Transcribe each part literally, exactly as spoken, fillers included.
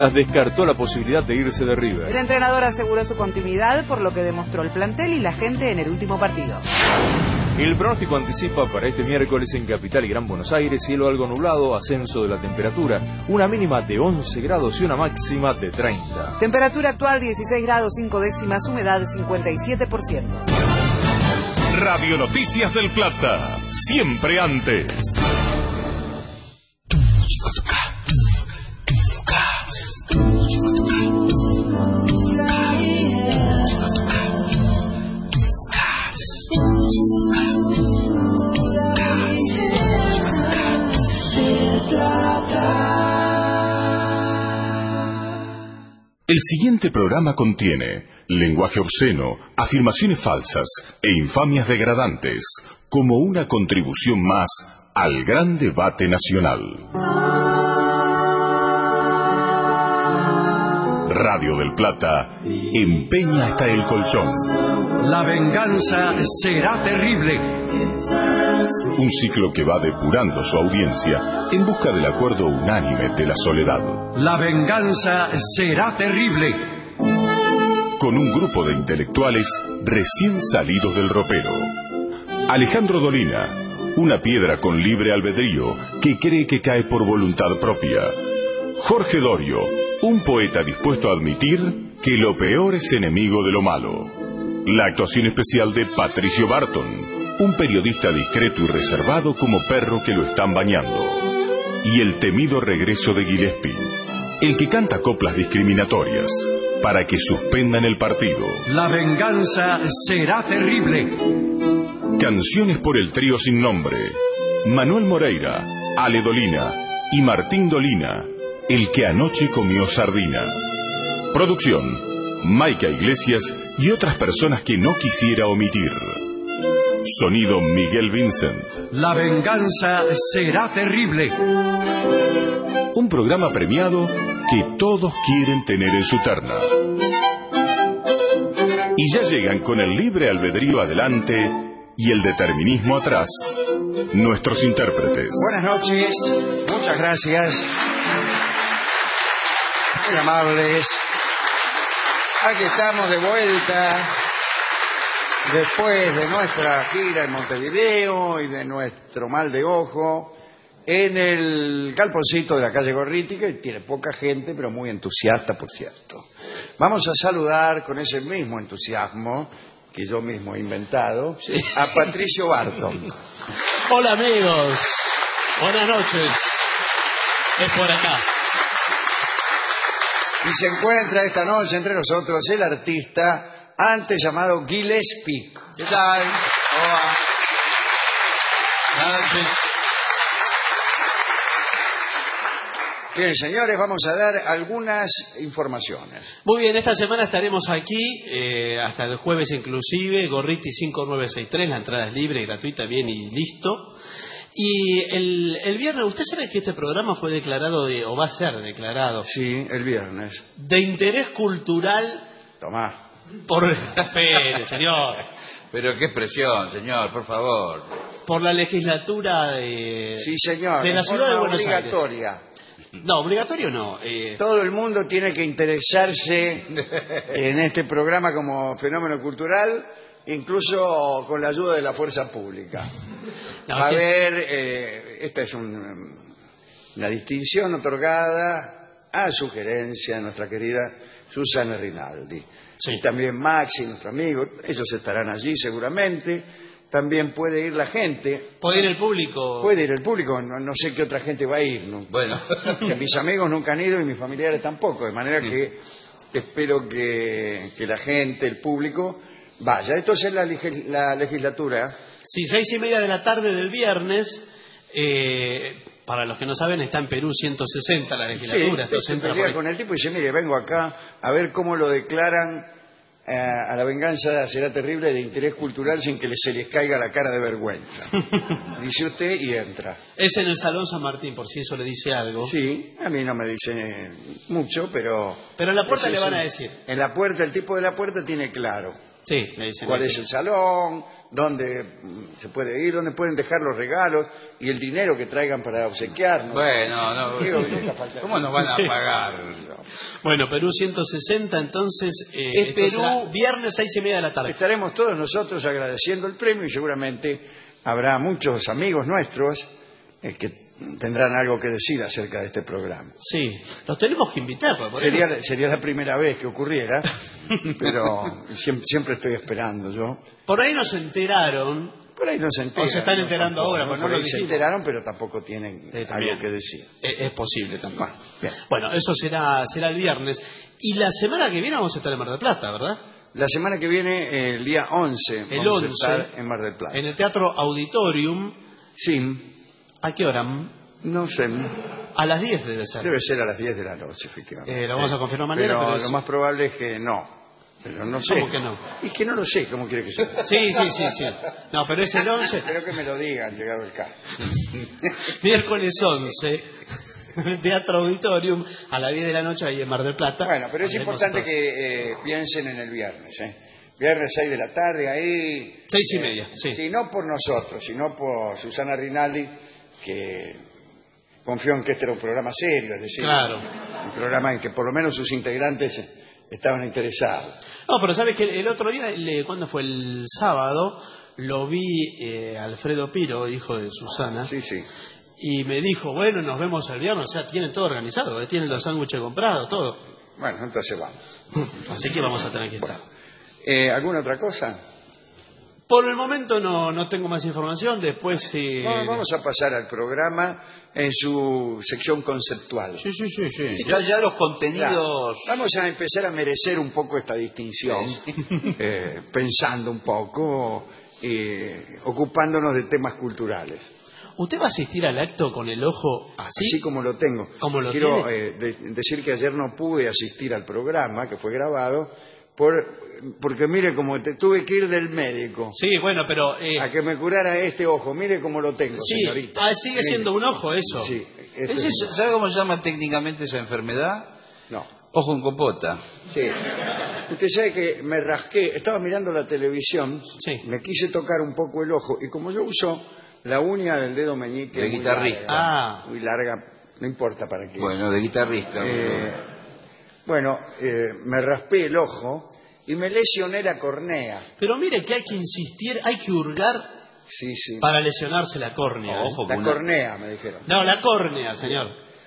descartó la posibilidad de irse de River. El entrenador aseguró su continuidad, por lo que demostró el plantel y la gente en el último partido. El pronóstico anticipa para este miércoles en Capital y Gran Buenos Aires cielo algo nublado, ascenso de la temperatura, una mínima de once grados y una máxima de treinta. Temperatura actual dieciséis grados cinco décimas, humedad cincuenta y siete por ciento. Radio Noticias del Plata, siempre antes. El siguiente programa contiene lenguaje obsceno, afirmaciones falsas e infamias degradantes, como una contribución más al gran debate nacional. Radio del Plata empeña hasta el colchón. La venganza será terrible. Un ciclo que va depurando su audiencia en busca del acuerdo unánime de la soledad. La venganza será terrible. Con un grupo de intelectuales recién salidos del ropero. Alejandro Dolina, una piedra con libre albedrío que cree que cae por voluntad propia. Jorge Dorio, un poeta dispuesto a admitir que lo peor es enemigo de lo malo. La actuación especial de Patricio Barton, un periodista discreto y reservado como perro que lo están bañando. Y el temido regreso de Gillespie, el que canta coplas discriminatorias para que suspendan el partido. La venganza será terrible. Canciones por el trío sin nombre. Manuel Moreira, Ale Dolina y Martín Dolina, el que anoche comió sardina. Producción, Maica Iglesias y otras personas que no quisiera omitir. Sonido Miguel Vincent. La venganza será terrible. Un programa premiado que todos quieren tener en su terna. Y ya llegan con el libre albedrío adelante y el determinismo atrás, nuestros intérpretes. Buenas noches, muchas gracias. Muy amables. Aquí estamos de vuelta después de nuestra gira en Montevideo y de nuestro mal de ojo en el galponcito de la calle Gorriti, que tiene poca gente pero muy entusiasta, por cierto. Vamos a saludar con ese mismo entusiasmo que yo mismo he inventado, sí, a Patricio Barton. Hola amigos, buenas noches, es por acá. Y se encuentra esta noche entre nosotros el artista antes llamado Gillespie. ¿Qué tal? Hola. Buenas noches. Bien, señores, vamos a dar algunas informaciones. Muy bien, esta semana estaremos aquí, eh, hasta el jueves inclusive, Gorriti cinco nueve seis tres, la entrada es libre, gratuita, bien y listo. Y el, el viernes, ¿usted sabe que este programa fue declarado, de, o va a ser declarado? Sí, el viernes. De interés cultural. Tomá. Por... Espere, señor. Pero qué expresión, señor, por favor. Por la legislatura de... Sí, señor. De la ciudad de Buenos Aires. Obligatoria. No, obligatorio no. Eh... Todo el mundo tiene que interesarse en este programa como fenómeno cultural, incluso con la ayuda de la fuerza pública. No, a que... ver, eh, esta es un, una distinción otorgada a sugerencia de nuestra querida Susana Rinaldi. Sí. Y también Maxi, nuestro amigo, ellos estarán allí seguramente. También puede ir la gente. ¿Puede ir el público? Puede ir el público, no, no sé qué otra gente va a ir. ¿no? Bueno. Mis amigos nunca han ido y mis familiares tampoco, de manera que espero que, que la gente, el público, vaya. Esto es la, la legislatura. Sí, seis y media de la tarde del viernes. Eh, para los que no saben, está en Perú ciento sesenta la legislatura. Sí, se pelea con el tipo y dice, mire, vengo acá a ver cómo lo declaran eh, a la venganza será terrible de interés cultural sin que se les caiga la cara de vergüenza. Dice usted y entra. Es en el Salón San Martín, por si eso le dice algo. Sí, a mí no me dice mucho, pero... Pero en la puerta le van a decir. En la puerta, el tipo de la puerta tiene claro. Sí, le dicen cuál ahí. es el salón, dónde mm, se puede ir, dónde pueden dejar los regalos y el dinero que traigan para obsequiarnos. Bueno, no. Digo, esta falta de- ¿Cómo nos van a Sí. pagar? Bueno, Perú ciento sesenta, entonces... Eh, Es esto Perú. será viernes seis y media de la tarde. Estaremos todos nosotros agradeciendo el premio y seguramente habrá muchos amigos nuestros eh, que tendrán algo que decir acerca de este programa. Sí, los tenemos que invitar. porque por Sería, ejemplo- sería la primera vez que ocurriera, pero siempre, siempre estoy esperando yo. Por ahí nos enteraron. Por ahí no se enteran. O se están ¿no? enterando Tampoco, ahora, ¿no? pues no Por lo ahí se dijimos. enteraron, pero tampoco tienen Eh, también. algo que decir. Es, es posible también. Bueno, bien. Bueno, eso será, será el viernes. Y la semana que viene vamos a estar en Mar del Plata, ¿verdad? La semana que viene, eh, el día once, El vamos once. a estar en Mar del Plata. En el Teatro Auditorium. Sí, ¿A qué hora? no sé, A las diez debe ser. debe ser a las diez de la noche, efectivamente. Eh, lo vamos a confirmar mañana, pero pero es- lo más probable es que no. Pero no sé. ¿Cómo que no? Es que no lo sé, ¿cómo quiere que sea? Sí, sí, sí, sí. No, pero es el once. Espero que me lo digan, llegado el caso. Miércoles once. Teatro Auditorium a las diez de la noche ahí en Mar del Plata. Bueno, pero es Haremos importante entonces- que eh, piensen en el viernes, ¿eh? Viernes seis de la tarde, ahí... Seis y eh, media, sí. Y no por nosotros, sino por Susana Rinaldi, que confió en que este era un programa serio, es decir, Claro. un programa en que por lo menos sus integrantes estaban interesados. No, pero sabes que el otro día, le- ¿cuándo fue? El sábado, lo vi eh, Alfredo Piro, hijo de Susana, Sí, sí. y me dijo, bueno, nos vemos el viernes, o sea, tienen todo organizado, eh, tienen los sándwiches comprados, todo. Bueno, entonces vamos. Así que vamos a tener que estar. Eh, ¿Alguna otra cosa? Por el momento no, no tengo más información, después... eh, No, vamos a pasar al programa en su sección conceptual. Sí, sí, sí, sí. Ya, ya los Claro. contenidos. Vamos a empezar a merecer un poco esta distinción, eh, pensando un poco, eh, ocupándonos de temas culturales, ¿Usted va a asistir al acto con el ojo así? así como lo tengo. ¿Cómo lo Quiero tiene? eh, de- decir que ayer no pude asistir al programa, que fue grabado, por, porque mire como te, tuve que ir del médico Sí, bueno, pero... eh, a que me curara este ojo. Mire cómo lo tengo, sí, señorita. ah, sigue Mire. siendo un ojo eso. Sí, este ¿Ese es- es- ¿Sabe cómo se llama técnicamente esa enfermedad? no. Ojo en compota. Sí. Usted sabe que me rasqué, estaba mirando la televisión, Sí. me quise tocar un poco el ojo y como yo uso la uña del dedo meñique De muy guitarrista. larga, Ah. muy larga, no importa para qué. Bueno, de guitarrista. Eh, bueno, eh, me raspé el ojo y me lesioné la cornea. Pero mire que hay que insistir, hay que hurgar Sí, sí. para lesionarse la córnea. ¿eh? Ojo. La una- cornea, me dijeron. No, la córnea, señor.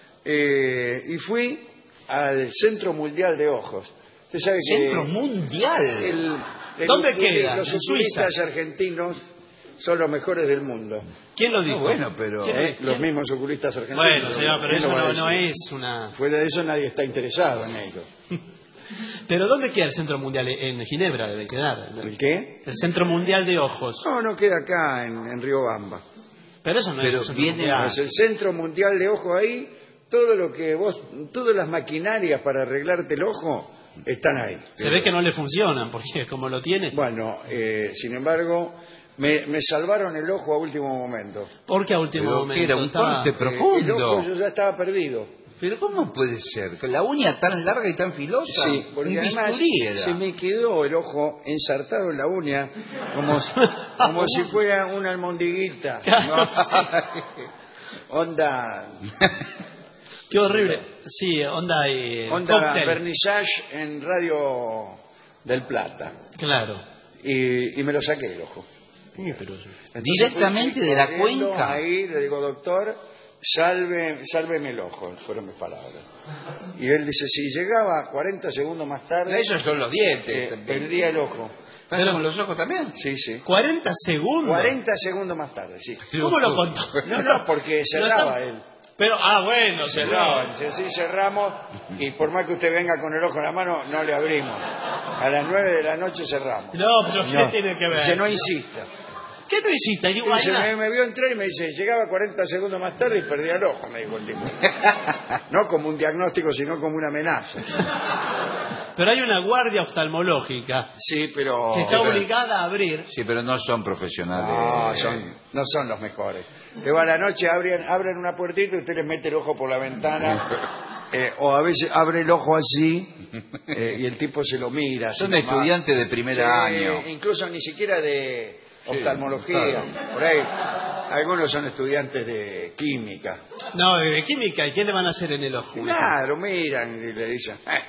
Eh, y fui al Centro Mundial de Ojos. Usted sabe que Centro Mundial. el- el ¿Dónde oculi- queda? Los ¿En Suiza? oculistas argentinos son los mejores del mundo. ¿Quién lo dijo? No, bueno, pero- ¿Quién- ¿eh? quién- Los mismos oculistas argentinos. Bueno, señor, pero ¿Quién eso lo va a no, no decir? es una... Fuera de eso nadie está interesado en ello. ¿Pero dónde queda el Centro Mundial? En Ginebra debe quedar. ¿El qué? El Centro Mundial de Ojos. No, no queda acá en, en Riobamba. Pero eso no Pero es un centro viene- mundial. Es el Centro Mundial de Ojo ahí. Todo lo que vos, todas las maquinarias para arreglarte el ojo están ahí. Se ve que no le funcionan, porque como lo tiene... Bueno, eh, sin embargo, me, me salvaron el ojo a último momento. Porque a último Pero momento que era un estaba- corte Eh, el profundo. ojo yo ya estaba perdido. Pero ¿cómo puede ser? Con la uña tan larga y tan filosa. Sí, porque un además bisturí era. se me quedó el ojo ensartado en la uña como, si- como si fuera una almondiguita. Claro, Onda, Qué horrible. Sí, onda y... onda cóctel. vernissage en Radio del Plata. Claro. Y, y me lo saqué el ojo. Sí, pero... Entonces Directamente fui de la corriendo cuenca. Ahí le digo, doctor, salve, sálveme el ojo, fueron mis palabras. Y él dice, si llegaba cuarenta segundos más tarde, Esos son los dientes. eh, también. perdía el ojo. ¿Pasa con los ojos también? Sí, sí. ¿cuarenta segundos? cuarenta segundos más tarde, sí. ¿Cómo lo contó? No, no, porque cerraba él. Pero, ah, bueno, Cerraba, cerraba. dice, así cerramos y por más que usted venga con el ojo en la mano, no le abrimos. A las nueve de la noche cerramos. No, pero ¿qué No. tiene que ver? Dice, no insista. ¿Qué no hiciste? Digo, Dice, ay, me, me vio entrar y me dice, llegaba cuarenta segundos más tarde y perdía el ojo, me dijo el tipo. No como un diagnóstico, sino como una amenaza. pero hay una guardia oftalmológica Sí, pero... que está obligada a abrir. Sí, pero no son profesionales. No, son, no son los mejores. Luego a la noche abren, abren una puertita y usted les mete el ojo por la ventana Eh, o a veces abre el ojo así eh, y el tipo se lo mira. Son así nomás. estudiantes de primer Sí, año. incluso ni siquiera de oftalmología. claro. Por ahí, algunos son estudiantes de química. No, de química, ¿y qué le van a hacer en el ojo? Claro, miran y le dicen, eh,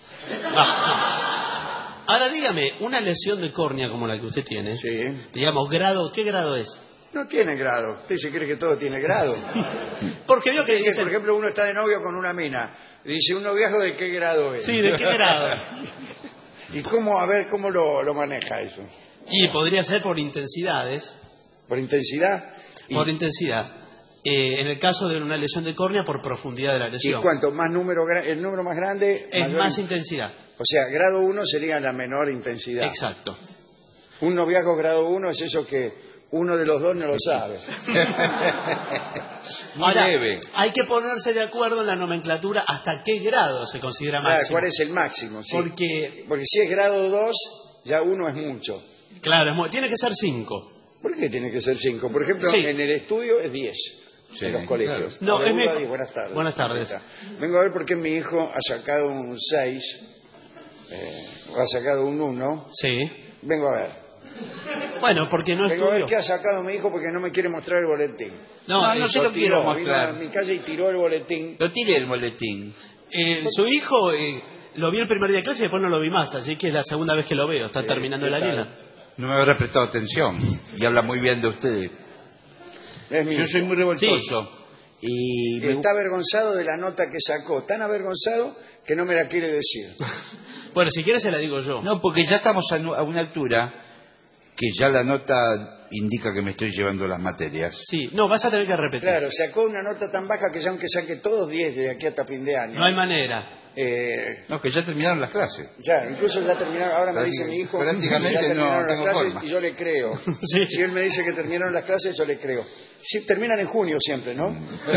Ah. Ahora dígame, una lesión de córnea como la que usted tiene, sí. digamos, grado, ¿qué grado es? No tiene grado. ¿Usted se cree que todo tiene grado? Porque veo que Es que, dicen... por ejemplo, uno está de novio con una mina. Y dice, ¿un noviazgo de qué grado es? Sí, ¿de qué grado? ¿Y cómo, a ver, cómo lo, lo maneja eso? Y podría ser por intensidades. ¿Por intensidad? Y, Por intensidad. Eh, en el caso de una lesión de córnea, por profundidad de la ¿y lesión. cuánto? Más número, gra- el número más grande... Es mayor más in- intensidad. O sea, grado uno sería la menor intensidad. Exacto. Un noviazgo grado uno es eso que uno de los dos no lo sabe. Muy Ahora, leve. hay que ponerse de acuerdo en la nomenclatura hasta qué grado se considera Claro, máximo. ¿cuál es el máximo? Sí. Porque, Porque si es grado dos, ya uno es mucho. claro, es mu- tiene que ser cinco. ¿Por qué tiene que ser cinco? Por ejemplo, Sí. en el estudio es diez. Sí, en los colegios. claro. No, De es uno a mejor. diez. Buenas tardes. Buenas tardes. Vengo a ver por qué mi hijo ha sacado un seis, eh, o ha sacado un uno. Sí. Vengo a ver. Bueno, porque no Vengo a ver estudió. qué ha sacado mi hijo porque no me quiere mostrar el boletín. No, No, eh, no se Lo lo quiero tiró, vino mostrar. a mi calle y tiró el boletín. Lo tiré el boletín. eh, su hijo eh, lo vi el primer día de clase y después no lo vi más, así que es la segunda vez que lo veo. Está Sí, terminando ¿qué la tal? lila. No me habrá prestado atención. Y habla muy bien de ustedes. Es mi Yo hijo. soy muy revoltoso. Y me- Está avergonzado de la nota que sacó. Tan avergonzado que no me la quiere decir. Bueno, si quiere se la digo yo. No, porque ya estamos a, nu- a una altura que ya la nota indica que me estoy llevando las materias. Sí, no, vas a tener que repetir. Claro, sacó una nota tan baja que ya aunque saque todos diez de aquí hasta fin de año. No hay manera. eh, No, que ya terminaron las clases. ya, incluso ya terminaron, ahora me dice mi hijo, Prácticamente ya terminaron no las tengo clases forma. y yo le creo. Sí. Si él me dice que terminaron las clases, yo le creo. Sí, terminan en junio siempre, ¿no?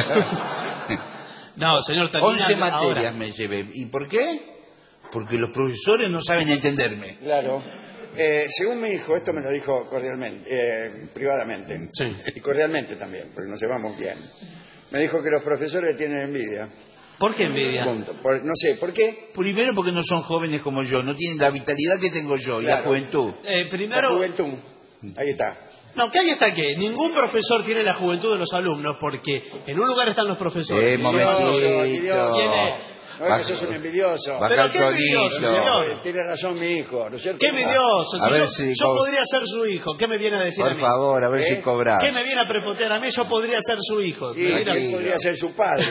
No, señor, termina Once materias ahora. me llevé. ¿Y por qué? Porque los profesores no saben entenderme. Claro. Eh, según mi hijo, esto me lo dijo cordialmente, eh, privadamente, Sí. y cordialmente también, porque nos llevamos bien. Me dijo que los profesores tienen envidia. ¿Por qué envidia? Punto. Por- no sé, ¿por qué? Primero porque no son jóvenes como yo, no tienen la vitalidad que tengo yo y la Claro. juventud. Eh, La primero, juventud. Ahí está. no, que ahí está que ningún profesor tiene la juventud de los alumnos, porque en un lugar están los Eh, profesores. momentito. envidioso. ¿Quién es? No es que sos un envidioso. Baja Pero el qué envidioso, tonito. señor. Eh, Tiene razón mi hijo, ¿no es cierto? ¡Qué envidioso! A Si ver yo, si yo co- podría ser su hijo. ¿Qué me viene a decir a Por mí? favor, a ver ¿Eh? si cobras. ¿Qué me viene a prepotear a mí? Yo podría ser su hijo. Y Me viene, él a, podría ser su padre.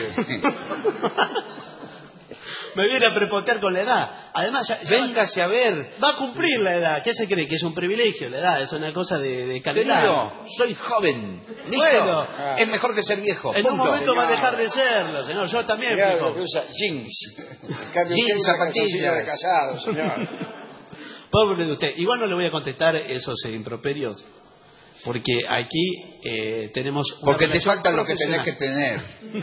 me viene a prepotear con la edad. Además, ya, ya Véngase a ver. va a cumplir la edad. ¿Qué se cree? Que es un privilegio la edad. Es una cosa de, de calidad. Querido, soy joven. ¿Listo? Bueno. Es mejor que ser viejo. En un punto. momento va a Señor. dejar de serlo, señor. Yo también, Mirá fijo. lo que usa jeans. En cambio, Jeans, usted usa zapatillas. calzoncillos de casado, señor. Pobre de usted. Igual no le voy a contestar esos eh, improperios. Porque aquí eh, tenemos. una Porque te relación falta lo que tenés profesional. que tener.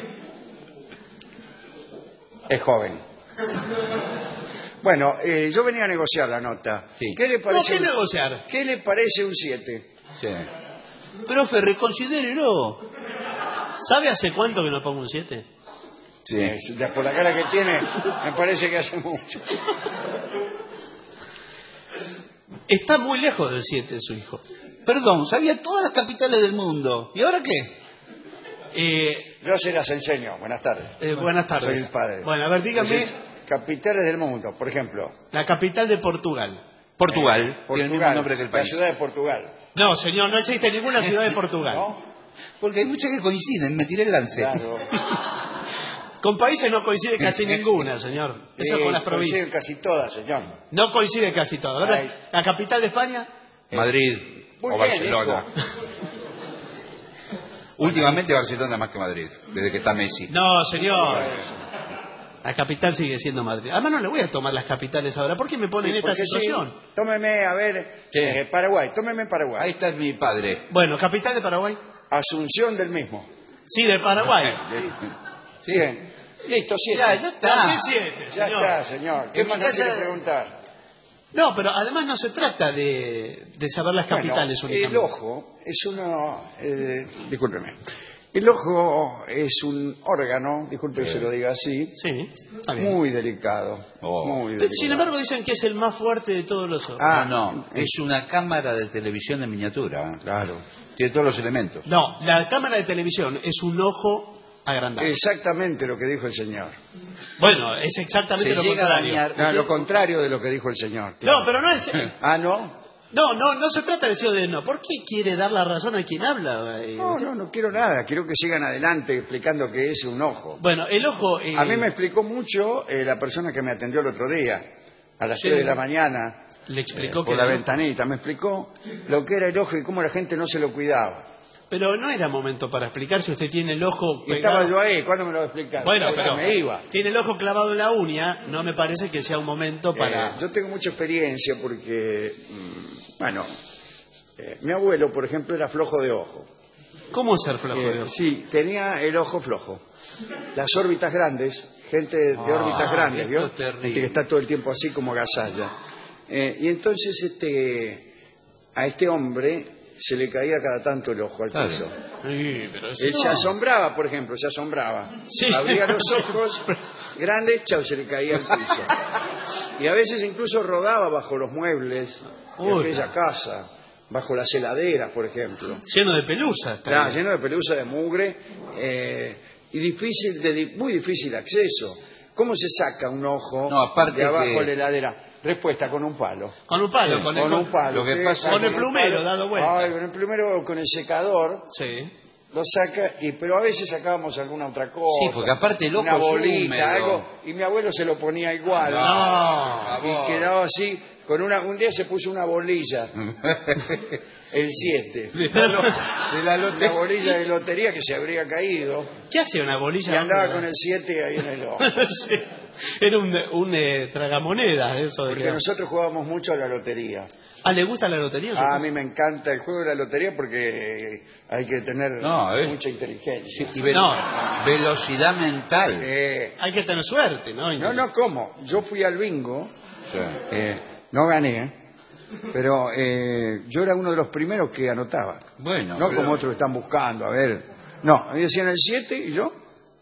Es joven. Bueno, eh, yo venía a negociar la nota. Sí. ¿Qué le No, parece? ¿qué un- negociar? ¿Qué le parece un siete? Sí. Profe, reconsidérelo. ¿Sabe hace cuánto que no pongo un siete? Sí. Por la cara que tiene, me parece que hace mucho. Está muy lejos del siete su hijo. Perdón, sabía todas las capitales del mundo. ¿Y ahora qué? Eh, Yo se las enseño. Buenas tardes. eh, buenas tardes. Soy el padre. Bueno, a ver, dígame Entonces, capitales del mundo, por ejemplo. la capital de Portugal. Portugal. Eh, Tiene el Portugal, mismo nombre que el la país. ciudad de Portugal. No, señor, no existe ninguna ciudad de Portugal. ¿No? Porque hay muchas que coinciden. Me tiré el lance. Claro. Con países no coincide casi ninguna, señor. Eso Sí, con las provincias. coinciden casi todas, señor. No coincide casi todo, ¿verdad? Ay. La capital de España, Madrid Muy o bien, Barcelona. Últimamente Barcelona más que Madrid, desde que está Messi. no, señor. La capital sigue siendo Madrid. Además no le voy a tomar las capitales ahora. ¿Por qué me pone en esta Porque sí, situación? tómeme, a ver, Sí. eh, Paraguay, tómeme Paraguay. Ahí está mi padre. Bueno, capital de Paraguay. Asunción del mismo. Sí, de Paraguay. Sí. Bien. Listo, siete. Ya, ya está. ¿Qué siete, Ya señor? está, señor. ¿Qué En más mi me casa- quiere preguntar? No, pero además no se trata de, de saber las capitales Bueno, únicamente. el ojo es uno... Eh, discúlpeme. El ojo es un órgano, disculpe que se lo diga así, Sí, está bien. muy delicado. Oh. Muy Pero, delicado. sin embargo, dicen que es el más fuerte de todos los ojos. Ah, No, no, es una cámara de televisión en miniatura. ¿eh? claro. Tiene todos los elementos. No, la cámara de televisión es un ojo agrandado. Exactamente lo que dijo el señor. Bueno, es exactamente Se lo llega a contrario. dañar. No, lo contrario de lo que dijo el señor. No, pero no es... Ah, ¿no? No, no, no se trata de eso de no. ¿Por qué quiere dar la razón a quien habla? Eh, No, no, no quiero nada. Quiero que sigan adelante explicando qué es un ojo. Bueno, el ojo... eh, A mí me explicó mucho eh, la persona que me atendió el otro día, a las Sí. tres de la mañana, le explicó que... por la era- ventanita. Me explicó lo que era el ojo y cómo la gente no se lo cuidaba. Pero no era momento para explicar si usted tiene el ojo Y pegado... estaba yo ahí, ¿cuándo me lo va a explicar? Bueno, Porque pero me iba. tiene el ojo clavado en la uña, no me parece que sea un momento para... Eh, yo tengo mucha experiencia porque, mm, bueno, eh, mi abuelo, por ejemplo, era flojo de ojo. ¿Cómo ser flojo Eh, de ojo? sí, tenía el ojo flojo. Las órbitas grandes, gente de Ah, órbitas grandes, esto ¿vio? es terrible. Gente que está todo el tiempo así como agazalla. Eh, y entonces este, a este hombre se le caía cada tanto el ojo al Claro. piso. Sí, pero eso Él se no. asombraba, por ejemplo, se asombraba. Sí. Abría los ojos grandes, chao, se le caía al piso. Y a veces incluso rodaba bajo los muebles de Uy. aquella casa, bajo las heladeras, por ejemplo. Lleno de pelusa. está Claro, bien. lleno de pelusa, de mugre, eh, y difícil, de, di- muy difícil acceso. ¿Cómo se saca un ojo No, aparte de abajo que- de la heladera? Respuesta, con un palo. Con un palo, Sí, con, el, Con un palo. lo que Usted pasa- saca Con el un plumero, palo. dado vuelta. Ay, con el plumero, con el secador, Sí. lo saca, y, pero a veces sacábamos alguna otra cosa. Sí, porque aparte el ojo una es bolita, húmedo. algo, y mi abuelo se lo ponía igual. No. Y quedaba así, con una, un día se puso una bolilla, el siete. De la, lo- de la Una lotería. bolilla de lotería que se habría caído, ¿Qué hace una bolilla? y andaba con el siete ahí en el ojo. Sí. Era un, un eh, tragamonedas, eso de Porque que... nosotros jugábamos mucho a la lotería. Ah, ¿le gusta la lotería? Ah, a mí me encanta el juego de la lotería porque hay que tener No, eh. mucha inteligencia. Y ve- No. velocidad mental. Eh, Hay que tener suerte, ¿no? no, no, ¿cómo? Yo fui al bingo, Sí. eh, no gané, ¿eh? pero eh, yo era uno de los primeros que anotaba. Bueno, No pero- como otros que están buscando, a ver. No, a mí decían el siete y yo.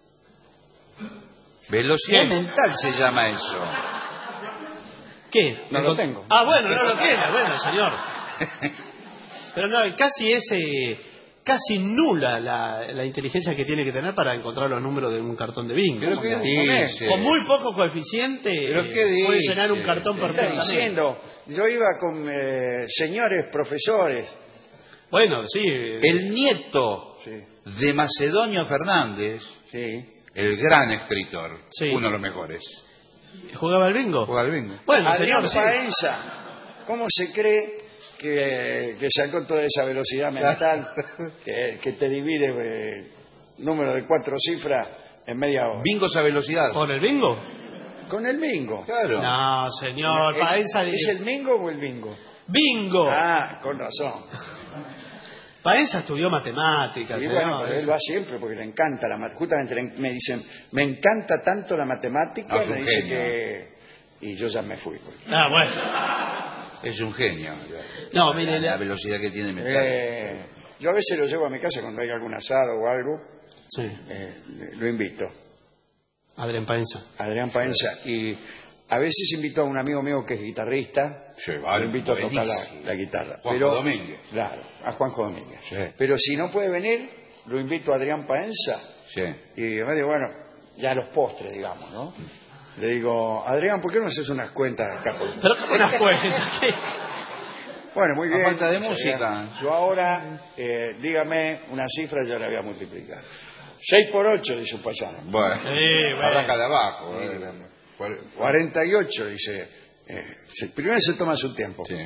Velocidad ¿Qué? mental se llama eso. ¿Qué? No lo tengo. Ah, bueno, no lo tiene, bueno, señor. Pero no, casi es eh, casi nula la, la inteligencia que tiene que tener para encontrar los números de un cartón de bingo. ¿Pero qué no? dice? Con muy poco coeficiente ¿Pero eh, qué puede dice? llenar un cartón ¿Qué está perfectamente. diciendo? Yo iba con eh, señores profesores. Bueno, sí. eh, El nieto Sí, de Macedonio Fernández, sí. el gran escritor, Sí. uno de los mejores. ¿Jugaba al bingo? Juega al bingo. Bueno, Adrián señor, sí. Paenza, ¿cómo se cree que, que sacó toda esa velocidad mental que, que te divide eh, número de cuatro cifras en media hora? Bingos a velocidad. ¿Con el bingo? Con el bingo. Claro. No, señor, ¿Es, Paenza... ¿Es el bingo o el bingo? ¡Bingo! Ah, con razón. Paenza estudió matemáticas, Sí, señor. bueno, pero él va siempre porque le encanta la matemática. Justamente le- me dicen, me encanta tanto la matemática, Ah, es un me dice genio. que... Y yo ya me fui. porque- Ah, bueno. Es un genio. No, mire, La la- velocidad que tiene mental. Eh, yo a veces lo llevo a mi casa cuando hay algún asado o algo, Sí, eh, le- lo invito. Adrián Paenza. Adrián Paenza, y a veces invito a un amigo mío que es guitarrista, Sí, lo vale, invito a tocar la, buenísimo. la guitarra. Juanjo pero, Domínguez. Claro, a Juanjo Domínguez. Sí. Pero si no puede venir, lo invito a Adrián Paenza, Sí. y me digo, bueno, ya los postres, digamos, ¿no? Le digo, Adrián, ¿por qué no haces unas cuentas acá? por-?" Pero una cuenta. ¿Qué? Bueno, muy A bien. falta de O sea, música. Yo ahora, eh, dígame una cifra, yo la voy a multiplicar. seis por ocho, dice un paisano. Bueno, Sí, bueno. arranca de abajo. eh. Cuar- cuarenta y ocho, dice. Eh, se- primero se toma su tiempo. Sí.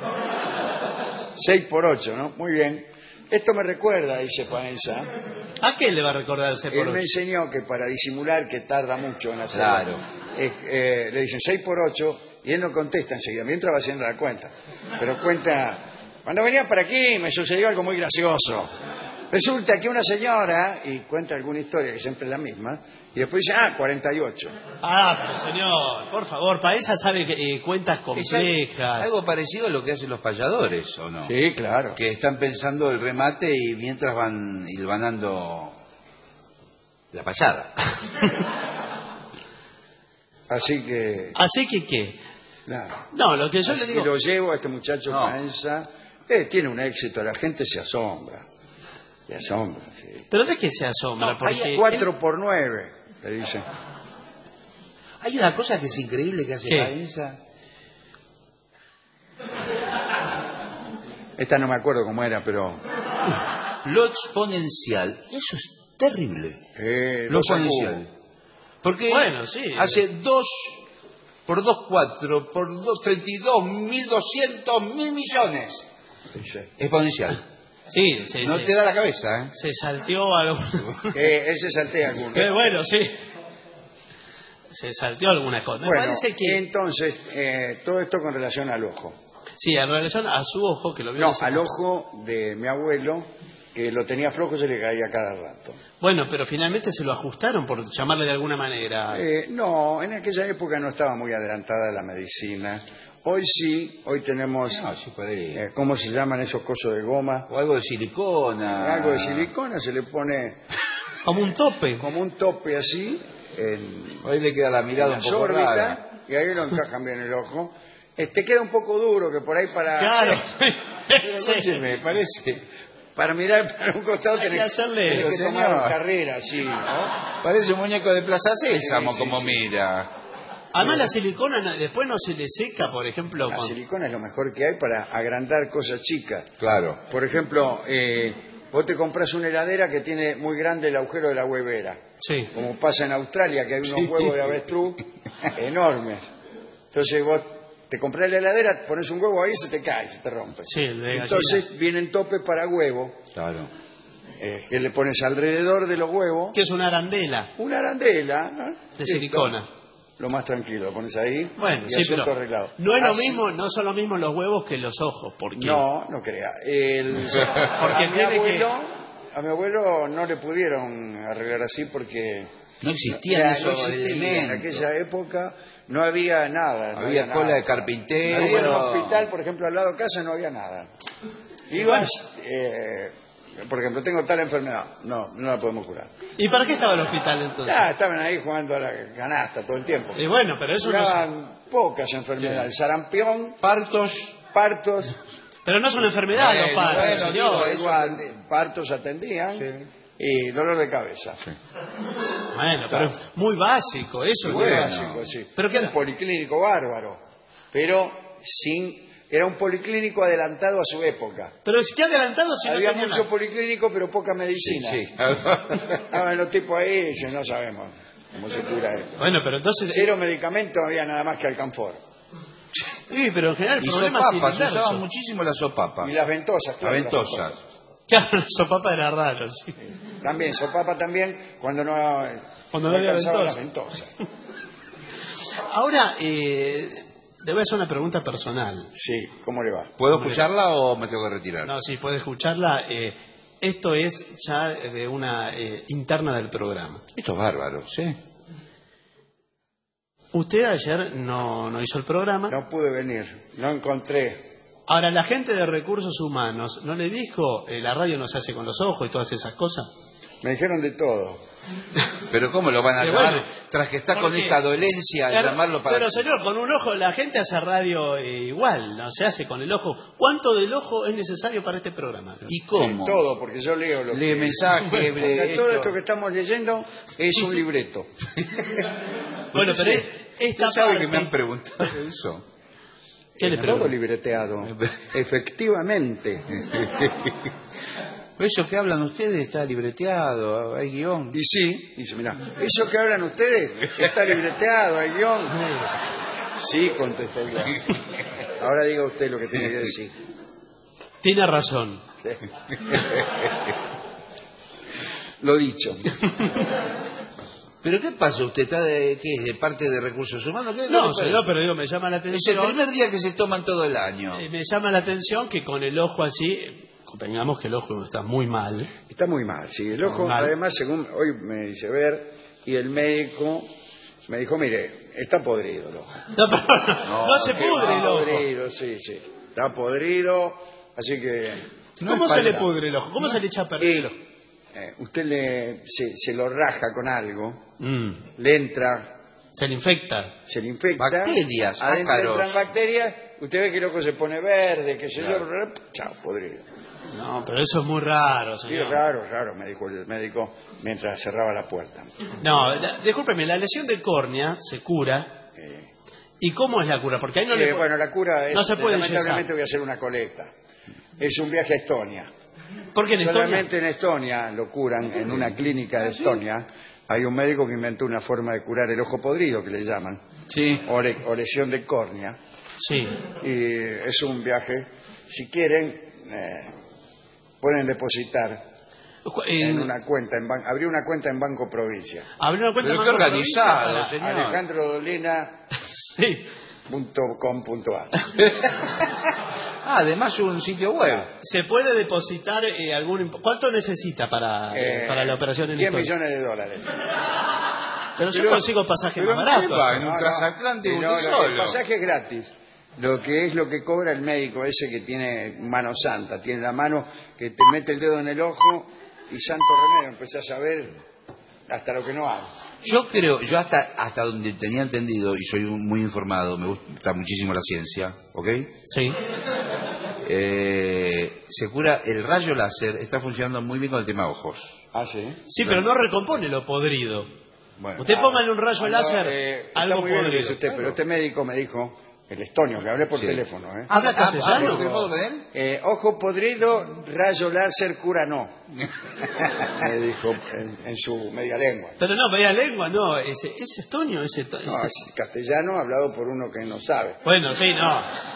seis por ocho, ¿no? Muy bien. Esto me recuerda, dice Paenza. ¿A qué le va a recordar ese por Él me ocho? enseñó que para disimular que tarda mucho en hacerlo, Claro. eh, eh, le dicen seis por ocho y él no contesta enseguida, mientras va haciendo la cuenta. Pero cuenta, cuando venía para aquí me sucedió algo muy gracioso. Resulta que una señora, y cuenta alguna historia que siempre es la misma, y después dice, ah, cuarenta y ocho. Ah, pero señor, por favor, Paenza sabe que, eh, cuentas Es complejas. algo parecido a lo que hacen los payadores, ¿o no? Sí, claro. Que están pensando el remate y mientras van hilvanando La payada. Así que, Así que, ¿qué? nada. No, lo que yo Así le digo... que lo llevo a este muchacho No. Paenza. Eh, tiene un éxito, la gente se asombra. Se asombra, sí. Pero de qué se asombra, No, porque... hay Cuatro por nueve, le dicen. Hay una cosa que es increíble que hace ¿Qué? Paenza. Esta no me acuerdo cómo era, pero... Lo exponencial. Eso es terrible. Eh, Lo dos a exponencial. cubo. Porque Bueno, sí. hace dos por dos, cuatro, por dos, treinta y dos, mil doscientos, mil millones. Dice. Exponencial. Sí, sí, No sí. te da la cabeza, ¿eh? Se salteó algo... Eh, él se saltea alguno. Eh, bueno, sí. Se salteó alguna cosa. Me Bueno, parece que... entonces, eh, todo esto con relación al ojo. Sí, en relación a su ojo, que lo vio... No, hace al poco. ojo de mi abuelo, que lo tenía flojo, se le caía cada rato. Bueno, pero finalmente se lo ajustaron, por llamarle de alguna manera. Eh, no, en aquella época no estaba muy adelantada la medicina. Hoy sí, hoy tenemos, No, sí, por ahí. eh, ¿cómo se llaman esos cosos de goma? O algo de silicona. Algo de silicona, se le pone Como un tope. como un tope así en, Ahí le queda la en mirada un las poco rara. órbitas y ahí lo encajan bien el ojo. Este queda un poco duro, que por ahí para, Claro. Pero Sí. escúcheme, parece, para mirar para un costado Hay que tenés, hacerle- tenés que Pero, tomar señor. carrera así, ¿no? parece un muñeco de Plaza Sésamo, Sí, sí, como sí. mira. Además la silicona no- después no se le seca, por ejemplo. La con- silicona es lo mejor que hay para agrandar cosas chicas. Claro. Por ejemplo, eh, vos te compras una heladera que tiene muy grande el agujero de la huevera. Sí. Como pasa en Australia, que hay unos huevos de avestruz enormes. Entonces vos te compras la heladera, pones un huevo ahí, se te cae, se te rompe. Sí, el de gallina. Entonces vienen topes para huevo, Claro. eh, que le pones alrededor de los huevos Que es una arandela una arandela, ¿no? de Listo. silicona. Lo más tranquilo, lo pones ahí Bueno, y sí, asunto pero arreglado. no es lo Así- mismo, no son lo mismo los huevos que los ojos, porque No, no crea. El, Porque a, mi tiene que- abuelo, a mi abuelo no le pudieron arreglar así porque No existían ya, esos no existía. elementos. En aquella época no había nada. no Había nada. cola de carpintero. Había un hospital, por ejemplo, al lado de casa no había nada. Ibas, eh, por ejemplo, tengo tal enfermedad. No, no la podemos curar. ¿Y para qué estaba el hospital entonces? Ah, estaban ahí jugando a la canasta todo el tiempo. Y bueno, pero eso no es, Curaban pocas enfermedades. Sarampión, Partos. partos. pero no es una enfermedad los Bueno, partos, bueno, señor. digo, eso Igual, atendían. partos atendían y dolor de cabeza. Bueno, pero es muy básico, eso es Muy muy básico, sí. Pero qué- un policlínico bárbaro, pero sin era un policlínico adelantado a su época. Pero es que adelantado si Había no tenía mucho nada. policlínico, pero poca medicina. Sí. Estaban los tipos ahí y dicen, no sabemos cómo se cura esto. Bueno, pero entonces... Cero medicamento, había nada más que alcanfor. Sí, pero en general el Y problema es el sopapas, se inverso. usaban muchísimo las sopapas. Y las ventosas, Las claro. las ventosas. Claro, el sopapa era raro, sí. También, sopapa también, cuando no, Cuando no había alcanzaban ventosa. las ventosas. Ahora, eh, le voy a hacer una pregunta personal. Sí, ¿cómo le va? ¿Puedo escucharla o me tengo que retirar? No, si puede escucharla. eh, esto es ya de una eh, interna del programa. Esto es bárbaro, ¿sí? Usted ayer no, no hizo el programa. No pude venir, no encontré. Ahora, la gente de Recursos Humanos, ¿no le dijo eh, la radio no se hace con los ojos y todas esas cosas? Me dijeron de todo. Pero ¿cómo lo van a Eh, llamar? bueno, Tras que está con porque- esta dolencia, Claro, llamarlo para... Pero señor, con un ojo la gente hace radio eh, igual, no se hace con el ojo. ¿Cuánto del ojo es necesario para este programa? ¿Y cómo? Todo, porque yo leo lo Lee que... mensajes, Porque lee todo esto. esto que estamos leyendo es un libreto. Bueno, pero es- esta ¿Usted sabe parte... que me han preguntado eso? ¿Qué le Todo pregunto? libreteado. Efectivamente. Eso que hablan ustedes está libreteado, hay guión. Y sí, dice, mira, eso que hablan ustedes está libreteado, hay guión. Sí, contestó el guión. Ahora diga usted lo que tiene que decir. Tiene razón. Lo dicho. ¿Pero qué pasa? ¿Usted está de, qué es, de parte de Recursos Humanos? ¿Qué- No, qué- señor, pero digo, me llama la Es el atención. primer día que se toman todo el año. eh, me llama la atención que con el ojo así, eh, convengamos que el ojo está muy mal. Está muy mal, sí. El ojo, Mal. además, según hoy me dice ver, y el médico me dijo, mire, está podrido el ojo. No, pero no, No, se qué pudre el Está ojo. podrido, sí, sí. Está podrido, así que... ¿Cómo no se le falta. pudre el ojo? ¿Cómo se le echa a perder el ojo? eh, usted le, se, se lo raja con algo, Mm. le entra, Se le infecta. se le infecta. Bacterias, adentro ácaros. entran bacterias, usted ve que el ojo se pone verde, que se yo, chao, podrido. No, pero eso es muy raro, Sí, señor. raro, raro, me dijo el médico mientras cerraba la puerta. No, la- discúlpeme, la lesión de córnea se cura. Eh, ¿Y cómo es la cura? Porque ahí no sí, le... bueno, la cura es, no se puede lamentablemente enyesar. voy a hacer una colecta. Es un viaje a Estonia. Porque en Estonia... Solamente en Estonia lo curan, en una clínica de Estonia. Hay un médico que inventó una forma de curar el ojo podrido, que le llaman, Sí. o, le- o lesión de córnea. Sí. Y es un viaje, si quieren, eh, pueden depositar en En... una cuenta, en ban- abrir una cuenta en Banco Provincia. Abrir una cuenta Pero en qué Banco Provincia organizado, para- señor. alejandro dolina Sí. punto com punto a. Ah, además un sitio web. ¿Se puede depositar eh, algún... imp- ¿Cuánto necesita para, Eh, para la operación en diez Estonia? millones de dólares. Pero yo Pero- consigo pasaje pero más ¿en qué barato. va? En un transatlántico no, usted no, solo. el pasaje es gratis. Lo que es lo que cobra el médico ese que tiene mano santa, tiene la mano que te mete el dedo en el ojo y santo remedio, empezás a ver hasta lo que no hay. Yo creo, yo hasta hasta donde tenía entendido, y soy un- muy informado, me gusta muchísimo la ciencia, ¿ok? Sí. Eh, se cura, el rayo láser está funcionando muy bien con el tema ojos. Ah, sí. Sí, pero no recompone lo podrido. Bueno, Usted póngale un rayo Ah, no, láser, eh, está algo muy bien lo que podrido. dice usted, pero este médico me dijo, el estonio, que hablé por Sí. teléfono, ¿eh? ¿Habla Ah, castellano? ¿hablo teléfono con él? Eh, ojo podrido, rayo láser, cura no. Me dijo en, en su media lengua. Pero no, media lengua, no. Es, es estonio, es, esto- No, es- es castellano hablado por uno que no sabe. Bueno, sí, no.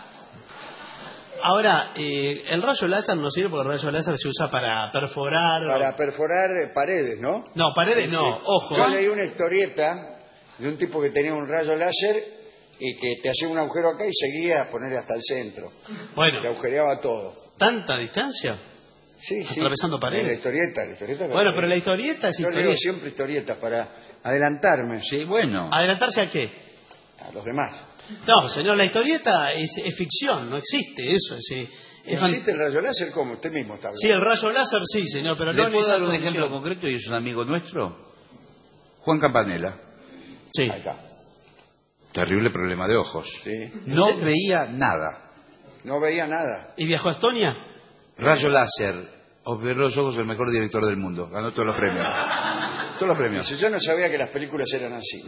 Ahora, eh, el rayo láser no sirve porque el rayo láser se usa para perforar. Para perforar eh, paredes, ¿no? No, paredes no, Sí. ojos. Yo leí una historieta de un tipo que tenía un rayo láser y que te hacía un agujero acá y seguía a poner hasta el centro. Bueno, Te agujereaba todo. ¿tanta distancia? Sí, sí. Atravesando paredes. La historieta, la historieta. Bueno, pero la historieta es Yo leo historieta. siempre historietas para adelantarme Sí, bueno. ¿Adelantarse a qué? a los demás. No, señor, la historieta es, es ficción, no existe eso. Es, es fan- ¿Existe el rayo láser como usted mismo está hablando? Sí, el rayo láser sí, señor, pero ¿Le no en puedo esa dar un condición. ejemplo concreto y es un amigo nuestro? Juan Campanella. Sí. Ahí está. Terrible problema de ojos. Sí. No veía nada. No veía nada. ¿Y viajó a Estonia? Rayo láser. Operó los ojos el mejor director del mundo. Ganó todos los premios. Todos los premios. Dice, yo no sabía que las películas eran así.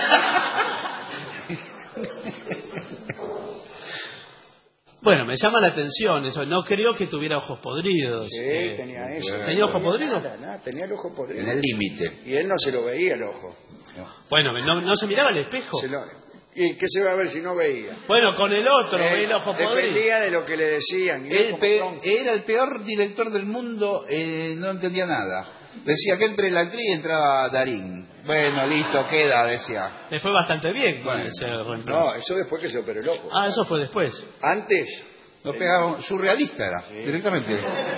Bueno, me llama la atención eso. No creo que tuviera ojos podridos. Sí, Eh, tenía eso. ¿Tenía ojo podrido? Nada, nada, tenía el ojo podrido. En el límite. Y él no se lo veía el ojo. Bueno, no, no se miraba al espejo. Se lo- ¿Y qué se va a ver si no veía? Bueno, con el otro, Eh, ve el ojo podrido. dependía de lo que le decían. Y él El como pe- son- era el peor director del mundo, eh, no entendía nada. Decía que entre la actriz y entraba Darín. Bueno, listo, queda, decía. Le fue bastante bien con Bueno. ese reemplazo. No, eso después que se operó el ojo. Ah, eso fue después. Antes, Lo pegaba, surrealista era, directamente.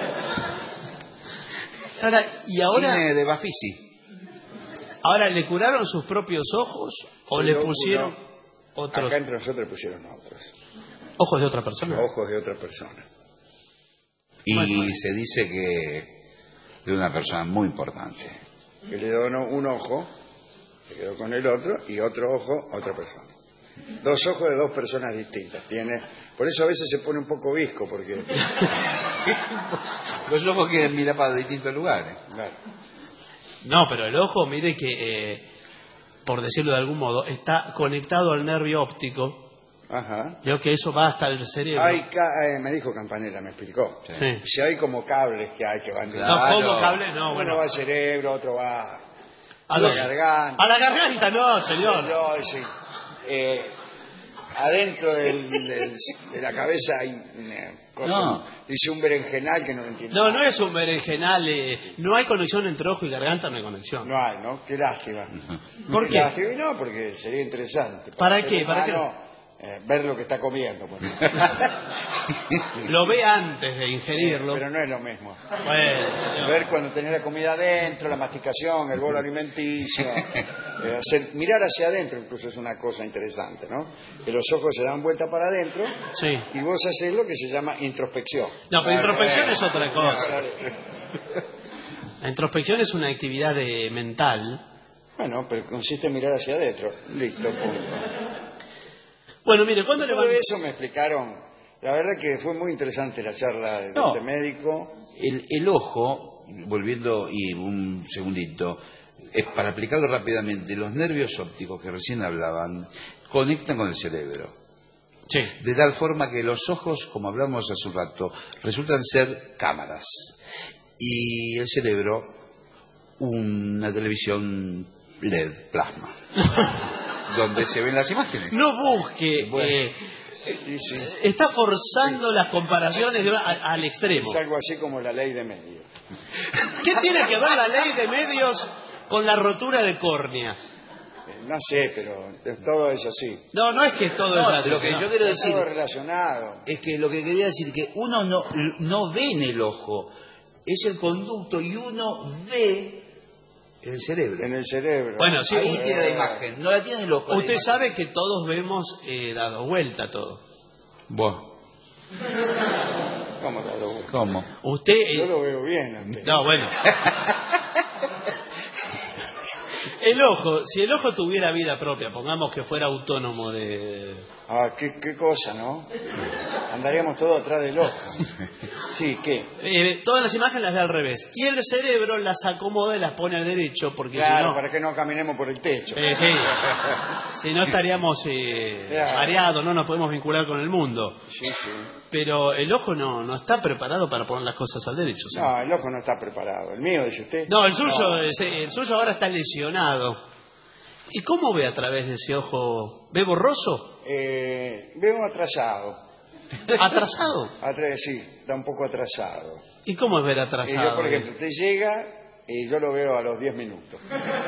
Ahora, y ahora, Cine de Bafisi. ahora ¿le curaron sus propios ojos o le No, pusieron no. otros acá entre nosotros pusieron otros. ojos de otra persona? Ojos de otra persona. Y Bueno. se dice que de una persona muy importante. Que le donó un ojo, se quedó con el otro, y otro ojo a otra persona. Dos ojos de dos personas distintas. Tiene, por eso a veces se pone un poco visco, porque... Los ojos quieren mirar para distintos lugares. Claro. No, pero el ojo, mire que, eh, por decirlo de algún modo, está conectado al nervio óptico. Ajá. Creo que eso va hasta el cerebro. Hay ca- eh, me dijo Campanella, me explicó. Sí. Si hay como cables que hay que van de un No, lado, como cable, no, uno bueno. va al cerebro, otro va A a los- la garganta. A la garganta no, señor. Yo, sí. Eh, adentro del- del- de la cabeza hay una cosa, No. dice un berenjenal que no lo entiendo. No, no es un berenjenal. eh, no hay conexión entre ojo y garganta, no hay conexión. No hay, ¿no? Qué lástima. ¿Por Qué qué? lástima, no, porque sería interesante. ¿Para el qué? ¿Para qué? humano, eh, ver lo que está comiendo. pues. Lo ve antes de ingerirlo. Pero no es lo mismo. Bueno, señor. Ver cuando tenés la comida adentro, la masticación, el bolo alimenticio, eh, hacer, mirar hacia adentro incluso es una cosa interesante, ¿no? Que los ojos se dan vuelta para adentro Sí. y vos haces lo que se llama introspección. No, pero introspección es otra cosa. La introspección es una actividad de, mental. Bueno, pero consiste en mirar hacia adentro. Listo, punto. Bueno, mire, ¿cuándo le Todo van... eso me explicaron. La verdad que fue muy interesante la charla de No. este médico. El, el ojo, volviendo y un segundito, es para aplicarlo rápidamente, los nervios ópticos que recién hablaban conectan con el cerebro. Sí. De tal forma que los ojos, como hablamos hace un rato, resultan ser cámaras. Y el cerebro, una televisión L E D, plasma, donde se ven las imágenes. No busque... Bueno. eh, Sí, sí. está forzando las comparaciones de- a- al extremo. Es algo así como la ley de medios. ¿Qué tiene que ver la ley de medios con la rotura de córnea? Eh, No sé, pero todo es así. No, no es que todo No, es así. lo que no. yo quiero Está decir todo relacionado. es que lo que quería decir que uno no, no ve en el ojo, es el conducto y uno ve el cerebro. En el cerebro. Bueno, sí, Ahí usted- tiene la imagen, no la tiene en el ojo. Usted sabe que todos vemos eh, dado vuelta todo. Vos. ¿Cómo te lo busco? ¿Cómo? Usted... eh, Yo lo veo bien a usted. No, bueno. El ojo, si el ojo tuviera vida propia, pongamos que fuera autónomo de... Ah, qué, qué cosa, ¿no? Andaríamos todos atrás del ojo. Sí, ¿qué? Eh, todas las imágenes las ve al revés. Y el cerebro las acomoda y las pone al derecho, porque Claro, si no... para que no caminemos por el techo. Eh, sí. Si no estaríamos eh, Claro. mareados, no nos podemos vincular con el mundo. Sí, sí. Pero el ojo no, no está preparado para poner las cosas al derecho. ¿sí? No, el ojo no está preparado. El mío, dice usted. No, el suyo, es- el suyo ahora está lesionado. ¿Y cómo ve a través de ese ojo? ¿Ve borroso? Eh, veo atrasado. ¿Atrasado? Atra- sí, está un poco atrasado. ¿Y cómo es ver Eh, atrasado? yo, por ejemplo, usted llega y yo lo veo a los diez minutos.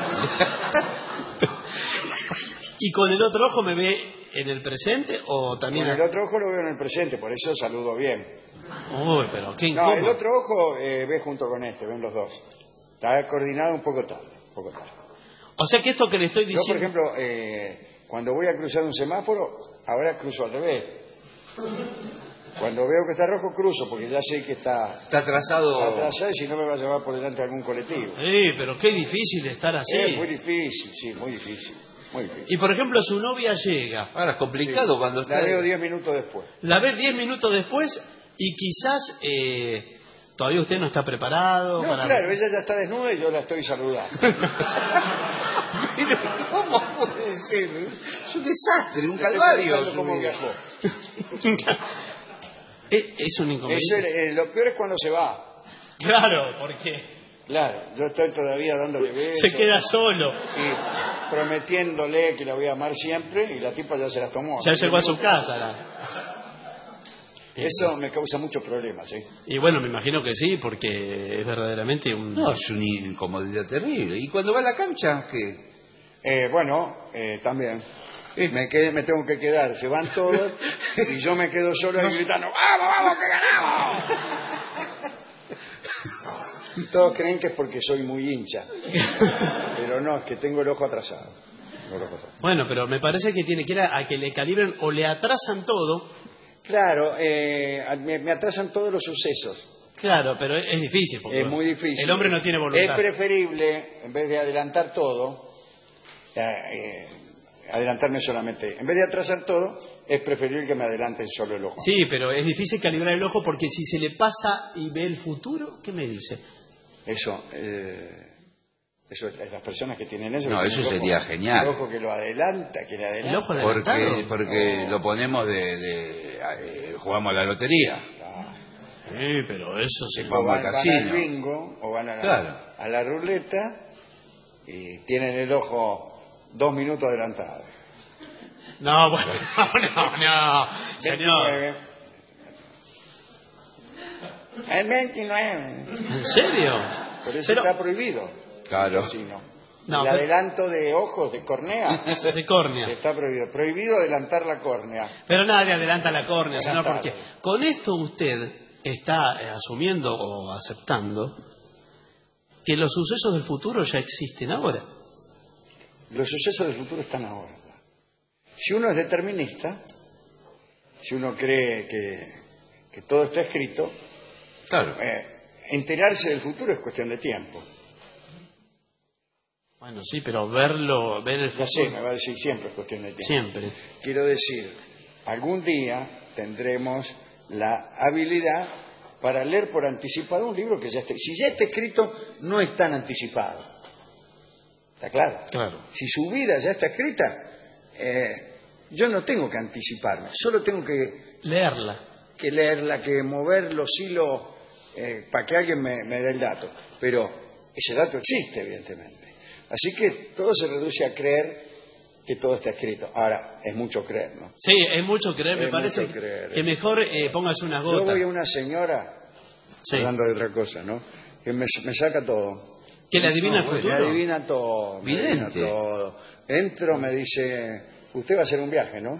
¿Y con el otro ojo me ve en el presente o también...? Con el otro ojo lo veo en el presente, por eso saludo bien. Uy, pero qué No, incómodo. el otro ojo eh, ve junto con este, ven los dos. Está coordinado un poco tarde, un poco tarde. O sea que esto que le estoy Yo, por diciendo... ejemplo, eh, cuando voy a cruzar un semáforo, ahora cruzo al revés. Cuando veo que está rojo, cruzo, porque ya sé que está, Está atrasado. está atrasado y si no me va a llevar por delante algún colectivo. Sí, pero qué difícil estar así. Es muy difícil, sí, muy difícil. Muy difícil. Y por ejemplo, su novia llega, Ahora es complicado Sí, cuando la está... veo diez minutos después. la ve diez minutos después y quizás eh, todavía usted no está preparado No, para... claro, ella ya está desnuda y yo la estoy saludando. Pero ¿cómo puede ser? Es un desastre, un Estoy calvario. pensando su cómo vida. viajó. es, es un Eso, inconveniente. eh, lo peor es cuando se va. Claro, porque Claro, yo estoy todavía dándole besos. se queda solo. Y prometiéndole que la voy a amar siempre y la tipa ya se las tomó. Ya llegó a su casa. la- Eso me causa muchos problemas, ¿eh? Y bueno, me imagino que sí, porque es verdaderamente un... No, es una incomodidad terrible. ¿Y cuando va a la cancha, qué? Eh, bueno, eh, también. Me, quedé- me tengo que quedar, se van todos y yo me quedo solo ahí gritando ¡vamos, vamos, que ganamos! Todos creen que es porque soy muy hincha, pero no, es que tengo el ojo atrasado. Tengo el ojo atrasado. Bueno, pero me parece que tiene que ir a, a que le calibren o le atrasan todo. Claro, eh, me, me atrasan todos los sucesos. Claro, pero es, es difícil. Porque Es muy difícil. El hombre no tiene Es voluntad. preferible, en vez de adelantar todo, eh, eh, adelantarme solamente. En vez de atrasar todo, es preferible que me adelanten solo el ojo. Sí, pero es difícil calibrar el ojo porque si se le pasa y ve el futuro, ¿qué me dice? Eso, eh, eso es- las personas que tienen eso. No, que eso tienen el sería ojo- genial. El ojo que lo adelanta, que le adelanta. El ojo adelantado. Porque, porque lo ponemos de... de- eh, jugamos a la lotería. Sí, pero eso sí. O Vamos van, al van casino. al bingo o van a la, Claro. a la ruleta y tienen el ojo dos minutos adelantado. No, bueno, no, no, señor. veintinueve. El veintinueve. ¿En serio? Por eso Pero- está prohibido. Claro. El casino. No, el pero- adelanto de ojos, de córnea, De córnea. está prohibido. Prohibido adelantar la córnea. Pero nadie adelanta la córnea, señor, Adelantado. porque con esto usted está eh, asumiendo o aceptando que los sucesos del futuro ya existen ahora. Los sucesos del futuro están ahora. Si uno es determinista, si uno cree que, que todo está escrito, Claro. eh, enterarse del futuro es cuestión de tiempo. Bueno, sí, pero verlo, ver el Ya futuro... sé, me va a decir siempre es cuestión de tiempo. Siempre. Quiero decir, algún día tendremos la habilidad para leer por anticipado un libro que ya está. Si ya está escrito, no es tan anticipado. ¿Está claro? Claro. Si su vida ya está escrita, eh, yo no tengo que anticiparme, solo tengo que, Leerla. que leerla, que mover los hilos eh, para que alguien me, me dé el dato. Pero ese dato existe, evidentemente. Así que todo se reduce a creer que todo está escrito. Ahora, es mucho creer, ¿no? Sí, es mucho creer, me Es parece mucho creer, que eh. mejor eh, póngase unas Yo gotas. voy a una señora, Sí. hablando de otra cosa, ¿no? Que me, me saca todo. Que le adivina el Me futuro. adivina todo. me adivina Vidente. todo. Entro, me dice, usted va a hacer un viaje, ¿no?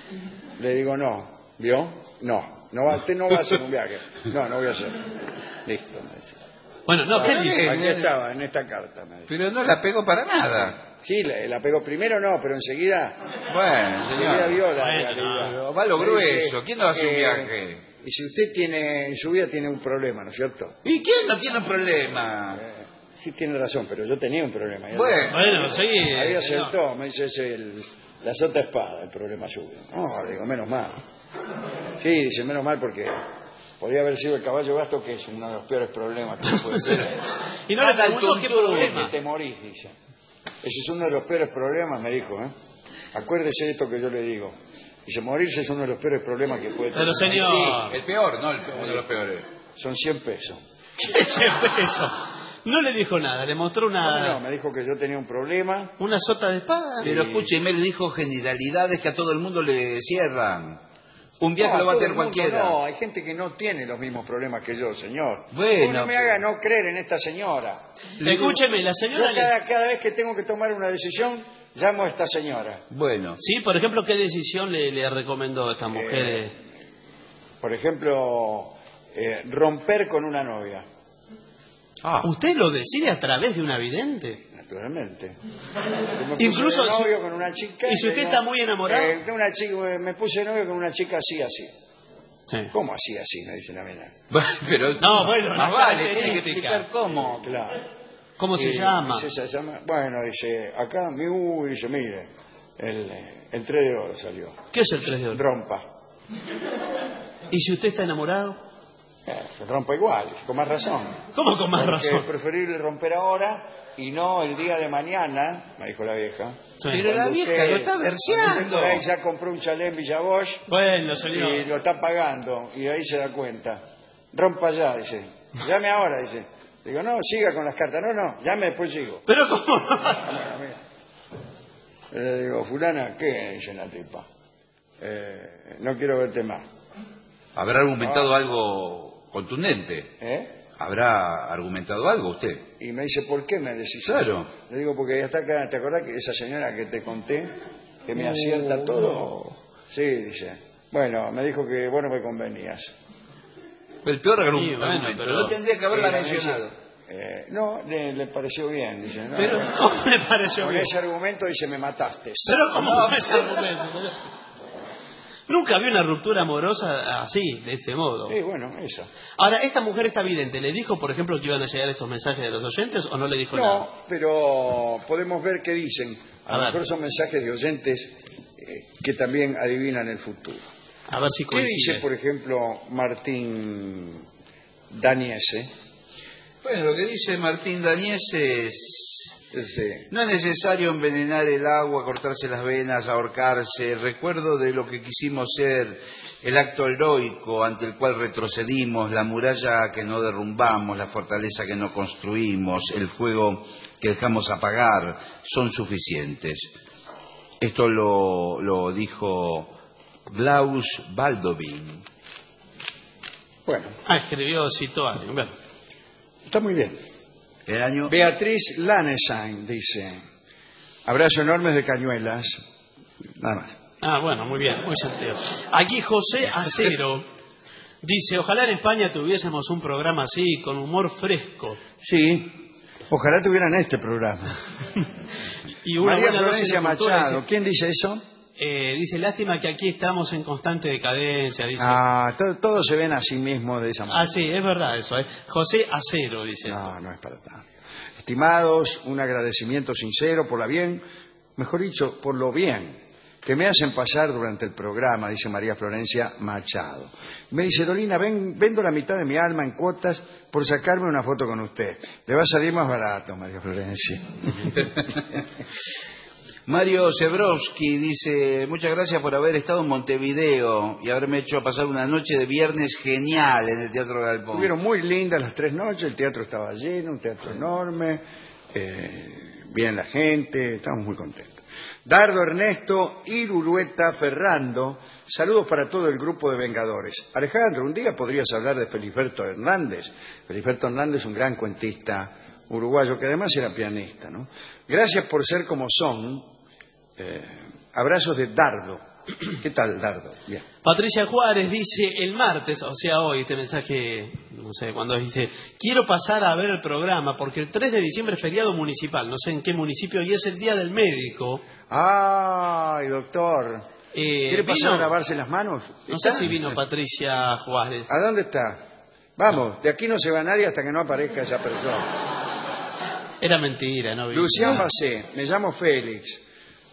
Le digo, no. ¿Vio? No. no va, usted no va a hacer un viaje. No, no voy a hacer. Listo, me dice. Bueno, no, ¿qué Ah, dijo? aquí estaba, en esta carta, me dice. Pero no la pegó para nada. Sí, la, la pegó primero, no, pero enseguida, Bueno, enseguida señor. vio la Bueno, realidad. Pero va lo Me grueso. dice, ¿Quién no hace un eh, viaje? Y si usted tiene, en su vida tiene un problema, ¿no es cierto? ¿Y quién no tiene un problema? Eh, sí tiene razón, pero yo tenía un problema. ya Bueno. Bueno, sí. Ahí señor. acertó, me dice, es el, la sota espada, el problema suyo. No, digo, menos mal. Sí, dice, menos mal porque podía haber sido el caballo gasto, que es uno de los peores problemas que puede ser. Y no le Anda al preguntó qué tuntún, Que problema. te morís, dice. Ese es uno de los peores problemas, me dijo, ¿eh? Acuérdese de esto que yo le digo. Dice, morirse es uno de los peores problemas que puede tener. Pero señor... Sí, el peor, no el, uno de los peores. Son cien pesos. Eso. No le dijo nada, le mostró No, una, no, me dijo que yo tenía un problema. una sota de espada. Pero escúcheme, le dijo generalidades que a todo el mundo le cierran. Un viaje No, lo va a todo tener el mundo cualquiera. No, hay gente que no tiene los mismos problemas que yo, señor. Bueno, no me haga no creer en esta señora. Escúcheme, la Yo señora... le- cada, cada vez que tengo que tomar una decisión, llamo a esta señora. Bueno, Sí, por ejemplo, ¿qué decisión le, le recomendó a esta mujer? Eh, Por ejemplo, eh, romper con una novia, ah, ¿Usted lo decide a través de una vidente? naturalmente. Yo me puse Incluso de si- novio con una chica. y si usted no- está muy enamorado. eh, de una chica, me puse de novio con una chica así, así. Sí. ¿Cómo así, así? Me dice la mina. bueno, pero No, bueno, más la vale, tiene que característica. explicar cómo. Claro. ¿Cómo se Y llama? dice, se llama. Bueno, dice, acá, mi uy, dice, mire, el, el tres de oro salió. ¿Qué es el tres de oro? Rompa. ¿Y si usted está enamorado? Eh, se rompa igual, con más razón. ¿Cómo con más Porque razón? es preferible romper ahora y no el día de mañana, me dijo la vieja. Sí. Pero la Cuando vieja usted- lo está cuando usted verseando. por ahí ya compró un chalet en Villa Bosch Bueno, y señor. lo está pagando y ahí se da cuenta. Rompa ya, dice. Llame ahora, dice. Digo, no, siga con las cartas. No, no, llame después sigo. Pero ¿cómo? Bueno, mira. Le digo, fulana, ¿qué? Dice la tipa. Eh, no quiero verte más. Habrá argumentado algo contundente. ¿Eh? Habrá argumentado algo usted. Y me dice, ¿por qué me decís eso? Claro. Le digo, porque ya está acá, ¿te acordás que esa señora que te conté, que me acierta todo? Sí, dice. Bueno, me dijo que vos no me convenías. El peor argu- Sí, bueno, argumento. pero- No tendría que haberla Eh, me mencionado. dice, eh, no, le, le pareció bien, dice. No, Pero no, ¿cómo le pareció con bien? ese argumento dice, me mataste. Pero ¿cómo con ese argumento? Nunca vi una ruptura amorosa así, de este modo. Sí, bueno, eso. Ahora, ¿esta mujer está vidente? ¿Le dijo, por ejemplo, que iban a llegar estos mensajes de los oyentes o no le dijo No, nada? pero podemos ver qué dicen. A, A lo ver. mejor son mensajes de oyentes eh, que también adivinan el futuro. A ver si ¿Qué coincide. dice, por ejemplo, Martín Daniese? Bueno, lo que dice Martín Dañez es... Ese, No es necesario envenenar el agua, cortarse las venas, ahorcarse. El recuerdo de lo que quisimos ser, el acto heroico ante el cual retrocedimos, la muralla que no derrumbamos, la fortaleza que no construimos, el fuego que dejamos apagar, son suficientes. Esto lo, lo dijo Klaus Baldovin. bueno, Ah, escribió, citó a alguien. Bueno. está muy bien. El año... Beatriz Lanesheim dice, abrazo enormes de cañuelas, nada más. Ah, bueno, muy bien, muy sentido. Aquí José Acero dice, ojalá en España tuviésemos un programa así, con humor fresco. Sí, ojalá tuvieran este programa. Y una María buena dosis de Florencia cultura, Machado, dice, ¿quién dice eso? Eh, dice, lástima que aquí estamos en constante decadencia. Dice. Ah, todos todo se ven a sí mismos de esa manera. Ah, sí, es verdad eso. ¿eh? José Acero dice. No, no es para tanto. Estimados, un agradecimiento sincero por la bien, mejor dicho, por lo bien que me hacen pasar durante el programa, dice María Florencia Machado. Me dice, Dolina, ven, vendo la mitad de mi alma en cuotas por sacarme una foto con usted. Le va a salir más barato, María Florencia. Mario Zebrowski dice, muchas gracias por haber estado en Montevideo y haberme hecho pasar una noche de viernes genial en el Teatro Galpón. Estuvieron muy lindas las tres noches, el teatro estaba lleno, un teatro enorme, eh, bien la gente, estamos muy contentos. Dardo Ernesto Irurueta Ferrando, saludos para todo el grupo de Vengadores. Alejandro, un día podrías hablar de Feliberto Hernández. Feliberto Hernández, un gran cuentista uruguayo que además era pianista, ¿no? Gracias por ser como son. Eh, abrazos de Dardo. ¿Qué tal, Dardo? Bien. Patricia Juárez dice, el martes, o sea hoy, este mensaje, no sé cuándo dice, quiero pasar a ver el programa porque el tres de diciembre es feriado municipal, no sé en qué municipio, y es el Día del Médico. Ay, doctor. Eh, ¿Quiere pasar ¿vino? a lavarse las manos? No ¿Está? sé si vino Patricia Juárez. ¿A dónde está? Vamos, de aquí no se va nadie hasta que no aparezca esa persona. Era mentira, no vino. Lucián Bacé, me llamo Félix.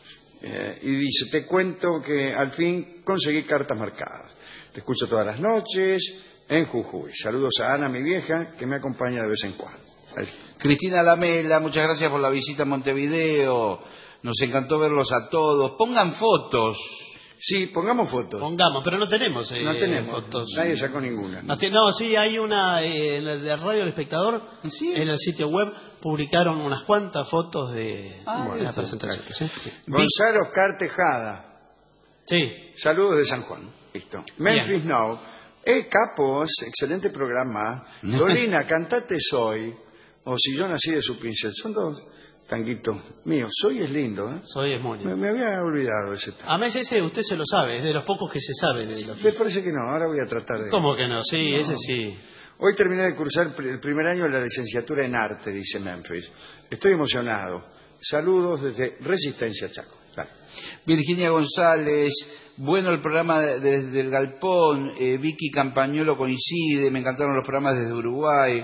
Eh, y dice, te cuento que al fin conseguí cartas marcadas. Te escucho todas las noches en Jujuy. Saludos a Ana, mi vieja, que me acompaña de vez en cuando. Ahí. Cristina Lamela, muchas gracias por la visita a Montevideo. Nos encantó verlos a todos. Pongan fotos. Sí, pongamos fotos. Pongamos, pero no tenemos, eh, No tenemos, fotos. nadie sacó ninguna. No, no, sí, hay una eh, de Radio El Espectador, ¿Sí? en el sitio web, publicaron unas cuantas fotos de, Ah, de la presentación. ¿Sí? Gonzalo Oscar Tejada, Sí. saludos de San Juan. Listo. Memphis Now. Eh, capos, excelente programa. Dolina, cantate Soy, o Si yo nací de su pincel. Son dos tanguitos míos. Soy es lindo, ¿eh? Soy es muy Me, lindo. me había olvidado ese tango. A mí ese usted se lo sabe, es de los pocos que se sabe. De los... Me parece que no, ahora voy a tratar de... ¿Cómo que no? Sí, ese sí. Hoy terminé de cursar el primer año de la licenciatura en arte, dice Memphis. Estoy emocionado. Saludos desde Resistencia, Chaco. Dale. Virginia González, bueno el programa desde el Galpón. eh, Vicky Campañolo coincide, me encantaron los programas desde Uruguay.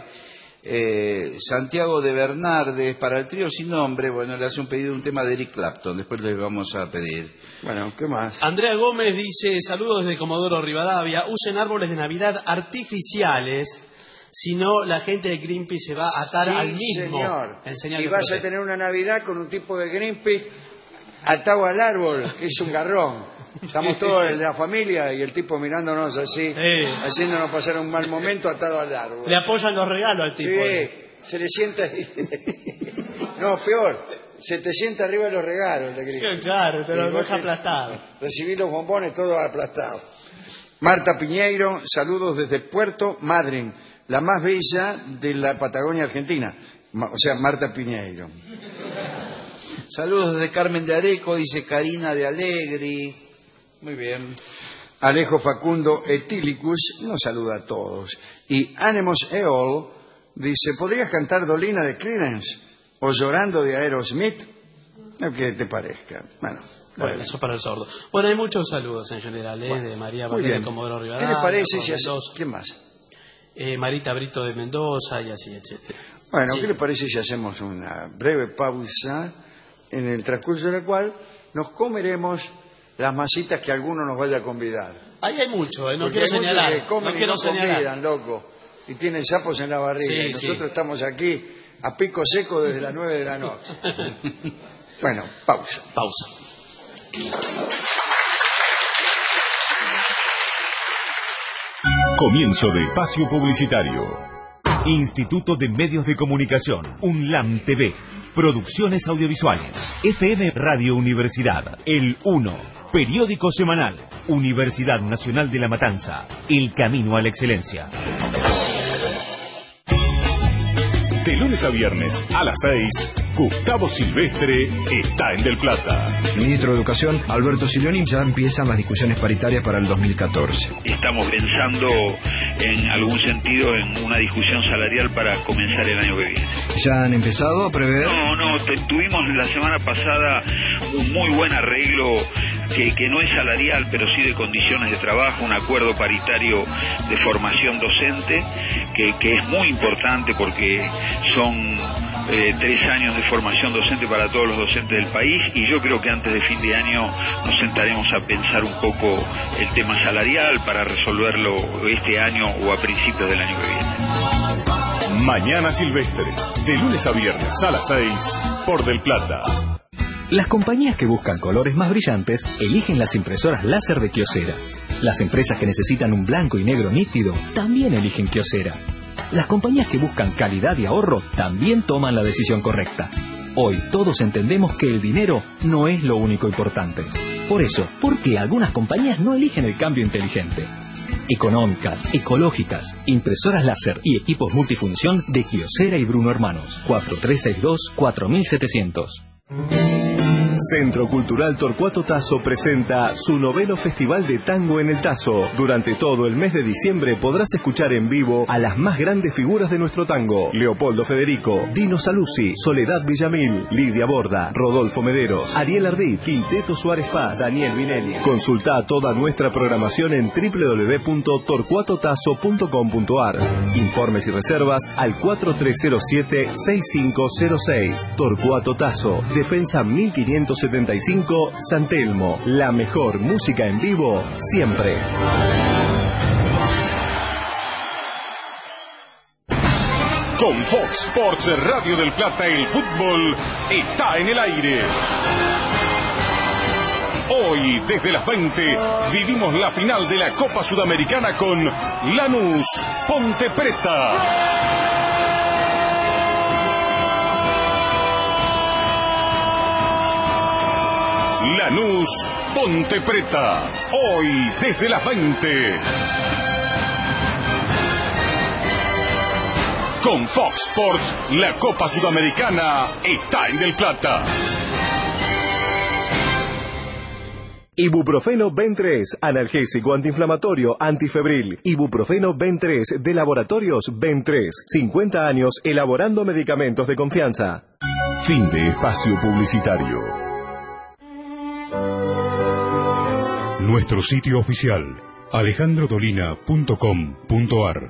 Eh, Santiago de Bernardes, para el trío sin nombre, bueno, le hace un pedido de un tema de Eric Clapton, después le vamos a pedir. Bueno, ¿qué más? Andrea Gómez dice, saludos desde Comodoro Rivadavia, usen árboles de Navidad artificiales, si no la gente de Greenpeace se va a atar Sí, al mismo. señor. En señal Y de vas a protesta. tener una Navidad con un tipo de Greenpeace atado al árbol, que es un garrón. Estamos todos de la familia y el tipo mirándonos así, Sí. haciéndonos pasar un mal momento atado al árbol. Le apoyan los regalos al tipo. Sí, se le sienta... No, peor, se te sienta arriba de los regalos de Sí, Greenpeace. claro, te lo Sí, vos deja te- aplastado. Recibí los bombones todos aplastados. Marta Piñeiro, saludos desde Puerto Madryn, la más bella de la Patagonia Argentina. Ma- O sea, Marta Piñeiro. Saludos desde Carmen de Areco, dice Karina de Alegri. Muy bien. Alejo Facundo Etilicus nos saluda a todos. Y Anemos Eol dice, ¿podrías cantar Dolina de Creedence o Llorando de Aerosmith? Lo que te parezca. Bueno, Bueno, dale. eso para el sordo. Bueno, hay muchos saludos en general, ¿eh? De María Muy Valdés bien. de Comodoro ¿Qué Rivadavia. le parece si Mendoza, hacemos... ¿Quién más? eh, Marita Brito de Mendoza y así, etcétera. Bueno, Sí. ¿qué le parece si hacemos una breve pausa en el transcurso de la cual nos comeremos las masitas que alguno nos vaya a convidar? Ahí hay mucho, ¿eh? No Porque quiero hay muchos señalar. que comen No y quiero no señalar. convidan, loco, y tienen sapos en la barriga. Sí, y nosotros sí. estamos aquí a pico seco desde las nueve de la noche. Bueno, pausa. Pausa. Comienzo de espacio publicitario. Instituto de Medios de Comunicación, UNLAM T V, Producciones Audiovisuales, F M Radio Universidad, El uno, Periódico Semanal, Universidad Nacional de La Matanza, El Camino a la Excelencia. De lunes a viernes a las seis, Gustavo Silvestre está en Del Plata. Ministro de Educación, Alberto Silioni, ya empiezan las discusiones paritarias para el dos mil catorce. Estamos pensando en algún sentido en una discusión salarial para comenzar el año que viene. ¿Ya han empezado a prever? No, no, tuvimos la semana pasada un muy buen arreglo que, que no es salarial, pero sí de condiciones de trabajo, un acuerdo paritario de formación docente, que, que es muy importante porque son eh, tres años de formación docente para todos los docentes del país, y yo creo que antes de fin de año nos sentaremos a pensar un poco el tema salarial para resolverlo este año o a principios del año que viene. Mañana Silvestre, de lunes a viernes a las seis, por Del Plata. Las compañías que buscan colores más brillantes eligen las impresoras láser de Kyocera. Las empresas que necesitan un blanco y negro nítido también eligen Kyocera. Las compañías que buscan calidad y ahorro también toman la decisión correcta. Hoy todos entendemos que el dinero no es lo único importante. Por eso, ¿por qué algunas compañías no eligen el cambio inteligente? Económicas, ecológicas, impresoras láser y equipos multifunción de Kyocera y Bruno Hermanos. cuatro tres seis dos, cuatro siete cero cero. Centro Cultural Torcuato Tasso presenta su noveno Festival de Tango en el Tasso. Durante todo el mes de diciembre podrás escuchar en vivo a las más grandes figuras de nuestro tango: Leopoldo Federico, Dino Saluzzi, Soledad Villamil, Lidia Borda, Rodolfo Mederos, Ariel Ardit, Quinteto Suárez Paz, Daniel Vinelli. Consulta toda nuestra programación en doble u doble u doble u punto torcuato tasso punto com punto a r. Informes y reservas al cuatro tres cero siete, seis cinco cero seis. Torcuato Tasso, Defensa mil quinientos setenta y cinco, San Telmo. La mejor música en vivo siempre. Con Fox Sports Radio del Plata, el fútbol está en el aire. Hoy, desde las veinte, vivimos la final de la Copa Sudamericana con Lanús Ponte Preta. Lanús Ponte Preta. Hoy, desde las veinte. Con Fox Sports, la Copa Sudamericana está en Del Plata. Ibuprofeno Ben tres, analgésico antiinflamatorio, antifebril. Ibuprofeno Ben tres, de Laboratorios Ben tres. cincuenta años elaborando medicamentos de confianza. Fin de espacio publicitario. Nuestro sitio oficial, alejandro dolina punto com punto a r.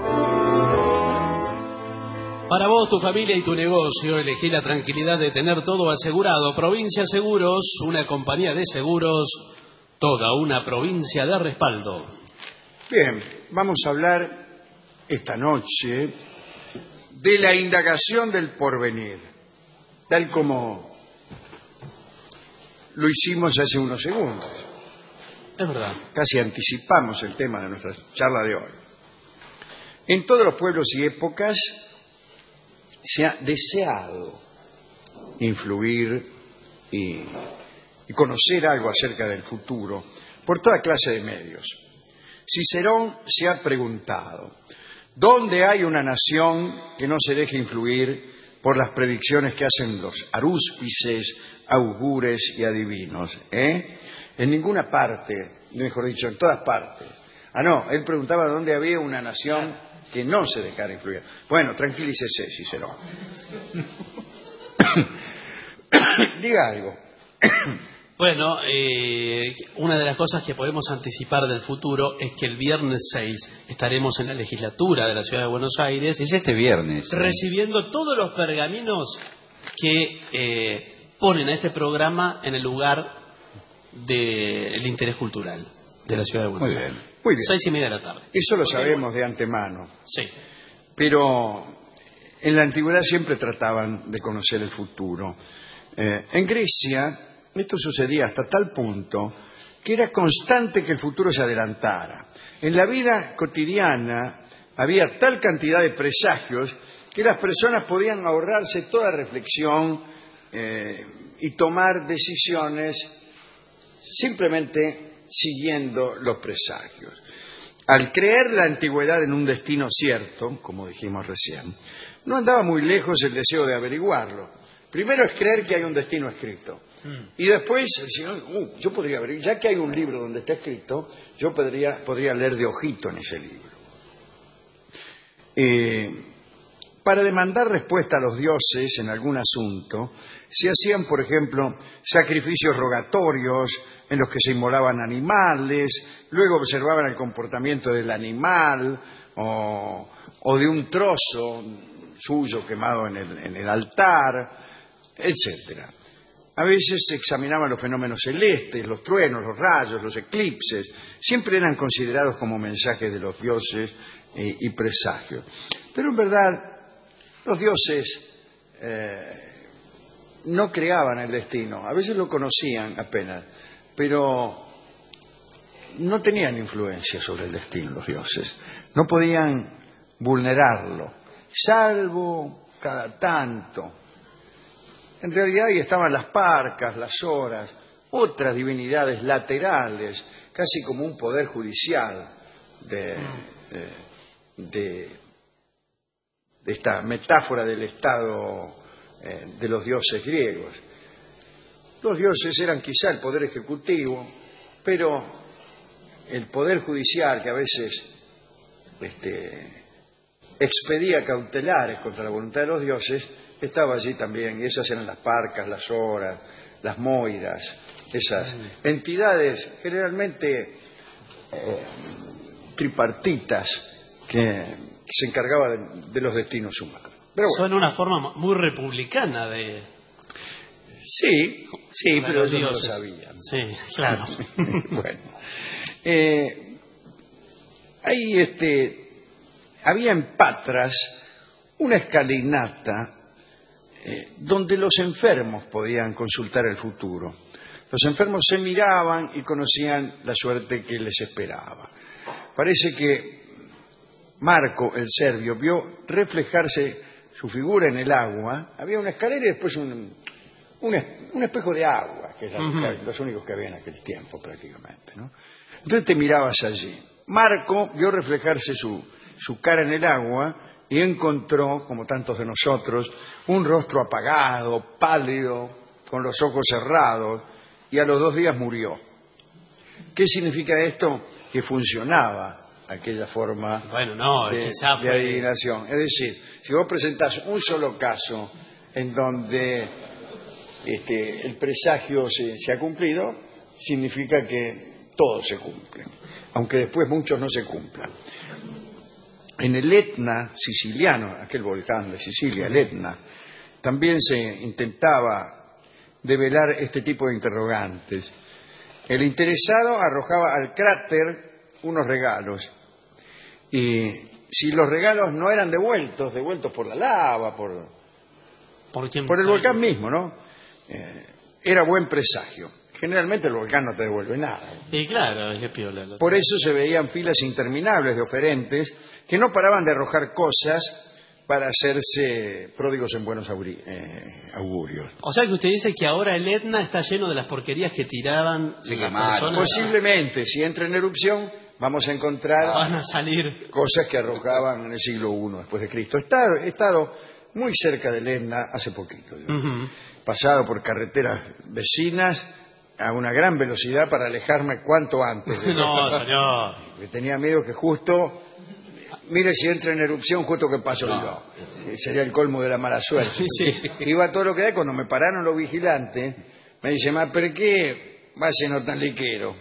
Para vos, tu familia y tu negocio, elegí la tranquilidad de tener todo asegurado. Provincia Seguros, una compañía de seguros, toda una provincia de respaldo. Bien, vamos a hablar esta noche de la indagación del porvenir, tal como lo hicimos hace unos segundos. Es verdad. Casi anticipamos el tema de nuestra charla de hoy. En todos los pueblos y épocas se ha deseado influir y, y conocer algo acerca del futuro por toda clase de medios. Cicerón se ha preguntado: ¿dónde hay una nación que no se deje influir por las predicciones que hacen los arúspices, augures y adivinos? ¿Eh? En ninguna parte, mejor dicho, en todas partes. Ah, no, él preguntaba dónde había una nación que no se dejara influir. Bueno, tranquilícese, Cicerón. Diga algo. Bueno, eh, una de las cosas que podemos anticipar del futuro es que el viernes seis estaremos en la legislatura de la Ciudad de Buenos Aires. Es este viernes. Recibiendo todos los pergaminos que eh, ponen a este programa en el lugar del interés cultural de la Ciudad de Buenos Aires. Muy bien. Seis y media de la tarde. Eso lo sabemos de antemano. Sí. Pero en la antigüedad siempre trataban de conocer el futuro. Eh, en Grecia esto sucedía hasta tal punto que era constante que el futuro se adelantara. En la vida cotidiana había tal cantidad de presagios que las personas podían ahorrarse toda reflexión eh, y tomar decisiones simplemente siguiendo los presagios. Al creer la antigüedad en un destino cierto, como dijimos recién, no andaba muy lejos el deseo de averiguarlo. Primero es creer que hay un destino escrito. Y después, uh, yo podría ver, ya que hay un libro donde está escrito, yo podría, podría leer de ojito en ese libro. Eh, para demandar respuesta a los dioses en algún asunto, se hacían, por ejemplo, sacrificios rogatorios en los que se inmolaban animales, luego observaban el comportamiento del animal o, o de un trozo suyo quemado en el, en el altar, etcétera. A veces se examinaban los fenómenos celestes, los truenos, los rayos, los eclipses. Siempre eran considerados como mensajes de los dioses eh, y presagios. Pero en verdad, los dioses eh, no creaban el destino. A veces lo conocían apenas, pero no tenían influencia sobre el destino los dioses. No podían vulnerarlo, salvo cada tanto. En realidad ahí estaban las parcas, las horas, otras divinidades laterales, casi como un poder judicial de, de, de, de esta metáfora del estado eh, de los dioses griegos. Los dioses eran quizá el poder ejecutivo, pero el poder judicial que a veces este, expedía cautelares contra la voluntad de los dioses, estaba allí también, y esas eran las parcas, las horas, las moiras, esas entidades generalmente eh, tripartitas que se encargaban de, de los destinos humanos. Pero bueno, son una forma muy republicana de... Sí, sí, de pero ellos no lo dioses. sabían. Sí, claro. Bueno, eh, ahí este, había en Patras una escalinata eh, donde los enfermos podían consultar el futuro. Los enfermos se miraban y conocían la suerte que les esperaba. Parece que Marco, el serbio, vio reflejarse su figura en el agua. Había una escalera y después un, un, un espejo de agua, que eran uh-huh. los únicos que había en aquel tiempo prácticamente, ¿no? Entonces te mirabas allí. Marco vio reflejarse su, su cara en el agua y encontró, como tantos de nosotros, un rostro apagado, pálido, con los ojos cerrados, y a los dos días murió. ¿Qué significa esto? Que funcionaba aquella forma bueno, no, de, quizá de fue... adivinación. Es decir, si vos presentás un solo caso en donde este, el presagio se, se ha cumplido, significa que todos se cumplen, aunque después muchos no se cumplan. En el Etna siciliano, aquel volcán de Sicilia, el Etna, también se intentaba develar este tipo de interrogantes. El interesado arrojaba al cráter unos regalos, y si los regalos no eran devueltos, devueltos por la lava, por, por, por el volcán mismo, ¿no? Eh, era buen presagio. Generalmente el volcán no te devuelve nada. Y claro, es que piola. Por eso se veían filas interminables de oferentes que no paraban de arrojar cosas para hacerse pródigos en buenos auguri- eh, augurios. O sea que usted dice que ahora el Etna está lleno de las porquerías que tiraban Sí, las personas. Posiblemente, si entra en erupción, vamos a encontrar van a salir cosas que arrojaban en el siglo primero después de Cristo. He estado, he estado muy cerca del Etna hace poquito. Yo. Uh-huh. Pasado por carreteras vecinas a una gran velocidad para alejarme cuanto antes. No, señor. Porque tenía miedo que justo... Mire si entra en erupción justo que paso no. yo. Sería el colmo de la mala suerte. Sí, sí. Iba todo lo que da. Cuando me pararon los vigilantes, me dice, ¿más per qué va siendo tan liquero?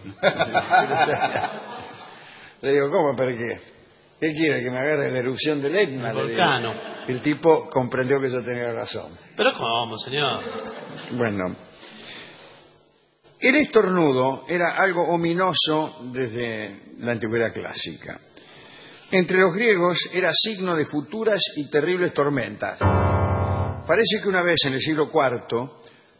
Le digo, ¿cómo per qué? ¿Qué quiere? ¿Que me agarre la erupción del Etna? El volcán. El tipo comprendió que yo tenía razón. ¿Pero cómo, señor? Bueno, el estornudo era algo ominoso desde la antigüedad clásica. Entre los griegos era signo de futuras y terribles tormentas. Parece que una vez en el siglo cuarto,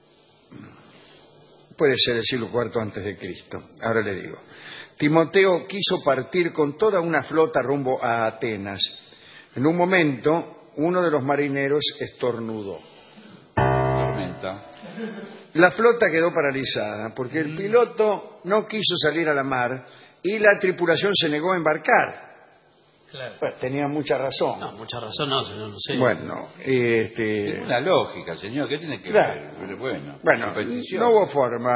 puede ser el siglo cuarto antes de Cristo, ahora le digo, Timoteo quiso partir con toda una flota rumbo a Atenas. En un momento, uno de los marineros estornudó. Tormenta. La flota quedó paralizada porque el piloto no quiso salir a la mar y la tripulación se negó a embarcar. Claro. Pues tenía mucha razón. No, mucha razón no, señor, no sé. Bueno, este... Tiene una lógica, señor, ¿qué tiene que Claro. ver? Pero bueno, Bueno, superstición. no hubo forma.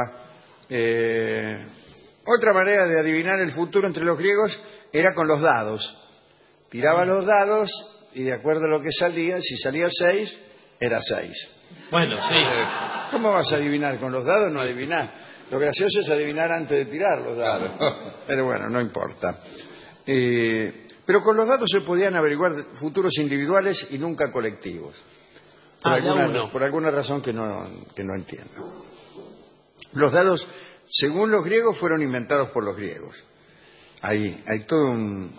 Eh, otra manera de adivinar el futuro entre los griegos era con los dados. Tiraba los dados y de acuerdo a lo que salía, si salía seis, era seis. Bueno, sí. ¿Cómo vas a adivinar? Con los dados no adivinás. Lo gracioso es adivinar antes de tirar los dados. Claro. Pero bueno, no importa. Eh, pero con los dados se podían averiguar futuros individuales y nunca colectivos. Por, Ah, de a alguna, uno. por alguna razón que no, que no entiendo. Los dados, según los griegos, fueron inventados por los griegos. Hay, hay todo un,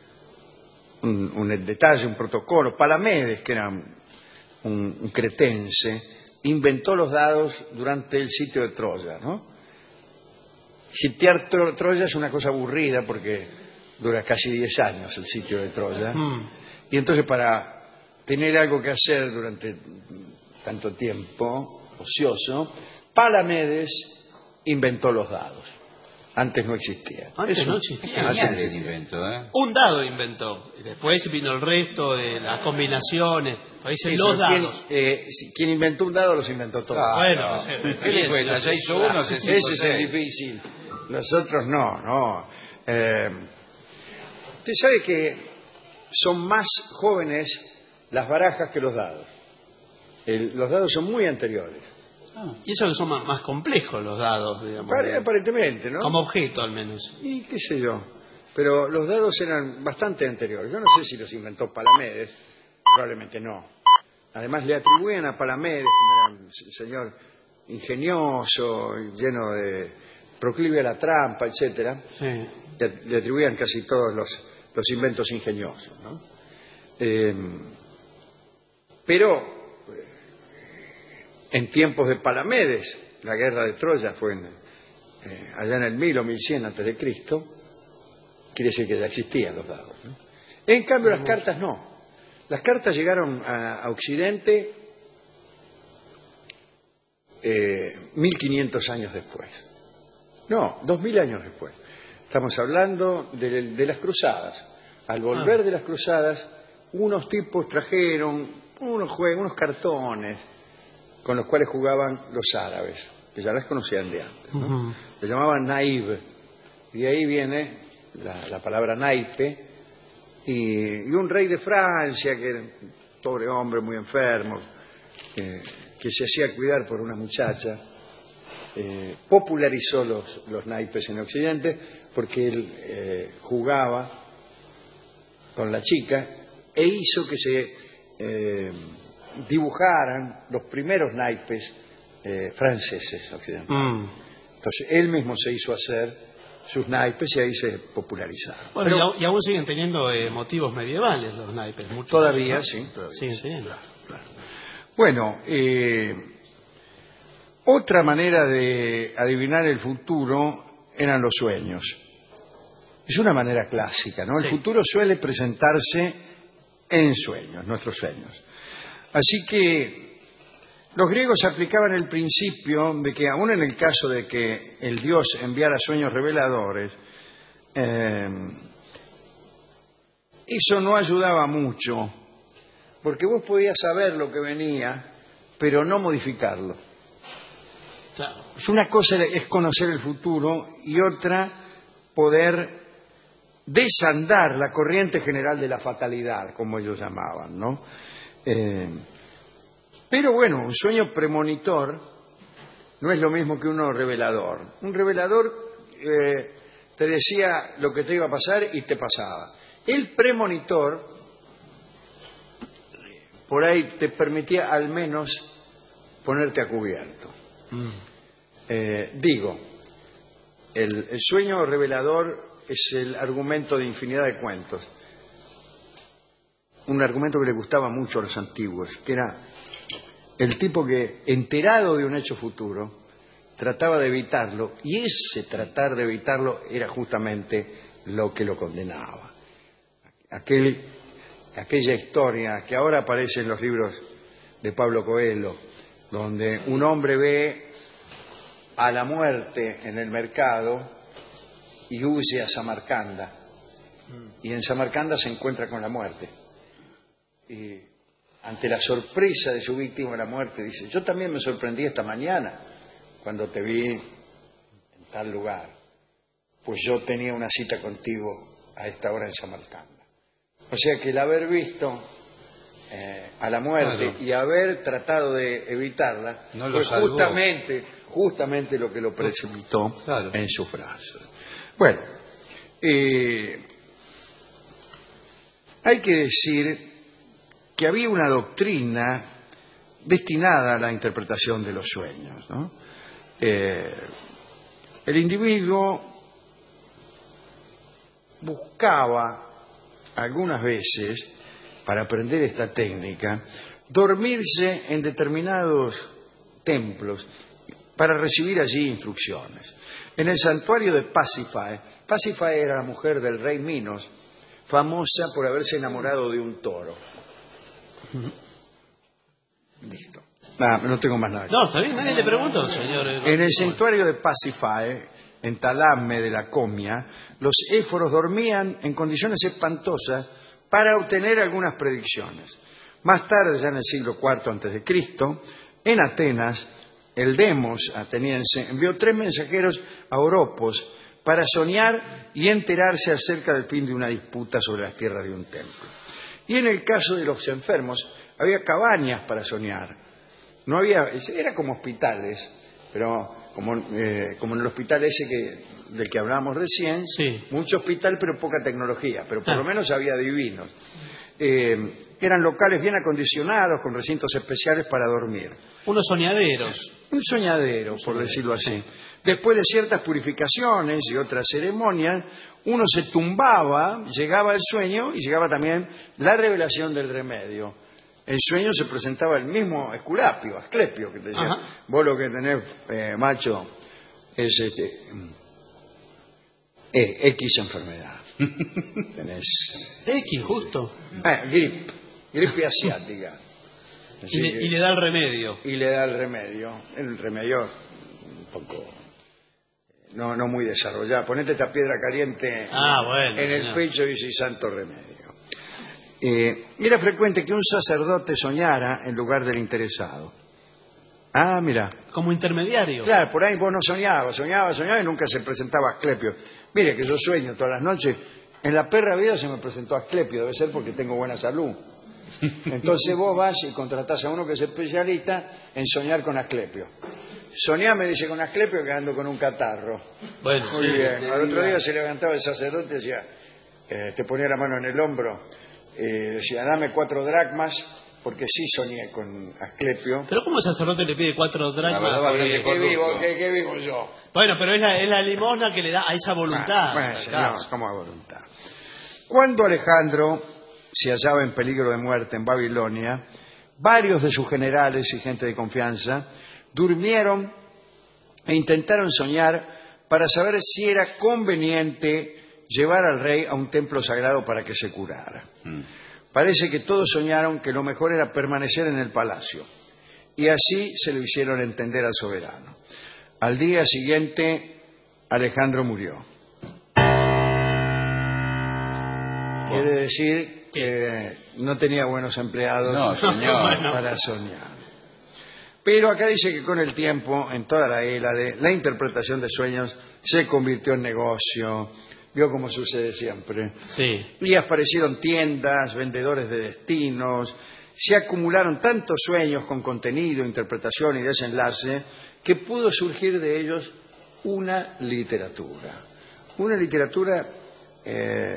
un, un detalle, un protocolo. Palamedes, que era un, un cretense, inventó los dados durante el sitio de Troya, ¿no? Sitiar Tro- Troya es una cosa aburrida porque dura casi diez años el sitio de Troya. Mm. Y entonces para tener algo que hacer durante tanto tiempo ocioso, Palamedes inventó los dados. Antes no existía. Antes Eso- no existía. Genial el invento, ¿eh? Un dado inventó. Y después vino el resto de las combinaciones. Ahí dicen Sí, los pero ¿quién, dados. eh, si- quien inventó un dado los inventó todos. Ah, Bueno, no. no sé, ¿Qué le cuesta? Ya hizo uno, se Ese es el difícil. Nosotros no, no. Eh, usted sabe que son más jóvenes las barajas que los dados. El- los dados son muy anteriores. Y eso que son más, más complejos los dados, digamos. Pare- Aparentemente, ¿no? Como objeto, al menos. Y qué sé yo. Pero los dados eran bastante anteriores. Yo no sé si los inventó Palamedes. Probablemente no. Además le atribuían a Palamedes, que era un señor ingenioso, lleno de proclive a la trampa, etcétera. Sí. Le, le atribuían casi todos los, los inventos ingeniosos, ¿no? Eh, pero eh, en tiempos de Palamedes, la guerra de Troya fue en, eh, allá en el mil o mil cien antes de Cristo, quiere decir que ya existían los dados, ¿no? En cambio las cartas no. Las cartas llegaron a, a Occidente eh, mil quinientos años después. No, dos mil años después. Estamos hablando de, de las cruzadas. Al volver Ah. de las cruzadas, unos tipos trajeron unos juegos, unos cartones con los cuales jugaban los árabes, que ya las conocían de antes, ¿no? Ujú. Se llamaban naib, y de ahí viene la, la palabra naipe, y, y un rey de Francia, que era un pobre hombre muy enfermo, eh, que se hacía cuidar por una muchacha, eh, popularizó los, los naipes en Occidente, porque él eh, jugaba con la chica e hizo que se eh, dibujaran los primeros naipes eh, franceses occidentales. Mm. Entonces él mismo se hizo hacer sus naipes y ahí se popularizaron. Bueno, Pero y, aún, y aún siguen teniendo eh, motivos medievales los naipes. Muchos, todavía, ¿no? sí, todavía Siguen sí. teniendo. Bueno, eh, otra manera de adivinar el futuro eran los sueños. Es una manera clásica, ¿no? El Sí. futuro suele presentarse en sueños, nuestros sueños. Así que los griegos aplicaban el principio de que, aun en el caso de que el dios enviara sueños reveladores, eh, eso no ayudaba mucho, porque vos podías saber lo que venía, pero no modificarlo. Claro. Es una cosa es conocer el futuro y otra poder desandar la corriente general de la fatalidad, como ellos llamaban, ¿no? Eh, pero bueno, un sueño premonitor no es lo mismo que uno revelador. Un revelador eh, te decía lo que te iba a pasar y te pasaba. El premonitor por ahí te permitía al menos ponerte a cubierto. Mm. Eh, digo, el, el sueño revelador es el argumento de infinidad de cuentos. Un argumento que le gustaba mucho a los antiguos, que era el tipo que, enterado de un hecho futuro, trataba de evitarlo, y ese tratar de evitarlo era justamente lo que lo condenaba. Aquel, aquella historia que ahora aparece en los libros de Pablo Coelho, donde un hombre ve a la muerte en el mercado y huye a Samarcanda. y en Samarcanda se encuentra con la muerte. Y ante la sorpresa de su víctima, la muerte, dice: yo también me sorprendí esta mañana cuando te vi en tal lugar, pues yo tenía una cita contigo a esta hora en Samarcanda. O sea que el haber visto eh, a la muerte, claro, y haber tratado de evitarla, no fue justamente, justamente lo que lo precipitó, claro, en sus brazos. Bueno, eh, hay que decir que había una doctrina destinada a la interpretación de los sueños, ¿no? Eh, el individuo buscaba algunas veces, para aprender esta técnica, dormirse en determinados templos para recibir allí instrucciones. En el santuario de Pasífae, Pasífae era la mujer del rey Minos, famosa por haberse enamorado de un toro. Listo. Ah, no tengo más nada. No, está bien, nadie le preguntó, señor. En el santuario de Pasífae, en Talame de la Comia, los éforos dormían en condiciones espantosas para obtener algunas predicciones. Más tarde, ya en el siglo cuarto antes de Cristo, en Atenas, el Demos ateniense envió tres mensajeros a Oropos para soñar y enterarse acerca del fin de una disputa sobre las tierras de un templo. Y en el caso de los enfermos, había cabañas para soñar. No había, era como hospitales, pero como, eh, como en el hospital ese que, del que hablábamos recién, sí, mucho hospital pero poca tecnología, pero por ah. lo menos había divinos. Eh, eran locales bien acondicionados, con recintos especiales para dormir. Unos soñaderos. Un soñadero, por decirlo así. Después de ciertas purificaciones y otras ceremonias, uno se tumbaba, llegaba el sueño y llegaba también la revelación del remedio. En sueño se presentaba el mismo Esculapio, Asclepio, que te decía: ajá, vos lo que tenés, eh, macho, es este, eh, X enfermedad. Tenés X, justo. Eh, gripe, gripe asiática. Y le, que, y le da el remedio. Y le da el remedio. El remedio un poco, no, no muy desarrollado. Ponete esta piedra caliente ah, bueno, en el no. pecho y si santo remedio. Eh, era frecuente que un sacerdote soñara en lugar del interesado. Ah, mira. Como intermediario. Claro, por ahí vos no soñabas, soñabas, soñabas y nunca se presentaba Asclepio. Mire que yo sueño todas las noches. En la perra vida se me presentó Asclepio, debe ser porque tengo buena salud. Entonces vos vas y contratás a uno que es especialista en soñar con Asclepio. Soñá, me dice, con Asclepio, que ando con un catarro. Bueno, muy sí, bien. Al otro día se levantaba el sacerdote y decía, eh, te ponía la mano en el hombro, eh, decía, dame cuatro dracmas, porque sí soñé con Asclepio. ¿Pero cómo el sacerdote le pide cuatro dracmas? ¿Qué, ¿qué, vivo, qué, ¿Qué vivo yo? Bueno, pero es la, es la limosna que le da a esa voluntad. Ah, bueno, señor, ¿cómo a voluntad? Cuando Alejandro se hallaba en peligro de muerte en Babilonia, varios de sus generales y gente de confianza durmieron e intentaron soñar para saber si era conveniente llevar al rey a un templo sagrado para que se curara. Mm. Parece que todos soñaron que lo mejor era permanecer en el palacio, y así se lo hicieron entender al soberano. Al día siguiente, Alejandro murió. Quiere decir que no tenía buenos empleados no, señor. para soñar. Pero acá dice que con el tiempo, en toda la Hélade, la interpretación de sueños se convirtió en negocio. Vio cómo sucede siempre. Sí. Y aparecieron tiendas, vendedores de destinos, se acumularon tantos sueños con contenido, interpretación y desenlace, que pudo surgir de ellos una literatura. Una literatura eh,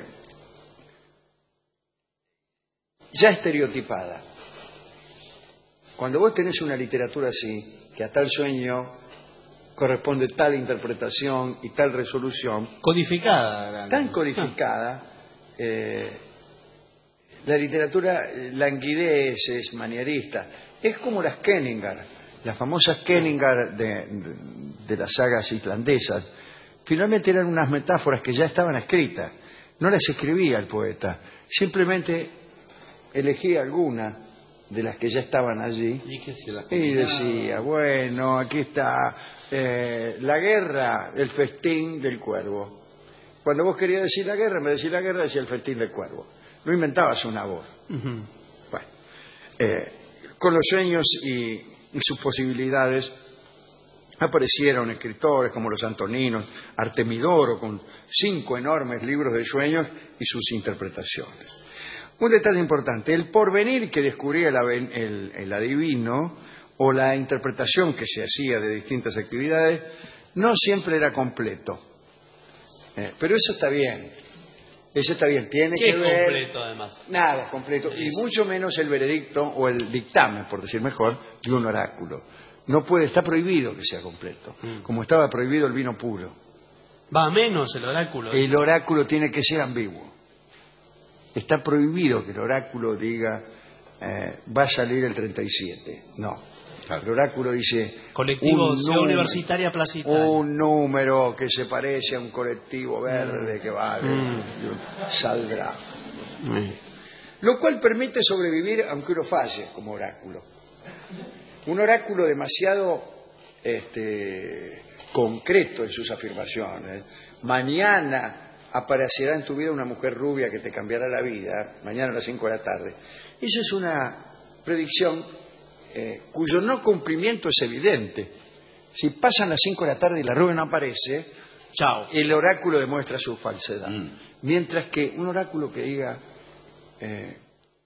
ya estereotipada. Cuando vos tenés una literatura así, que a tal sueño corresponde tal interpretación y tal resolución. Codificada. Tan codificada, eh, la literatura languidece, es manierista. Es como las Kenningar, las famosas Kenningar de, de, de las sagas islandesas. Finalmente eran unas metáforas que ya estaban escritas. No las escribía el poeta, simplemente elegía alguna de las que ya estaban allí y, y decía, bueno, aquí está eh, la guerra, el festín del cuervo. Cuando vos querías decir la guerra, en vez de decir la guerra, decía el festín del cuervo. No inventabas una voz. Uh-huh. Bueno, eh, con los sueños y, y sus posibilidades aparecieron escritores como los Antoninos, Artemidoro, con cinco enormes libros de sueños y sus interpretaciones. Un detalle importante, el porvenir que descubría el, el, el adivino o la interpretación que se hacía de distintas actividades no siempre era completo. Eh, pero eso está bien. Eso está bien. Tiene ¿Qué que es ver... completo, además? Nada es completo. Y mucho menos el veredicto o el dictamen, por decir mejor, de un oráculo. No puede, está prohibido que sea completo. Mm. Como estaba prohibido el vino puro. Va a menos el oráculo. El oráculo tiene que ser ambiguo. Está prohibido que el oráculo diga eh, va a salir el treinta y siete. No. El oráculo dice colectivo un Ciudad número, Universitaria Plaza Italia. Un número que se parece a un colectivo verde mm. que va mm. saldrá. Mm. Lo cual permite sobrevivir aunque uno falle como oráculo. Un oráculo demasiado este, concreto en sus afirmaciones. Mañana aparecerá en tu vida una mujer rubia que te cambiará la vida, mañana a las cinco de la tarde. Esa es una predicción eh, cuyo no cumplimiento es evidente. Si pasan las cinco de la tarde y la rubia no aparece, chao, el oráculo demuestra su falsedad. Mm. Mientras que un oráculo que diga eh,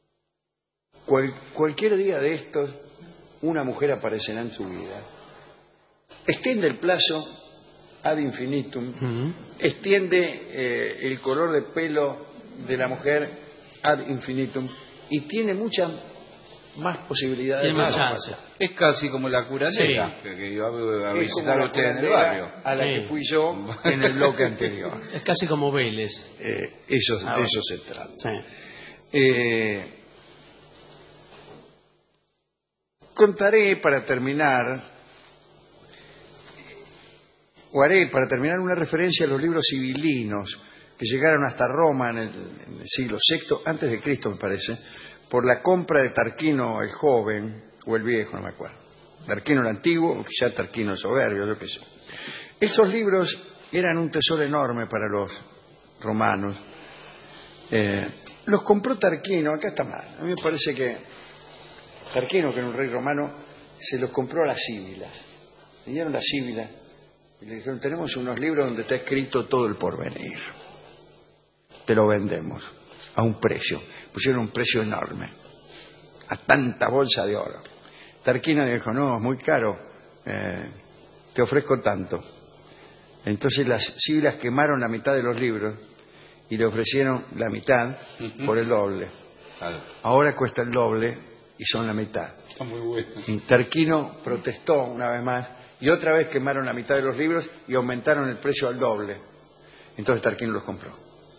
cual, cualquier día de estos una mujer aparecerá en su vida, extiende el plazo ad infinitum, uh-huh. extiende eh, el color de pelo de la mujer ad infinitum y tiene muchas más posibilidades. Tiene más chance. Es casi como la curandera sí. que, que iba a visitar a usted en el barrio. A la sí. que fui yo en el bloque anterior. Es casi como Vélez. Eh, eso, ah, de eso se trata. Sí. Eh, contaré para terminar, o haré para terminar una referencia a los libros sibilinos que llegaron hasta Roma en el, en el siglo sexto, antes de Cristo me parece, por la compra de Tarquino el joven, o el viejo, no me acuerdo. Tarquino el antiguo, o quizá Tarquino el soberbio, yo qué sé. Esos libros eran un tesoro enorme para los romanos. Eh, los compró Tarquino, acá está mal, a mí me parece que Tarquino, que era un rey romano, se los compró a las síbilas. Le dieron las síbilas y le dijeron, tenemos unos libros donde está escrito todo el porvenir. Te lo vendemos a un precio. Pusieron un precio enorme, a tanta bolsa de oro. Tarquino dijo, no, es muy caro, eh, te ofrezco tanto. Entonces las síbilas quemaron la mitad de los libros y le ofrecieron la mitad por el doble. Ahora cuesta el doble y son la mitad. Está muy bueno. Y Tarquino protestó una vez más y otra vez quemaron la mitad de los libros y aumentaron el precio al doble. Entonces Tarquino los compró.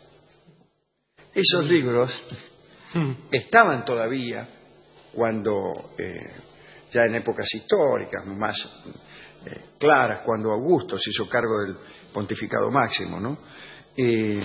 Esos libros estaban todavía cuando, eh, ya en épocas históricas más eh, claras, cuando Augusto se hizo cargo del pontificado máximo, ¿no? Eh,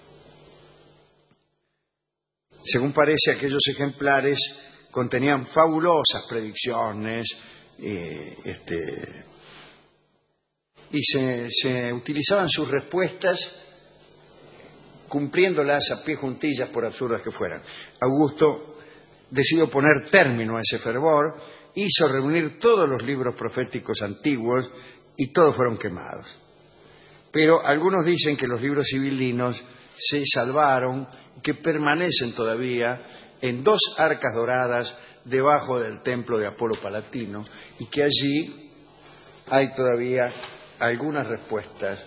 según parece, aquellos ejemplares contenían fabulosas predicciones eh, este, y se, se utilizaban sus respuestas cumpliéndolas a pie juntillas por absurdas que fueran. Augusto decidió poner término a ese fervor, hizo reunir todos los libros proféticos antiguos y todos fueron quemados. Pero algunos dicen que los libros sibilinos se salvaron, que permanecen todavía en dos arcas doradas debajo del templo de Apolo Palatino y que allí hay todavía algunas respuestas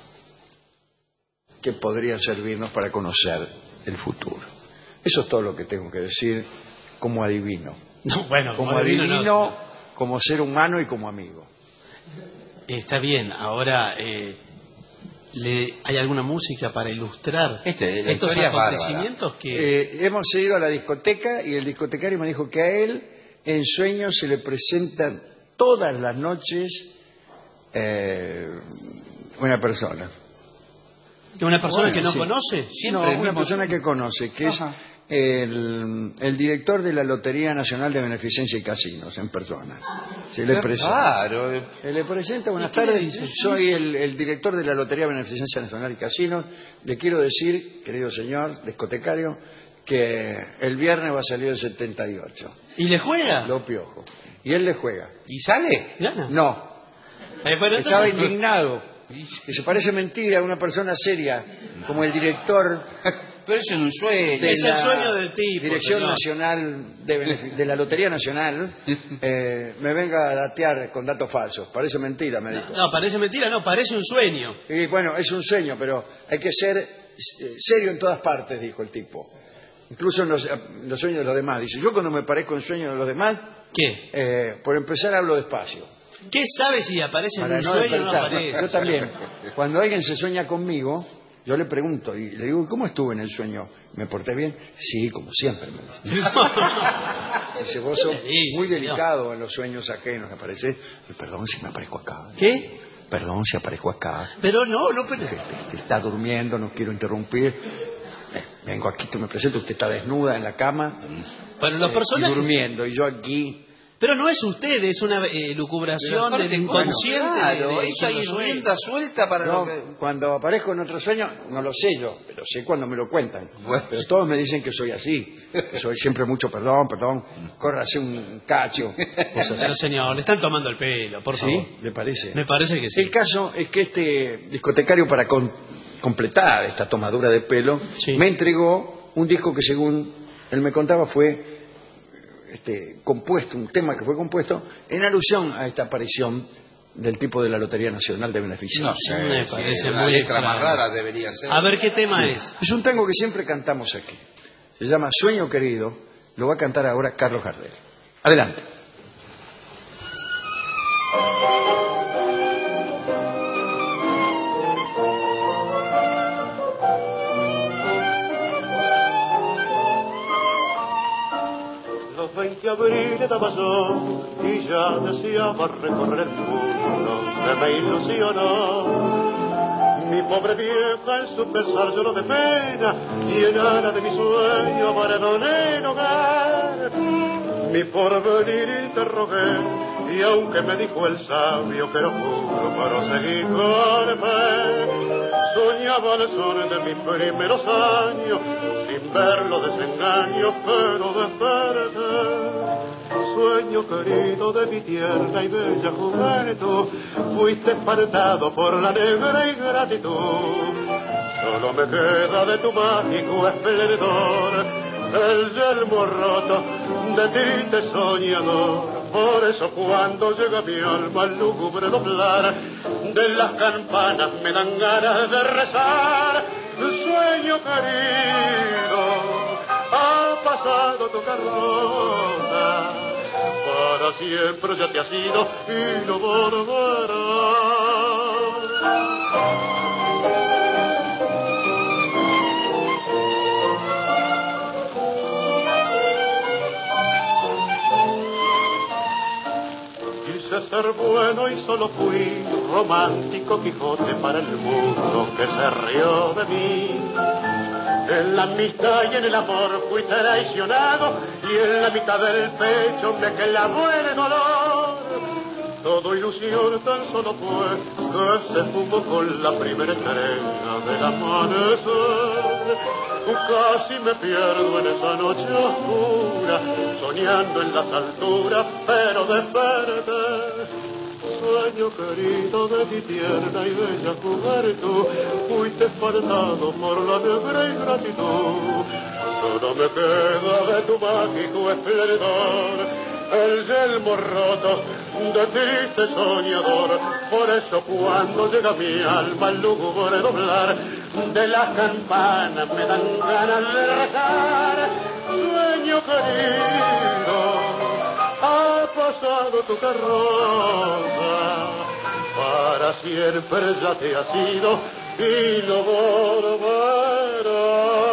que podrían servirnos para conocer el futuro. Eso es todo lo que tengo que decir como adivino. No, bueno, como, como adivino, adivino no. Como ser humano y como amigo. Está bien, ahora eh, le, ¿hay alguna música para ilustrar este, estos acontecimientos que... Eh, hemos ido a la discoteca y el discotecario me dijo que a él en sueños se le presentan todas las noches eh, una persona. ¿Que una persona Bueno, que no sí. conoce? No, una persona que conoce, que Ajá. es el, el director de la Lotería Nacional de Beneficencia y Casinos, en persona. Se le presenta. Claro. Se le presenta, buenas ¿Y qué le tardes, dice? soy el, el director de la Lotería Beneficencia Nacional y Casinos. Le quiero decir, querido señor discotecario, que el viernes va a salir el setenta y ocho. ¿Y le juega? Lo piojo. Y él le juega. ¿Y sale? ¿Gana? No. Eh, pero Estaba entonces- indignado. Que se parece mentira a una persona seria, como el director Pero eso es un sueño. de Es la el sueño del tipo, Dirección señor. Nacional de, Benefi- de la Lotería Nacional, eh, me venga a datear con datos falsos. Parece mentira, me dijo. No, parece mentira, no, parece un sueño. Y bueno, es un sueño, pero hay que ser eh, serio en todas partes, dijo el tipo. Incluso en los, en los sueños de los demás. Dice, yo cuando me parezco en sueños de los demás, ¿Qué? eh, por empezar hablo despacio. ¿Qué sabe si aparece en Para un no sueño o no despertar. aparece? Yo también. Cuando alguien se sueña conmigo, yo le pregunto y le digo, ¿cómo estuve en el sueño? ¿Me porté bien? Sí, como siempre, me dice. Dice, vos sos Sí, muy señor. delicado en los sueños ajenos, me parece. Perdón si me aparezco acá. ¿Qué? Perdón si aparezco acá. Pero no, no, pero... Que, que está durmiendo, no quiero interrumpir. Eh, Vengo aquí, te me presento, usted está desnuda en la cama. Pero los eh, personajes... y durmiendo, y yo aquí. Pero no es usted, es una eh, lucubración Pero del aparte, inconsciente. claro, de- de- eso hay de los sueños. rienda suelta para No, lo que... cuando aparezco en otro sueño, no lo sé yo, pero sé cuando me lo cuentan. Pero todos me dicen que soy así, que soy siempre mucho perdón, perdón, córrase un cacho, cosas Pero así. señor, le están tomando el pelo, por favor. ¿Sí? ¿Le parece? Me parece que sí. El caso es que este discotecario, para con- completar esta tomadura de pelo, Sí. me entregó un disco que, según él me contaba, fue este, compuesto, un tema que fue compuesto en alusión a esta aparición del tipo de la Lotería Nacional de Beneficencia. No sé, Me sí, parece una muy letra extraño. más rara debería ser. A ver qué tema es. Es un tango que siempre cantamos aquí. Se llama Sueño Querido. Lo va a cantar ahora Carlos Gardel. Adelante. Los veinte abriles daba yo y ya deseaba recorrer el mundo que me ilusionó. Mi pobre vieja en su pesar lloró de pena y en ala de mi sueño abandoné el hogar. Mi porvenir interrogué y aunque me dijo el sabio que lo juro para seguir con fe, soñaba al sol de mis primeros años sin ver los desengaños, pero desperté. Sueño querido de mi tierna y bella juventud, fuiste espantado por la negra ingratitud. Solo me queda de tu mágico esplendor el yelmo roto de triste soñador. Por eso cuando llega mi alma al lúgubre doblar de las campanas me dan ganas de rezar. Sueño querido, ha pasado tu carroza, para siempre ya te has ido y no volverás. Quise ser bueno y solo fui romántico Quijote para el mundo que se rió de mí. En la amistad y en el amor fui traicionado y en la mitad del pecho me clavó el dolor. Todo ilusión tan solo fue que se fugó con la primera estrella del amanecer. Casi me pierdo en esa noche oscura, soñando en las alturas, pero desperté. Sueño querido de mi tierna y bella juventud, fuiste espantado por la negra ingratitud. Solo me queda de tu mágico esplendor el yelmo roto de triste soñador. Por eso cuando llega mi alma al lúgubre doblar de las campanas me dan ganas de rezar. Sueño querido, ha pasado tu carroza, para siempre ya te has ido y no volverás.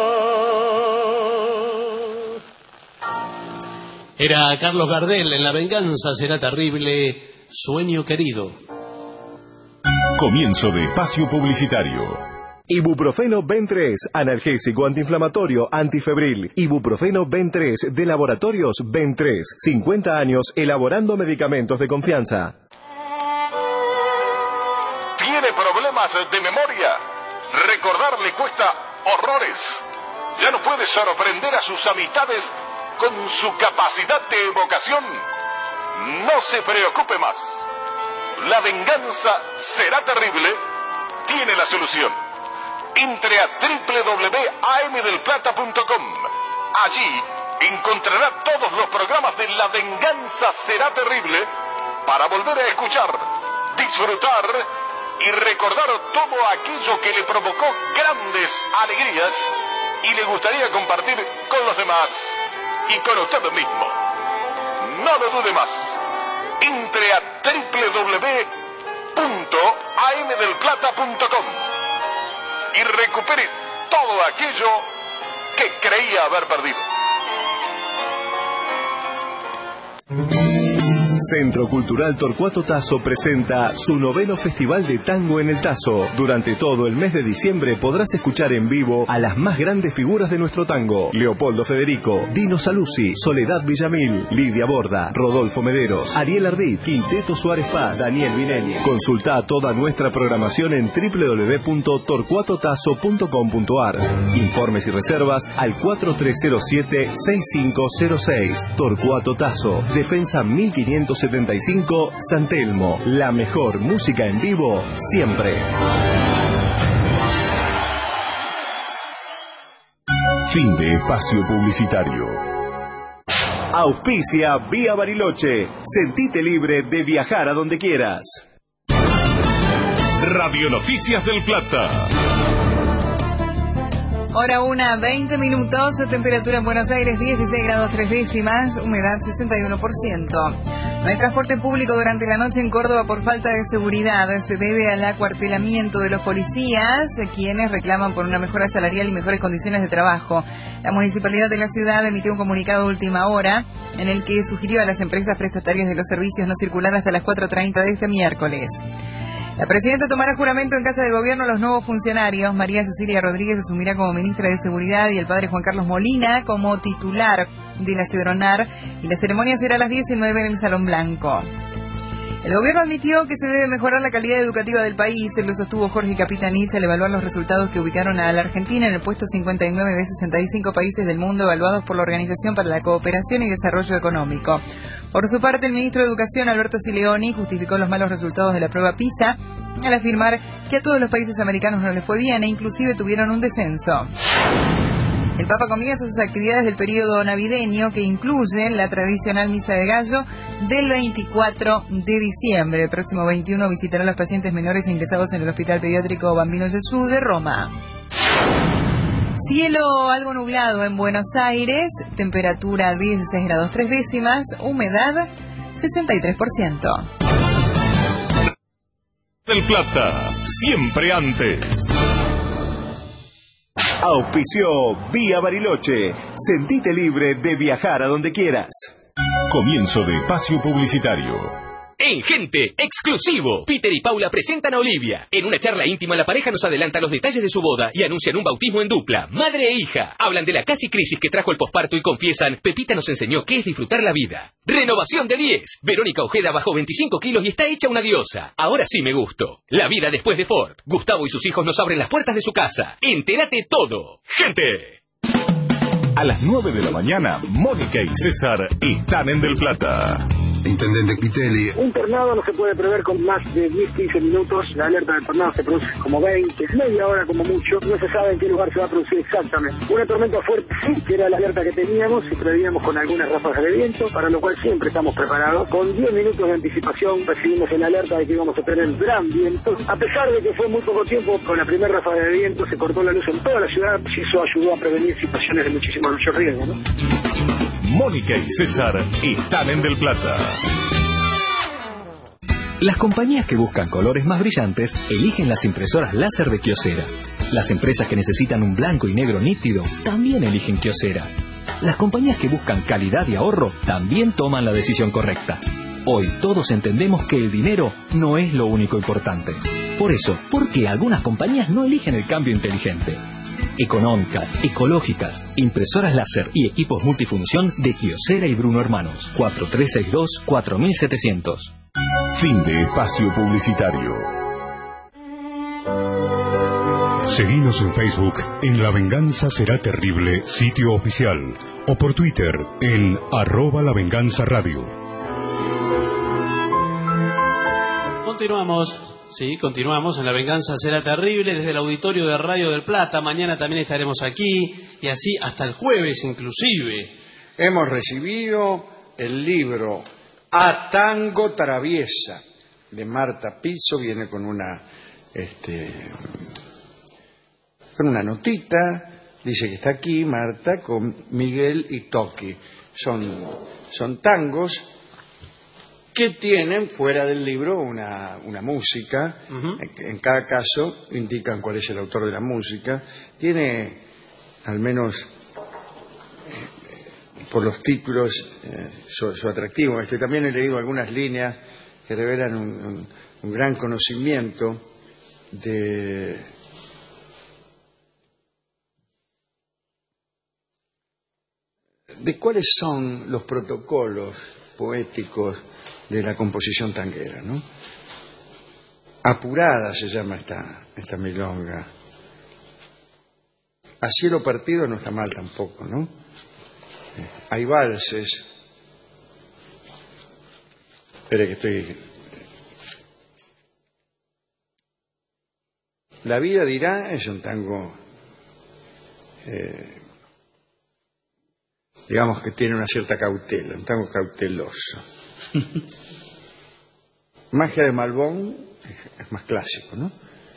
Era Carlos Gardel en La venganza será terrible, Sueño querido. Comienzo de espacio publicitario. Ibuprofeno Ben tres, analgésico, antiinflamatorio, antifebril. Ibuprofeno Ben tres, de Laboratorios Ben tres. cincuenta años elaborando medicamentos de confianza. ¿Tiene problemas de memoria? Recordar le cuesta horrores. Ya no puede sorprender a sus amistades con su capacidad de evocación. No se preocupe más. La venganza será terrible. Tiene la solución. Entre a doble u doble u doble u punto a m del plata punto com. Allí encontrará todos los programas de La venganza será terrible para volver a escuchar, disfrutar y recordar todo aquello que le provocó grandes alegrías y le gustaría compartir con los demás y con usted mismo. No lo dude más. Entre a doble u doble u doble u punto a m del plata punto com y recupere todo aquello que creía haber perdido. Centro Cultural Torcuato Tasso presenta su noveno Festival de Tango en el Tasso. Durante todo el mes de diciembre podrás escuchar en vivo a las más grandes figuras de nuestro tango: Leopoldo Federico, Dino Saluzzi, Soledad Villamil, Lidia Borda, Rodolfo Mederos, Ariel Ardit, Quinteto Suárez Paz, Daniel Vinelli. Consulta toda nuestra programación en doble u doble u doble u punto torcuato tasso punto com punto a r. Informes y reservas al cuatro tres cero siete, seis cinco cero seis. Torcuato Tasso, Defensa mil quinientos setenta y cinco, San Telmo. La mejor música en vivo siempre. Fin de espacio publicitario. Auspicia Vía Bariloche. Sentite libre de viajar a donde quieras. Radio Noticias del Plata. Hora una, veinte minutos, temperatura en Buenos Aires dieciséis grados tres décimas, humedad sesenta y uno por ciento. No hay transporte público durante la noche en Córdoba por falta de seguridad. Se debe al acuartelamiento de los policías, quienes reclaman por una mejora salarial y mejores condiciones de trabajo. La municipalidad de la ciudad emitió un comunicado de última hora en el que sugirió a las empresas prestatarias de los servicios no circular hasta las cuatro treinta de este miércoles. La presidenta tomará juramento en Casa de Gobierno a los nuevos funcionarios. María Cecilia Rodríguez asumirá como ministra de Seguridad y el padre Juan Carlos Molina como titular de la Cedronar, y la ceremonia será a las diecinueve en el Salón Blanco. El gobierno admitió que se debe mejorar la calidad educativa del país. Lo sostuvo Jorge Capitanich al evaluar los resultados que ubicaron a la Argentina en el puesto cincuenta y nueve de sesenta y cinco países del mundo evaluados por la Organización para la Cooperación y Desarrollo Económico. Por su parte, el ministro de Educación, Alberto Sileoni, justificó los malos resultados de la prueba PISA al afirmar que a todos los países americanos no les fue bien e inclusive tuvieron un descenso. El Papa comienza sus actividades del periodo navideño, que incluyen la tradicional misa de gallo del veinticuatro de diciembre. El próximo veintiuno visitará a los pacientes menores ingresados en el Hospital Pediátrico Bambino Gesù de Roma. Cielo algo nublado en Buenos Aires, temperatura dieciséis grados tres décimas, humedad sesenta y tres por ciento. Del Plata, siempre antes. Auspició Vía Bariloche. Sentite libre de viajar a donde quieras. Comienzo de espacio publicitario. En Gente, exclusivo, Peter y Paula presentan a Olivia. En una charla íntima, la pareja nos adelanta los detalles de su boda y anuncian un bautismo en dupla, madre e hija. Hablan de la casi crisis que trajo el posparto y confiesan: Pepita nos enseñó qué es disfrutar la vida. Renovación de diez. Verónica Ojeda bajó veinticinco kilos y está hecha una diosa. Ahora sí me gusto. La vida después de Ford. Gustavo y sus hijos nos abren las puertas de su casa. Entérate todo. Gente. A las nueve de la mañana, Mónica y César están en Del Plata. Intendente Pitelli. Un tornado no se puede prever con más de diez a quince minutos. La alerta del tornado se produce como veinte, media hora como mucho. No se sabe en qué lugar se va a producir exactamente. Una tormenta fuerte sí, que era la alerta que teníamos, y prevíamos con algunas ráfagas de viento, para lo cual siempre estamos preparados. Con diez minutos de anticipación recibimos el alerta de que íbamos a tener gran viento. A pesar de que fue muy poco tiempo, con la primera ráfaga de viento se cortó la luz en toda la ciudad, y eso ayudó a prevenir situaciones de muchísimo mayor riesgo, ¿no? Mónica y César están en Del Plata. Las compañías que buscan colores más brillantes eligen las impresoras láser de Kyocera. Las empresas que necesitan un blanco y negro nítido también eligen Kyocera. Las compañías que buscan calidad y ahorro también toman la decisión correcta. Hoy todos entendemos que el dinero no es lo único importante. Por eso, ¿por qué algunas compañías no eligen el cambio inteligente? Económicas, ecológicas, impresoras láser y equipos multifunción de Kyocera y Bruno Hermanos. cuatro tres seis dos, cuatro siete cero cero. Fin de espacio publicitario. Seguinos en Facebook en La Venganza Será Terrible, sitio oficial, o por Twitter en arroba La Venganza Radio. Continuamos, sí, continuamos en La Venganza Será Terrible desde el auditorio de Radio del Plata. Mañana también estaremos aquí y así hasta el jueves inclusive. Hemos recibido el libro A Tango Traviesa de Marta Pizzo. Viene con una este, con una notita. Dice que está aquí Marta con Miguel y Toki. Son, son tangos que tienen fuera del libro una, una música. Uh-huh. en, en cada caso indican cuál es el autor de la música. Tiene al menos eh, por los títulos eh, su, su atractivo. Este, también he leído algunas líneas que revelan un, un, un gran conocimiento de de cuáles son los protocolos poéticos de la composición tanguera, ¿no? Apurada se llama esta, esta milonga. A cielo partido no está mal tampoco, ¿no? Eh, hay valses. Espere que estoy... La vida dirá es un tango... Eh, digamos que tiene una cierta cautela, un tango cauteloso. Magia de Malbón es, es más clásico, ¿no?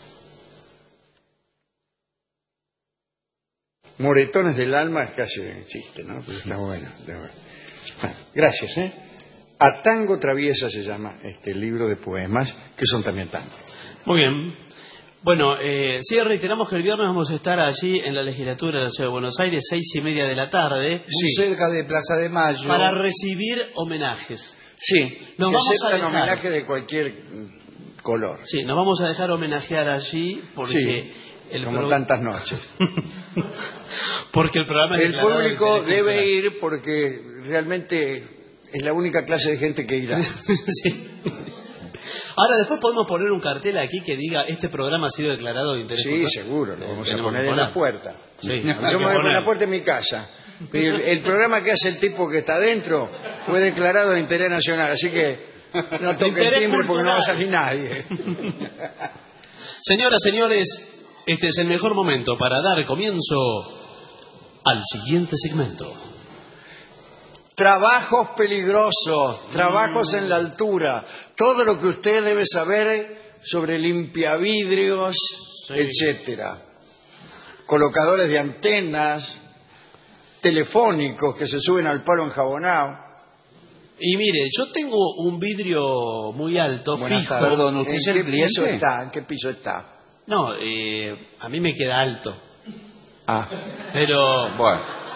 Moretones del alma es casi un chiste, ¿no? Pero está bueno, está bueno. Bueno, gracias, ¿eh? A Tango Traviesa se llama este libro de poemas, que son también tangos. Muy bien. Bueno, eh, sí, reiteramos que el viernes vamos a estar allí en la legislatura de la Ciudad de Buenos Aires, seis y media de la tarde. Muy sí. cerca de Plaza de Mayo. Para recibir homenajes. Sí, nos que vamos a dejar homenaje de cualquier color. Sí, nos vamos a dejar homenajear allí porque... Sí, el como pro... tantas noches. Porque el programa... El público debe ir porque realmente es la única clase de gente que irá. Sí. Ahora, después podemos poner un cartel aquí que diga este programa ha sido declarado de interés Sí, cultural. seguro, lo vamos eh, a poner en la puerta. Sí, Yo me voy a poner en la puerta de mi casa. Y el, el programa que hace el tipo que está adentro fue declarado de interés nacional, así que no toque el timbre porque no va a salir nadie. Señoras, señores, este es el mejor momento para dar comienzo al siguiente segmento. Trabajos peligrosos, trabajos en la altura, todo lo que usted debe saber sobre limpiavidrios, sí. etcétera. Colocadores de antenas, telefónicos que se suben al palo enjabonado. Y mire, yo tengo un vidrio muy alto, Buenas fijo. tardes. Perdón, ¿usted es el ¿En qué piso cliente? está? ¿En qué piso está? No, eh, a mí me queda alto. Ah. Pero... Bueno.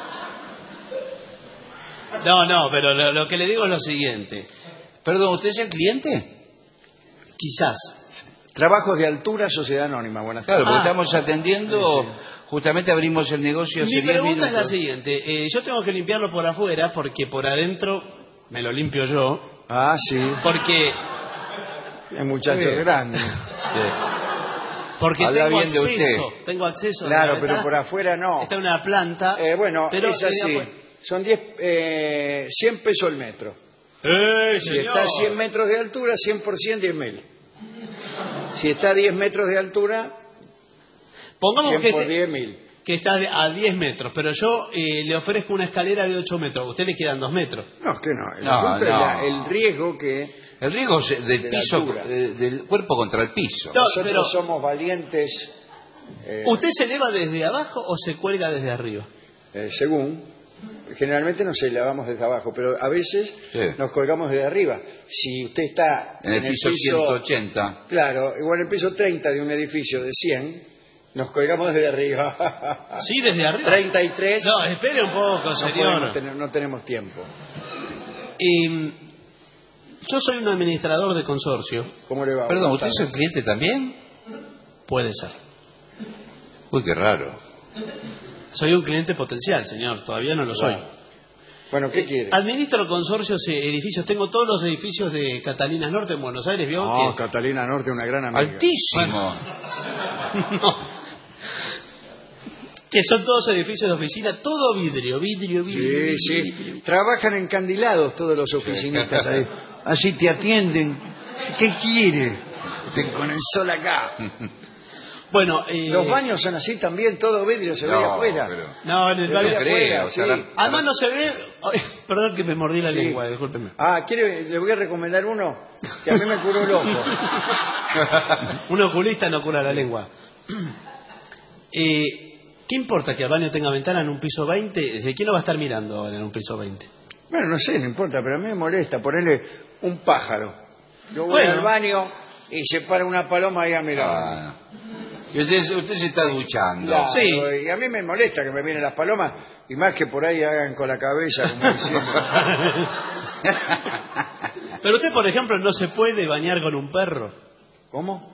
No, no, pero lo, lo que le digo es lo siguiente. Perdón, ¿usted es el cliente? Quizás. Trabajos de altura, Sociedad Anónima. Buenas tardes. Claro, porque Ah. estamos atendiendo, sí, sí. Justamente abrimos el negocio hace Mi diez pregunta minutos. es la siguiente. Eh, yo tengo que limpiarlo por afuera porque por adentro me lo limpio yo. Ah, sí. Porque... El muchacho Sí. grande. Sí. Porque Habla tengo bien de acceso. usted. Tengo acceso. Claro, la pero verdad, por afuera no. está una planta. Eh, bueno, pero es así. digamos, Son diez, eh, cien pesos el metro. ¡Eh, Si señor! está a cien metros de altura, cien por ciento, diez mil. Si está a diez metros de altura, Pongamos cien que, por este- diez mil. que está de- a diez metros, pero yo eh, le ofrezco una escalera de ocho metros. A usted le quedan dos metros. No, es que no. El, No, asunto es no. la- el riesgo que El riesgo es del De la piso, altura. eh, del cuerpo contra el piso. No, nosotros pero- somos valientes, eh, ¿Usted se eleva desde abajo o se cuelga desde arriba? eh, según. Generalmente nos elevamos desde abajo, pero a veces Sí. nos colgamos desde arriba. Si usted está En el piso ciento ochenta. Claro, igual en el piso treinta de un edificio de cien, nos colgamos desde arriba. Sí, desde arriba. treinta y tres. No, espere un poco, no, señor. podemos tener- no tenemos tiempo. Eh, yo soy un administrador de consorcio. ¿Cómo le va? Perdón, Buenas ¿usted es el tardes. cliente también? Puede ser. Uy, qué raro. Soy un cliente potencial, señor. Todavía no lo soy. Bueno, ¿qué quiere? Administro consorcios, eh, edificios. Tengo todos los edificios de Catalinas Norte en Buenos Aires, ¿vio? No, que... Catalina Norte, una gran amiga. Altísimo. Bueno. No. Que son todos edificios de oficina, todo vidrio, vidrio, vidrio. Sí, vidrio, sí. vidrio. Trabajan encandilados todos los oficinistas ahí. Así te atienden. ¿Qué quiere? Te con el sol acá. Bueno, eh... los baños son así también, todo vidrio, se no, ve afuera. Pero... No, en el baño creo. sí. Además no se ve... Ay, perdón que me mordí la sí. lengua, discúlpeme. Ah, ¿quiere? Le voy a recomendar uno que a mí me curó loco. Un oculista no cura la lengua. Eh... ¿Qué importa que el baño tenga ventana en un piso veinte? ¿Quién lo va a estar mirando en un piso veinte? Bueno, no sé, no importa, pero a mí me molesta ponerle un pájaro. Yo voy bueno. al baño y se para una paloma ahí a mirar. Ah, y usted, usted se está duchando. Claro, sí. Y a mí me molesta que me miren las palomas y más que por ahí hagan con la cabeza como diciendo. Pero usted, por ejemplo, no se puede bañar con un perro. ¿Cómo?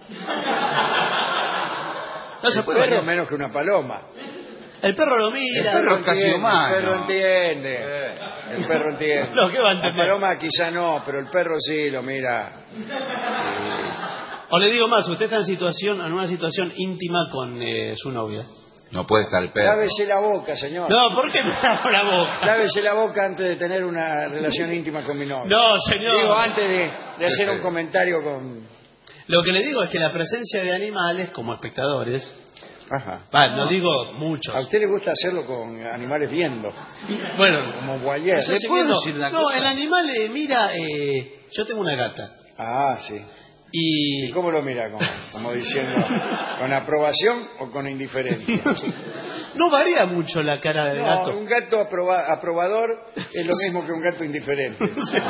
No se puede perro bañar. Menos que una paloma. El perro lo mira. El perro es casi humano. El perro entiende. Eh. El perro entiende. No, ¿qué va a entender? La paloma quizá no, pero el perro sí lo mira. Sí. O le digo más, usted está en situación, en una situación íntima con eh, su novia. No puede estar el perro. Lávese la boca, señor. No, ¿por qué me lavo la boca? Lávese la boca antes de tener una relación íntima con mi novia. No, señor. Digo, antes de, de hacer un comentario con... Lo que le digo es que la presencia de animales como espectadores... Ajá. Vale, no digo muchos. A usted le gusta hacerlo con animales viendo. Bueno, como voyeur. ¿Le puedo decir una no, cosa? El animal eh, mira, eh, yo tengo una gata. Ah, sí. Y... ¿Y cómo lo mira? Como, como diciendo, ¿con aprobación o con indiferencia? No varía mucho la cara del no, gato. Un gato aproba aprobador es lo mismo que un gato indiferente.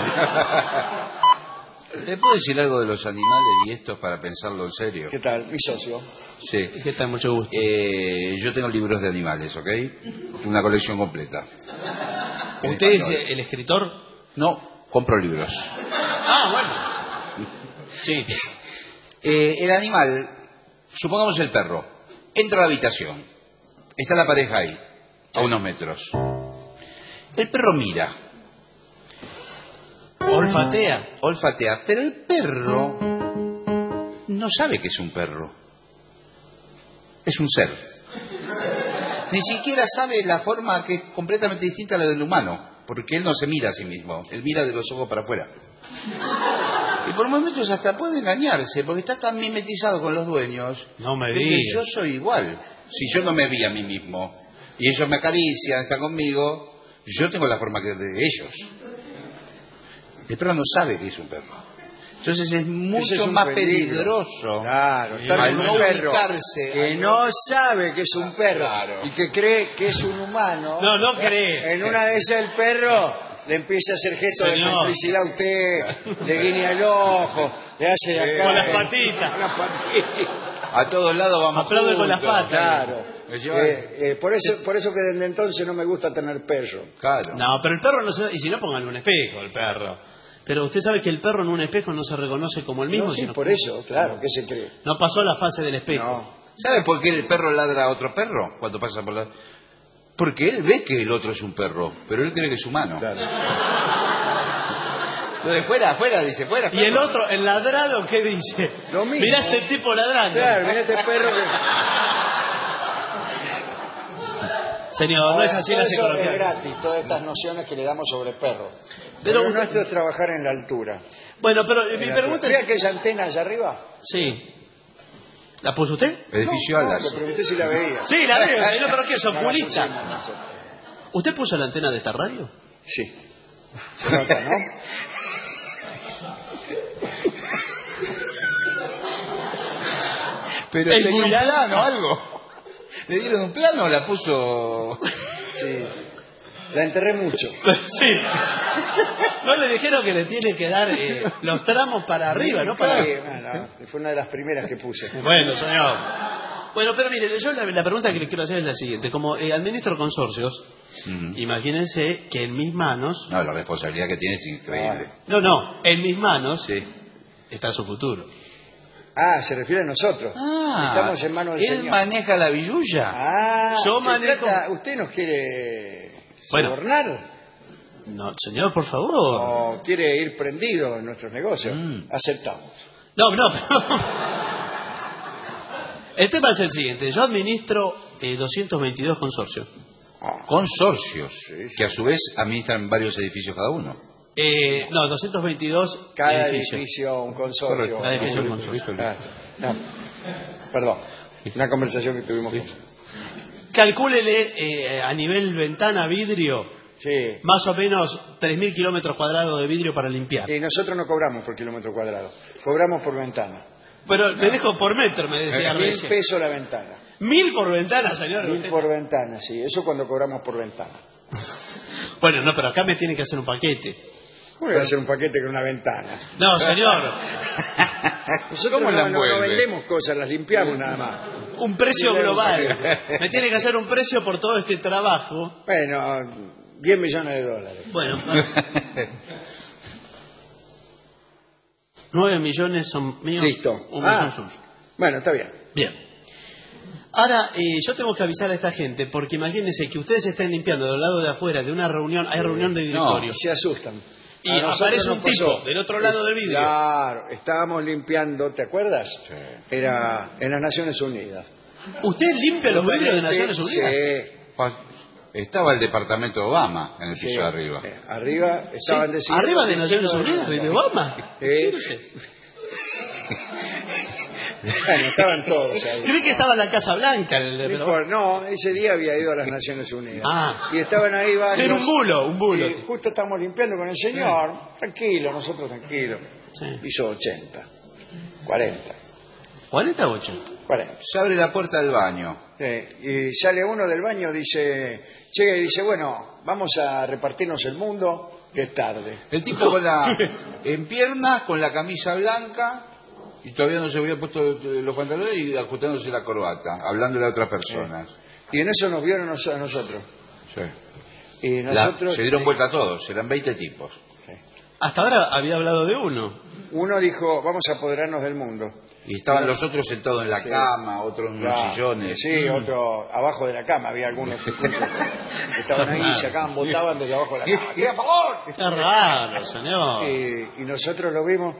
¿Le puedo decir algo de los animales y esto es para pensarlo en serio? ¿Qué tal? Mi socio. Sí. ¿Qué tal? Mucho gusto. Eh, yo tengo libros de animales, ¿ok? Una colección completa. ¿Usted es el escritor? No, compro libros. Ah, bueno. Sí. Eh, el animal, supongamos el perro, entra a la habitación. Está la pareja ahí, a unos metros. El perro mira. Olfatea. Olfatea, pero el perro no sabe que es un perro. Es un ser. Ni siquiera sabe la forma que es completamente distinta a la del humano, porque él no se mira a sí mismo, él mira de los ojos para afuera. Y por momentos hasta puede engañarse, porque está tan mimetizado con los dueños. No me que digas. yo soy igual. Si yo no me vi a mí mismo, y ellos me acarician, están conmigo, yo tengo la forma que de ellos. El perro no sabe que es un perro. Entonces es mucho es más peligro. peligroso. Claro, estar al con no un perro ubicarse, que al no sabe que es un perro claro. y que cree que es un humano. No, no cree. En una de esas el perro le empieza a hacer gestos de complicidad a usted, le guiña el ojo, le hace de acá. Con las patitas. Con las patitas. A todos lados vamos Aplaude juntos. con las patas. Claro. Eh, eh, por eso por eso que desde entonces no me gusta tener perro. Claro. No, pero el perro no se... Y si no, pónganle un espejo al perro. Pero usted sabe que el perro en un espejo no se reconoce como el mismo. No, sí, sino por como... eso, claro, ¿qué se cree? No pasó la fase del espejo. No. ¿Sabe por qué el perro ladra a otro perro cuando pasa por la...? Porque él ve que el otro es un perro, pero él cree que es humano. Claro. Entonces, fuera, fuera, dice, fuera. Y el otro, el ladrado, ¿qué dice? Lo mismo. Mirá este tipo ladrando. Claro, mirá este perro que... Señor, no es así todo la eso psicología. es gratis, todas estas nociones que le damos sobre perros. Pero Pero usted- nuestro es trabajar en la altura. Bueno, pero eh, mi En la pregunta altura. es... ¿Ve aquella antena allá arriba? Sí. ¿La puso usted? Edificio No, Alas. le pregunté si la veía. Sí, la veo, señor, pero ¿qué es No la oculista? pusimos nosotros. ¿Usted puso la antena de esta radio? Sí. Se nota, ¿no? Pero El tenía un Mulan. plano, algo. ¿Le dieron un plano o la puso...? Sí. La enterré mucho. Sí. No le dijeron que le tiene que dar eh, los tramos para arriba, ¿no? Para... Sí, bueno, fue una de las primeras que puse. Bueno, señor. Bueno, pero mire, yo la, la pregunta que le quiero hacer es la siguiente. Como eh, administro consorcios, Mm. imagínense que en mis manos... No, la responsabilidad que tiene es increíble. No, no, en mis manos Sí. está su futuro. Ah, se refiere a nosotros. Ah, estamos en manos del él señor. maneja la billulla. Ah, Yo se manejo- trata- ¿Usted nos quiere Bueno. sobornar? No, señor, por favor. ¿O quiere ir prendido en nuestros negocios? Mm. Aceptamos. No, no, pero... El tema es el siguiente. Yo administro eh, doscientos veintidós consorcios. Consorcios, que a su vez administran varios edificios cada uno. Eh, no, doscientos veintidós Cada edificios. edificio un consorcio. Correcto. Cada edificio un consorcio. Ah, no. Perdón, una conversación que tuvimos. con- Calcúlele eh, a nivel ventana, vidrio, Sí. más o menos tres mil kilómetros cuadrados de vidrio para limpiar. Y nosotros no cobramos por kilómetro cuadrado, cobramos por ventana. Pero me dejo por metro, me decía Mil recién. pesos la ventana. Mil por ventana, señor. Mil Usted- por ventana, sí. Eso cuando cobramos por ventana. Bueno, no, pero acá me tiene que hacer un paquete. ¿Cómo le va a hacer un paquete con una ventana? No, señor. Nosotros ¿Cómo no, la no- no envuelve? vendemos cosas, las limpiamos nada más. Un precio Sí, global. sí. Me tiene que hacer un precio por todo este trabajo. Bueno, diez millones de dólares. Bueno, nueve millones son míos. Listo. Un Ah. millón son suyos. Bueno, está bien. Bien. Ahora, eh, yo tengo que avisar a esta gente, porque imagínense que ustedes estén limpiando del lado de afuera de una reunión, hay reunión de directorio. Se asustan. Y A nosotros aparece nos un tipo pasó. del otro lado del vidrio. Claro, estábamos limpiando, ¿te acuerdas? Era en las Naciones Unidas. ¿Usted limpia los vidrios de Naciones Sí, Unidas? Pa- Estaba el departamento de Obama en el piso sí. de arriba. Eh, Arriba estaban Sí, decidiendo... arriba de Naciones Unidas, de Obama. Eh, bueno, estaban todos ahí. Creí que estaba en la Casa Blanca. el- No, pero- importa, no, ese día había ido a las Naciones Unidas. Ah. Y estaban ahí varios. Era un bulo, un bulo. Y justo estamos limpiando con el señor. Tranquilo, nosotros tranquilos. Sí. Hizo ochenta. cuarenta. ¿cuarenta o ochenta? cuarenta. Se abre la puerta del baño. Sí, y sale uno del baño, dice, llega y dice, bueno, vamos a repartirnos el mundo, que es tarde. El tipo con la, en piernas, con la camisa blanca, y todavía no se había puesto los pantalones y ajustándose la corbata, hablándole a otras personas. Y en eso nos vieron nos- a nosotros. Sí. Y La- nosotros... se dieron vuelta todos, eran veinte tipos. Hasta ahora había hablado de uno. Uno dijo, vamos a apoderarnos del mundo. Y estaban los otros sentados en la Sí. cama, otros en unos Claro, sillones. Sí, otro abajo de la cama, había algunos que estaban ahí, sacaban, botaban desde abajo de la cama. ¡Qué a favor! Qué raro, señor. Y, y nosotros lo vimos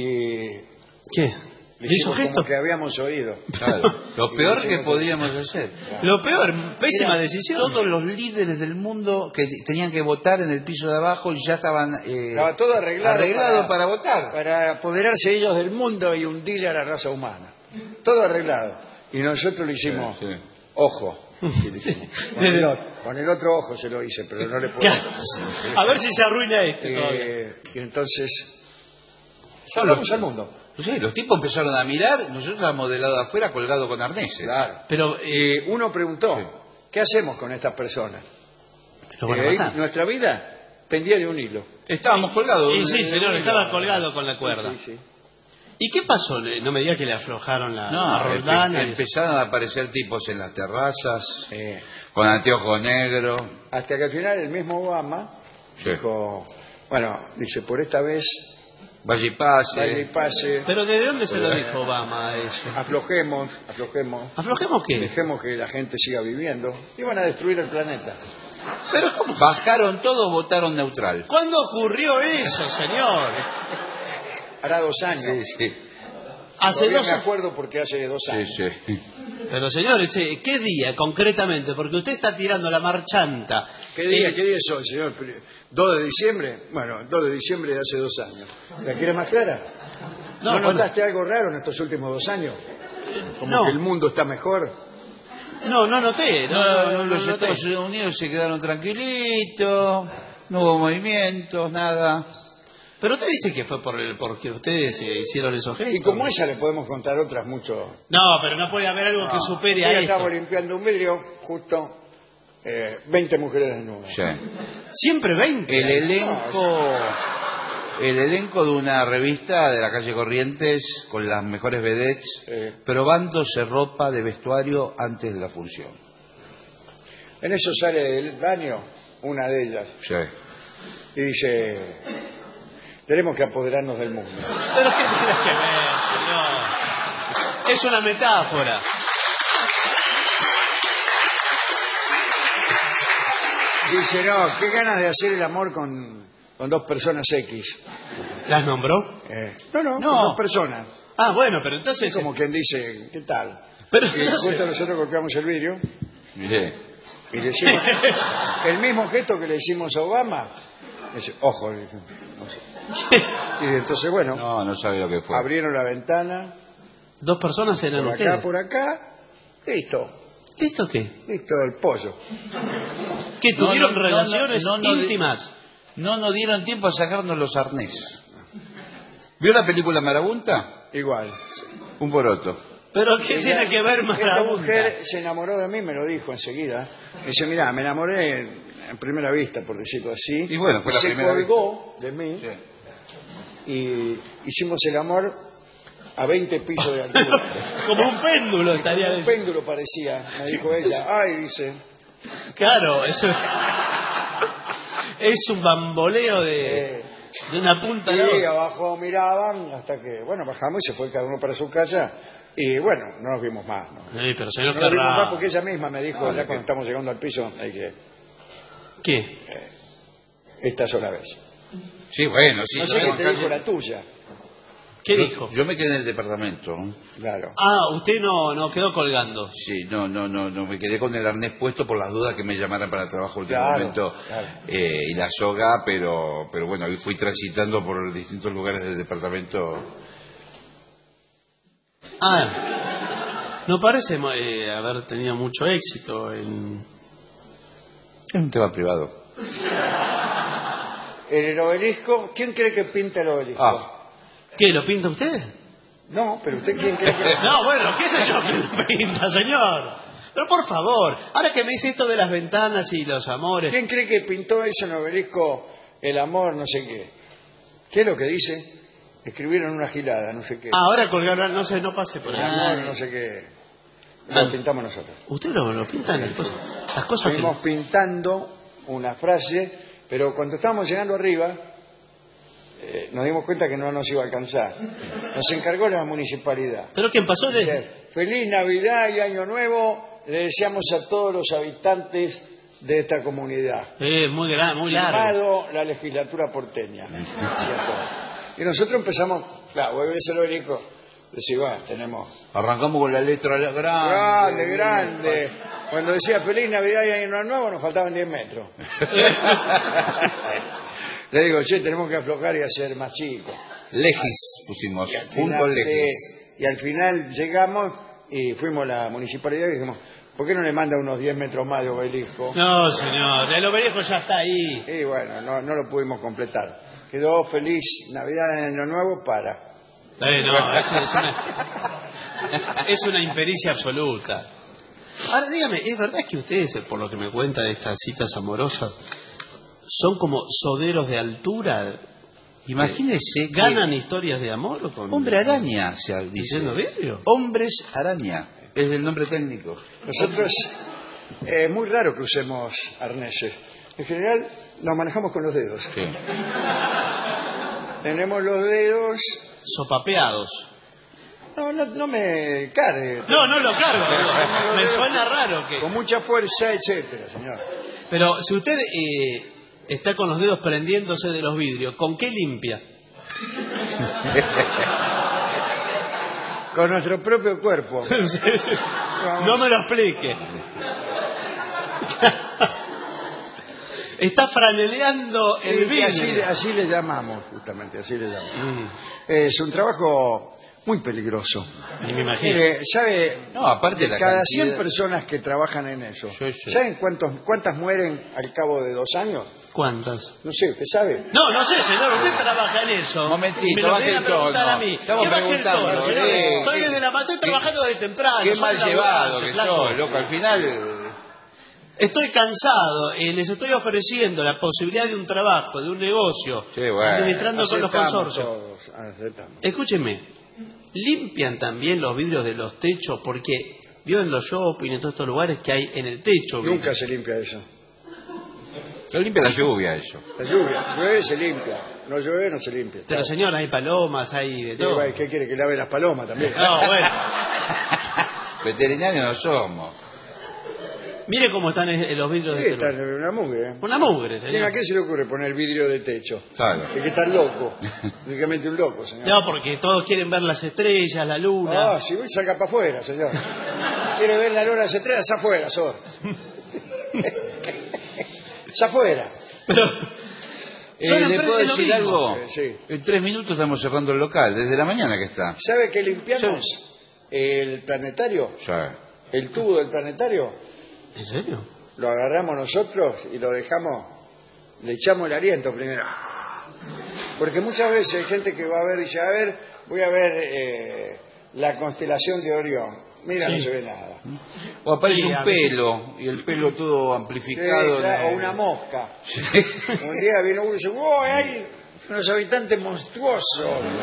y ¿Qué? le ¿Le hizo hicimos gesto? como que habíamos oído. Claro, lo Y peor le que hicimos podíamos hacer. Lo peor, pésima Eran decisión. Todos los líderes del mundo que t- tenían que votar en el piso de abajo y ya estaban eh, Estaba todo arreglado, arreglado para, votar. para apoderarse ellos del mundo y hundir a la raza humana. Todo arreglado. Y nosotros le hicimos, Sí, sí. ojo. Y dijimos, con, el otro, con el otro ojo se lo hice, pero no le puedo. A ver si se arruina este todavía. Eh, y entonces, Solo- salvamos al mundo. Sí, los tipos empezaron a mirar, nosotros estábamos del lado de afuera colgados con arneses. Claro. Pero eh, Y uno preguntó, Sí. ¿qué hacemos con estas personas? lo van a Eh, matar. nuestra vida pendía de un hilo. Estábamos colgados. Y sí, señor, estaba colgado con la cuerda. Sí, sí. ¿Y qué pasó? Le- No me diga que le aflojaron la, No, la roldana. empe- empezaron a aparecer tipos en las terrazas, Eh, con anteojos negros. hasta que al final el mismo Obama Sí. dijo, bueno, dice, por esta vez, Vaya y pase. vaya y pase, Pero ¿desde dónde se lo dijo Obama eso? aflojemos, aflojemos, ¿Aflojemos qué? dejemos que la gente siga viviendo, y van a destruir el planeta. Pero ¿cómo? Bajaron todo, votaron neutral. ¿Cuándo ocurrió eso, señor? Hará dos años. Sí, sí. Hace Todavía dos me acuerdo porque hace dos Sí, años. sí. Pero señores, eh, ¿qué día concretamente? Porque usted está tirando la marchanta. ¿Qué día, Eh, qué día es hoy, señor? ¿dos de diciembre? Bueno, dos de diciembre de hace dos años. ¿La quiere más clara? No, ¿No, bueno. notaste algo raro en estos últimos dos años? Como No. que el mundo está mejor. No, no noté. No, No, no, no, los no noté. Estados Unidos se quedaron tranquilitos, no hubo movimientos, nada. Pero usted dice que fue por el, porque ustedes eh, hicieron esos gestos. Y como esa le podemos contar otras mucho. No, pero no puede haber algo que supere Hoy a esto. estamos limpiando un vidrio, justo eh, veinte mujeres desnudas. Sí. Siempre veinte. El elenco, el elenco de una revista de la calle Corrientes con las mejores vedettes, Sí. probándose ropa de vestuario antes de la función. En eso sale del baño una de ellas Sí. y dice, tenemos que apoderarnos del mundo. Pero ¿qué tiene que ver, señor? Es una metáfora. Dice, no, qué ganas de hacer el amor con, con dos personas X. ¿Las nombró? Eh, no, no, No. con dos personas. Ah, bueno, pero entonces... Es como quien dice, ¿qué tal? Pero y entonces- justo nosotros golpeamos el vidrio Bien. y le hicimos el mismo gesto que le hicimos a Obama. Dice, ojo, le dijimos. Y entonces, bueno, No, no sabía lo que fue. abrieron la ventana, Dos personas eran por ustedes. acá, por acá, listo, ¿Listo qué? listo, el pollo. ¿Que No, tuvieron no, no, relaciones no, no, no, íntimas? No nos dieron tiempo a sacarnos los arnés. ¿Vio la película Marabunta? Igual. Un poroto. ¿Pero qué Ella- tiene que ver Esta Marabunta? mujer se enamoró de mí, me lo dijo enseguida. Me dice, mira, me enamoré en primera vista, por decirlo así. Y bueno, fue la se primera colgó de mí y hicimos el amor a veinte pisos de altura. Como un péndulo estaría... Un péndulo parecía, me dijo ella. Ay, dice. Claro, eso es un bamboleo de, Eh, de una punta a la y otra. abajo miraban hasta que, bueno, bajamos y se fue cada uno para su casa. Y bueno, no nos vimos más. No, Sí, pero señor no nos vimos más Carrá... porque ella misma me dijo, Ah, ya ¿qué? cuando estamos llegando al piso, hay que, ¿Qué? esta sola vez. Sí, bueno, sí. No sé qué te dijo la tuya. ¿Qué Yo- dijo? Yo me quedé en el departamento. Claro. Ah, usted no, no quedó colgando. Sí, no, no, no, no, me quedé con el arnés puesto por las dudas que me llamaran para trabajo último Claro, momento claro. eh, y la soga, pero, pero bueno, ahí fui transitando por distintos lugares del departamento. Ah, no parece eh, haber tenido mucho éxito en... Es un tema privado. El obelisco, ¿quién cree que pinta el obelisco? Ah, ¿Qué, lo pinta usted? No, pero usted quién cree que... No, bueno, qué sé yo que lo pinta, señor. Pero por favor, ahora que me dice esto de las ventanas y los amores... ¿Quién cree que pintó eso en el obelisco, el amor, no sé qué? ¿Qué es lo que dice? Escribieron una gilada, no sé qué. Ah, ahora colgaron, no sé, no pase por El ahí. amor, no sé qué. Ah. Lo pintamos nosotros. Usted lo, lo pinta en las cosas, las cosas que... Estuvimos pintando una frase, pero cuando estábamos llegando arriba, eh, nos dimos cuenta que no nos iba a alcanzar. Nos encargó la municipalidad. ¿Pero quién pasó de...? Dice, feliz Navidad y Año Nuevo, le deseamos a todos los habitantes de esta comunidad. Eh, muy grande, muy largo. Firmado la legislatura porteña. Decía todo. Y nosotros empezamos, claro, vos ves el obelisco, decís, bueno, tenemos... arrancamos con la letra grande. Grande, grande. Cuando decía feliz Navidad y Año Nuevo nos faltaban diez metros. Le digo, che, tenemos que aflojar y hacer más chico. Legis pusimos, Al punto final, Legis. sí, y al final llegamos y fuimos a la municipalidad y dijimos, ¿por qué no le manda unos diez metros más de obelisco? No, señor, el obelisco ya está ahí. Y bueno, no, no lo pudimos completar. Quedó feliz Navidad y Año Nuevo para... Eh, no, eso es una, es una impericia absoluta. Ahora, dígame, ¿es verdad que ustedes, por lo que me cuentan de estas citas amorosas, son como soderos de altura? Imagínese que- ¿Ganan historias de amor? Con... Hombre araña, se dice. ¿Diciendo vidrio? Hombres araña, es el nombre técnico. Nosotros eh, es muy raro que usemos arneses. En general nos manejamos con los dedos. Sí. Tenemos los dedos... Sopapeados. No, no, no me cargue. No, no lo cargo. no. Me suena raro que... Con mucha fuerza, etcétera, señor. Pero si usted eh, está con los dedos prendiéndose de los vidrios, ¿con qué limpia? Con nuestro propio cuerpo. Sí, sí. No me lo explique. Está franeleando el Y vidrio. así, le- así le llamamos, justamente, así le llamamos. Mm. Es un trabajo muy peligroso. Y me imagino. Mire, ¿sabe? No, aparte de la cada cantidad- cien personas que trabajan en eso, Sí, sí. ¿saben cuántos, cuántas mueren al cabo de dos años? ¿Cuántas? No sé, ¿usted sabe? No, no sé, señor, usted trabaja en eso. Momentito, me lo baje viene a el preguntar tono. a mí. Estamos ¿Qué baje el preguntando, tono, señor? eh, Estoy qué- desde la ma- estoy qué- trabajando desde temprano. Qué soy mal laburante, llevado que flaco. sos, loco. Al final, eh, Estoy cansado, eh, les estoy ofreciendo la posibilidad de un trabajo, de un negocio, sí, bueno. administrando con los Aceptamos consorcios. todos, aceptamos. Escúcheme, limpian también los vidrios de los techos, porque vio en los shopping, en todos estos lugares que hay en el techo. Nunca vidrios. se limpia eso. lo limpia la lluvia eso. La lluvia, llueve, se limpia. No llueve, no se limpia. Pero señor, hay palomas, hay de Y, todo. bueno, ¿qué quiere? Que lave las palomas también. No, bueno. Veterinarios no somos. Mire cómo están eh, los vidrios Sí, de está este. una mugre. Una mugre, señor. ¿A qué se le ocurre poner vidrio de techo? Claro. Es que está loco. Únicamente un loco, señor. No, porque todos quieren ver las estrellas, la luna. Ah, si voy, salga para afuera, señor. ¿Quiere ver la luna, las estrellas? Afuera, Sor. Afuera. Pero... Eh, ¿Le puedo decir algo? Eh, sí. En tres minutos estamos cerrando el local, desde la mañana que está. ¿Sabe que limpiamos el planetario? Ya. El tubo del planetario. ¿En serio? Lo agarramos nosotros y lo dejamos, le echamos el aliento primero. Porque muchas veces hay gente que va a ver y dice, a ver, voy a ver eh, la constelación de Orión. Mira, sí. No se ve nada. O aparece Sí, un pelo, y el pelo todo amplificado. Sí, claro, de... o una mosca. Sí. Un día viene uno y dice, wow, hay unos habitantes monstruosos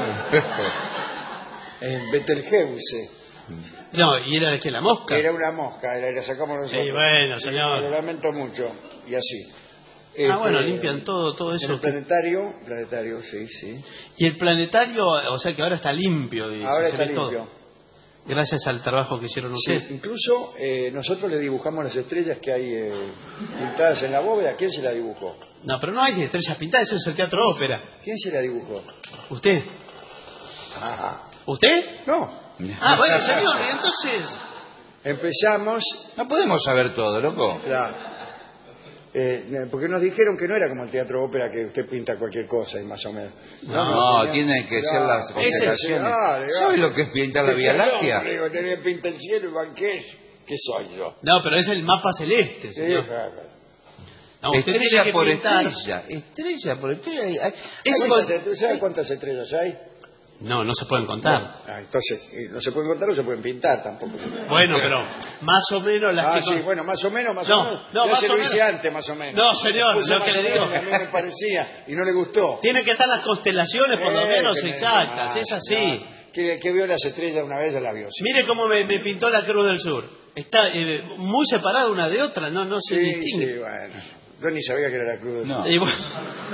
en Betelgeuse. No, ¿y era de qué, la mosca? Era una mosca, la, la sacamos nosotros. Sí, bueno, señor. Lo lamento mucho, y así. Ah, Este, bueno, limpian todo, todo eso. El planetario, planetario, sí, sí. Y el planetario, o sea que ahora está limpio, dice, Ahora se está ve todo. limpio. Gracias al trabajo que hicieron Sí, ustedes. incluso eh, nosotros le dibujamos las estrellas que hay eh, pintadas en la bóveda. ¿Quién se la dibujó? No, pero no hay estrellas pintadas, eso es el teatro ópera. ¿Quién se la dibujó? ¿Usted? Ajá. ¿Usted? No. Ah, bueno, señor, y entonces... Empezamos... No podemos saber todo, loco. La, eh, porque nos dijeron que no era como el teatro ópera, que usted pinta cualquier cosa y más o menos. No, no tienen que ser las constelaciones. ¿Sabes lo que es pintar la Vía Láctea? No, digo, tenés que pintar el cielo igual que es. ¿Qué soy yo? No, pero es el mapa celeste, señor. Sí, claro. No, usted estrella tiene que por pintar... estrella, estrella por estrella. Hay- hay- ¿Cuántas- ¿Tú sabes cuántas estrellas hay? No, no se pueden contar. Ah, entonces, eh, no se pueden contar o se pueden pintar tampoco. Bueno, pero más o menos las Ah, que... sí, bueno, más o menos, más No, o menos. no, Ya más se o lo menos. hice antes, más o menos. No, señor, Puse lo más que o le menos, digo. que a mí me parecía y no le gustó. Tiene que estar las constelaciones por lo Eh, menos que me- exactas, ah, es así. no. Que, que vio las estrellas una vez, ya la vio. Sí, Mire cómo me, me pintó la Cruz del Sur. Está eh, muy separada una de otra, no, no se sí, distingue. sí, bueno. Yo ni sabía que era la cruz del No. Sur. Y bueno,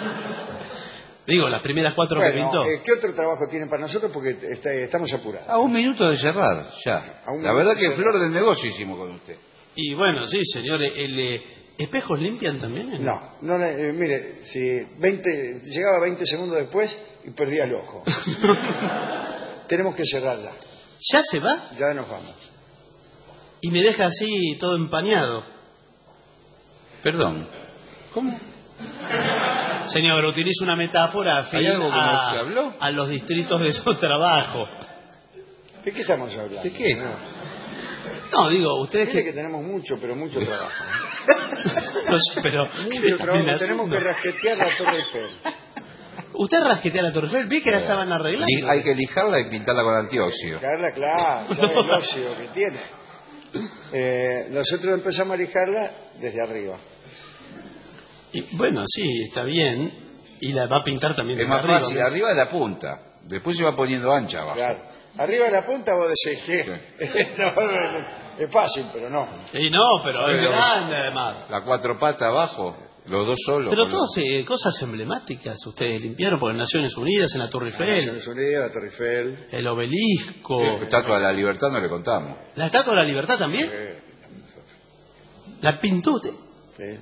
digo, las primeras cuatro que Bueno, pintó. eh, ¿qué otro trabajo tienen para nosotros? Porque está- estamos apurados. A un minuto de cerrar, ya. A un La verdad minuto que de flor del negocio hicimos con usted. Y bueno, sí, señor, el, eh, ¿espejos limpian también? No, no le- eh, mire, si veinte, llegaba veinte segundos después y perdía el ojo. Tenemos que cerrar ya. ¿Ya se va? Ya nos vamos. Y me deja así todo empañado. Perdón. ¿Cómo? Señor, utilizo una metáfora afín ¿Hay algo que no a, se habló? a los distritos de su trabajo. ¿De qué estamos hablando? ¿De qué? No. No, digo, ustedes Mire que... que tenemos mucho, pero mucho trabajo. No sé, pero... ¿qué Mucho están trabajo. haciendo? Tenemos que rasquetear la Torre Eiffel. Usted rasquetea la Torre Eiffel, vi que la estaban arreglando. Li- Hay que lijarla y pintarla con antióxido. Lijarla, claro, sabe el óxido que tiene. Eh, nosotros empezamos a lijarla desde arriba. Y, bueno, sí, está bien. Y la va a pintar también Es desde más arriba, fácil, ¿no? arriba de la punta. Después se va poniendo ancha abajo. Claro. Arriba de la punta vos decís que no, no, no, es fácil, pero no. Y no, pero es Pero- grande además. La cuatro patas abajo, los dos solos. Pero con todas eh, cosas emblemáticas ustedes limpiaron, porque Naciones Unidas, en la Torre Eiffel, Naciones Unidas, la Torre Eiffel. el obelisco, los- La Estatua de la Libertad no le contamos. la Estatua de la Libertad también. ¿La pintó usted? Sí.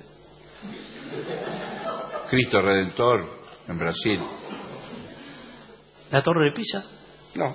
Cristo Redentor en Brasil. ¿La Torre de Pisa? No.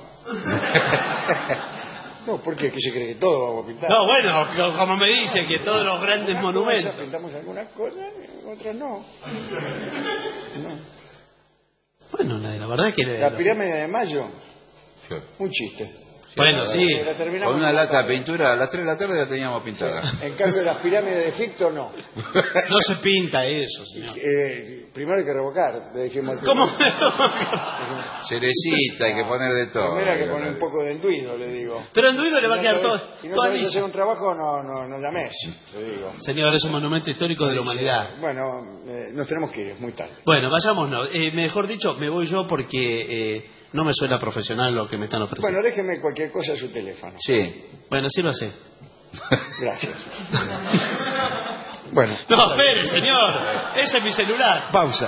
No, ¿por qué? ¿Qué se cree que todo vamos a pintar? No, bueno, co- como me dice que todos los grandes Algunas monumentos. cosas Pintamos algunas cosas, otras no. No. Bueno, la, la verdad es que... La pirámide de Mayo, Sí. un chiste. Bueno, sí. La terminamos Con una en lata de tarde. pintura, a las tres de la tarde la teníamos pintada. En cambio, las pirámides de Egipto no. No se pinta eso, señor. Eh, primero hay que revocar, le dijimos. al ¿Cómo? Cerecita, hay que poner de todo. Primero hay que poner un poco de enduido, le digo. Pero el Duido le va a Si quedar no todo... sabés- Si no toda sabés lisa. hacer un trabajo, no, no, no llames, le digo. Señor, es un monumento histórico de la humanidad. Bueno, eh, nos tenemos que ir, es muy tarde. Bueno, vayámonos. Eh, mejor dicho, me voy yo porque eh, no me suena profesional lo que me están ofreciendo. Bueno, déjeme cualquier cosa a su teléfono. Sí. Bueno, sí lo sé. Gracias. Bueno. No, espere, señor. Ese es mi celular. Pausa.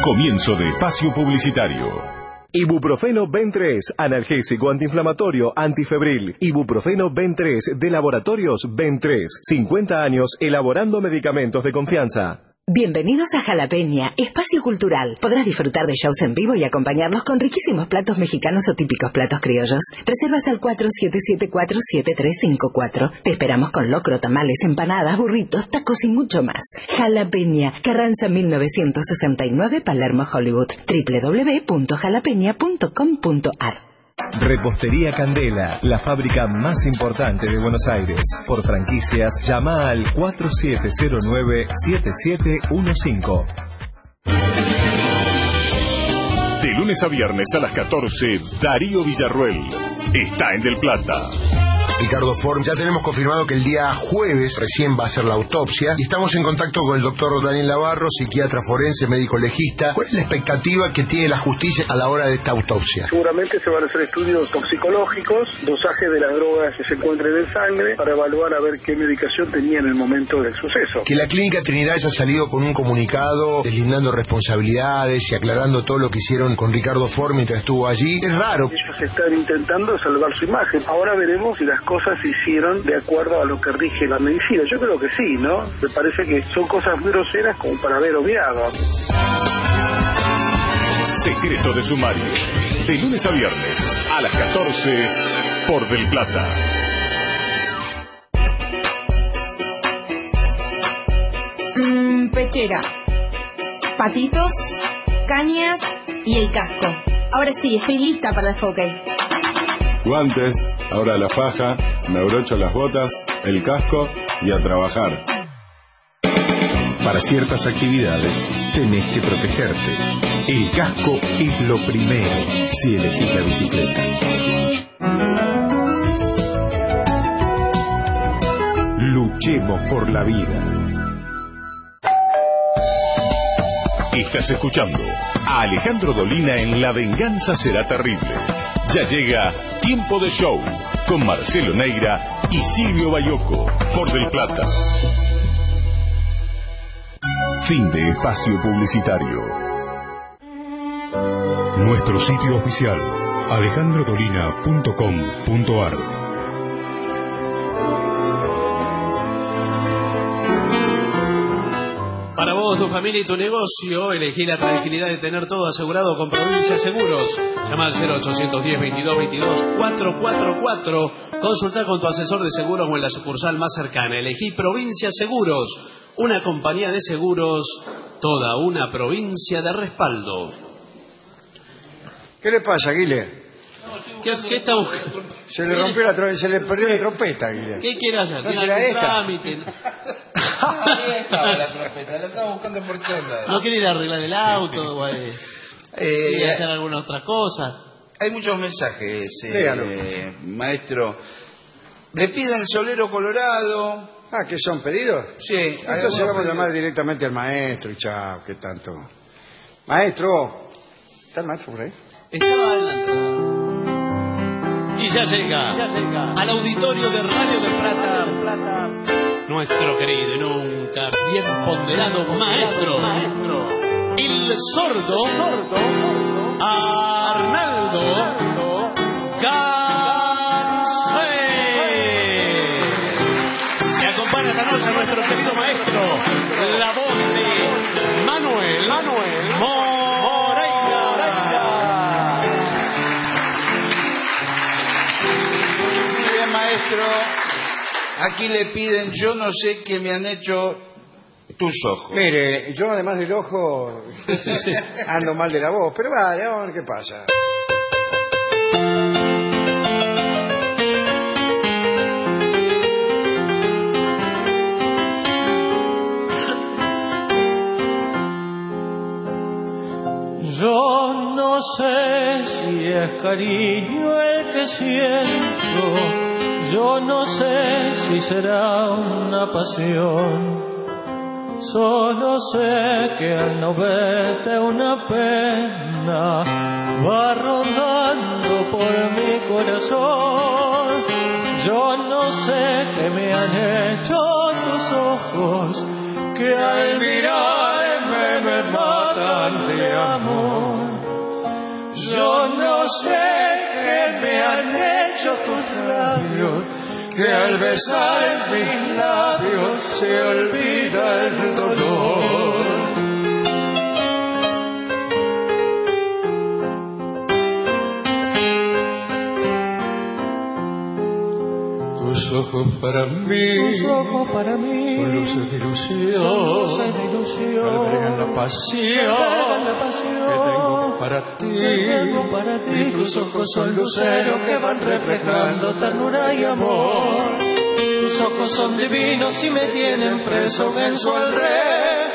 Comienzo de espacio publicitario. Ibuprofeno Ben tres, analgésico, antiinflamatorio, antifebril. Ibuprofeno Ben tres, de Laboratorios Ben tres. cincuenta años elaborando medicamentos de confianza. Bienvenidos a Jalapeña, espacio cultural. Podrás disfrutar de shows en vivo y acompañarlos con riquísimos platos mexicanos o típicos platos criollos. Reservas al cuatro siete siete cuatro siete tres cinco cuatro. Te esperamos con locro, tamales, empanadas, burritos, tacos y mucho más. Jalapeña, Carranza mil novecientos sesenta y nueve, Palermo, Hollywood. doble u doble u doble u punto jalapeña punto com punto a r. Repostería Candela, la fábrica más importante de Buenos Aires. Por franquicias, llama al cuatro siete cero nueve siete siete uno cinco. De lunes a viernes a las catorce, Darío Villarruel está en Del Plata. Ricardo Form, ya tenemos confirmado que el día jueves recién va a ser la autopsia y estamos en contacto con el doctor Daniel Navarro, psiquiatra forense, médico legista. ¿Cuál es la expectativa que tiene la justicia a la hora de esta autopsia? Seguramente se van a hacer estudios toxicológicos, dosaje de las drogas que se encuentren en sangre, para evaluar a ver qué medicación tenía en el momento del suceso. Que la Clínica Trinidad haya salido con un comunicado deslindando responsabilidades y aclarando todo lo que hicieron con Ricardo Form mientras estuvo allí, es raro. Ellos están intentando salvar su imagen. Ahora veremos si las cosas se hicieron de acuerdo a lo que rige la medicina. Yo creo que sí, ¿no? Me parece que son cosas muy groseras como para haber obviado. Secreto de sumario. De lunes a viernes a las catorce por Del Plata. Mm, pechera, patitos, cañas y el casco. Ahora sí, estoy lista para el hockey. Guantes, ahora la faja, me abrocho las botas, el casco y a trabajar. Para ciertas actividades tenés que protegerte. El casco es lo primero si elegís la bicicleta. Luchemos por la vida. Estás escuchando a Alejandro Dolina en La Venganza Será Terrible. Ya llega Tiempo de Show con Marcelo Neira y Silvio Bayoco por Del Plata. Fin de espacio publicitario. Nuestro sitio oficial, alejandro dolina punto com punto a r. Para vos, tu familia y tu negocio, elegí la tranquilidad de tener todo asegurado con Provincia Seguros. Llama al cero ochocientos diez, veintidós, veintidós, cuatrocientos cuarenta y cuatro. Consulta con tu asesor de seguros o en la sucursal más cercana. Elegí Provincia Seguros, una compañía de seguros, toda una provincia de respaldo. ¿Qué le pasa, Aguile? ¿Qué, qué está buscando? Se le rompió la trompeta, se le perdió la trompeta, Aguile. ¿Qué quiere hacer? ¿No será esta? Trámite. Ahí estaba la trompeta, la estaba buscando por todos lados. ¿No quiere ir a arreglar el auto? O eh, ¿Quiere hacer alguna otra cosa? Hay muchos mensajes, eh, maestro. Le piden el solero colorado. Ah, ¿qué son pedidos? Sí. Entonces vamos a llamar directamente al maestro y chao, ¿qué tanto? Maestro, ¿está el maestro por ahí? Estaba en la entrada. Y ya llega, ya llega al auditorio de Radio del Plata, Plata, nuestro querido y nunca bien ponderado maestro, maestro, el sordo, sordo Arnaldo Gansé. Que acompaña esta noche a nuestro querido maestro, la voz de Manuel, Manuel Moreira. Muy bien, maestro. Aquí le piden, yo no sé qué me han hecho tus ojos. Mire, yo además del ojo ando mal de la voz, pero vale, vamos a ver qué pasa. Yo no sé si es cariño el que siento, yo no sé si será una pasión. Solo sé que al no verte una pena va rondando por mi corazón. Yo no sé qué me han hecho tus ojos, que al mirarme me matan de amor. Yo no sé qué me han hecho tus labios, que al besar mis labios se olvida el dolor. Tus ojos para mí, tus ojos para mí son luces de ilusión, son luces de ilusión, albergan la pasión, albergan la pasión que tengo para ti, que tengo para ti. Y tus ojos son luceros que van reflejando ternura y amor. Tus ojos son divinos y me tienen preso en su alrededor.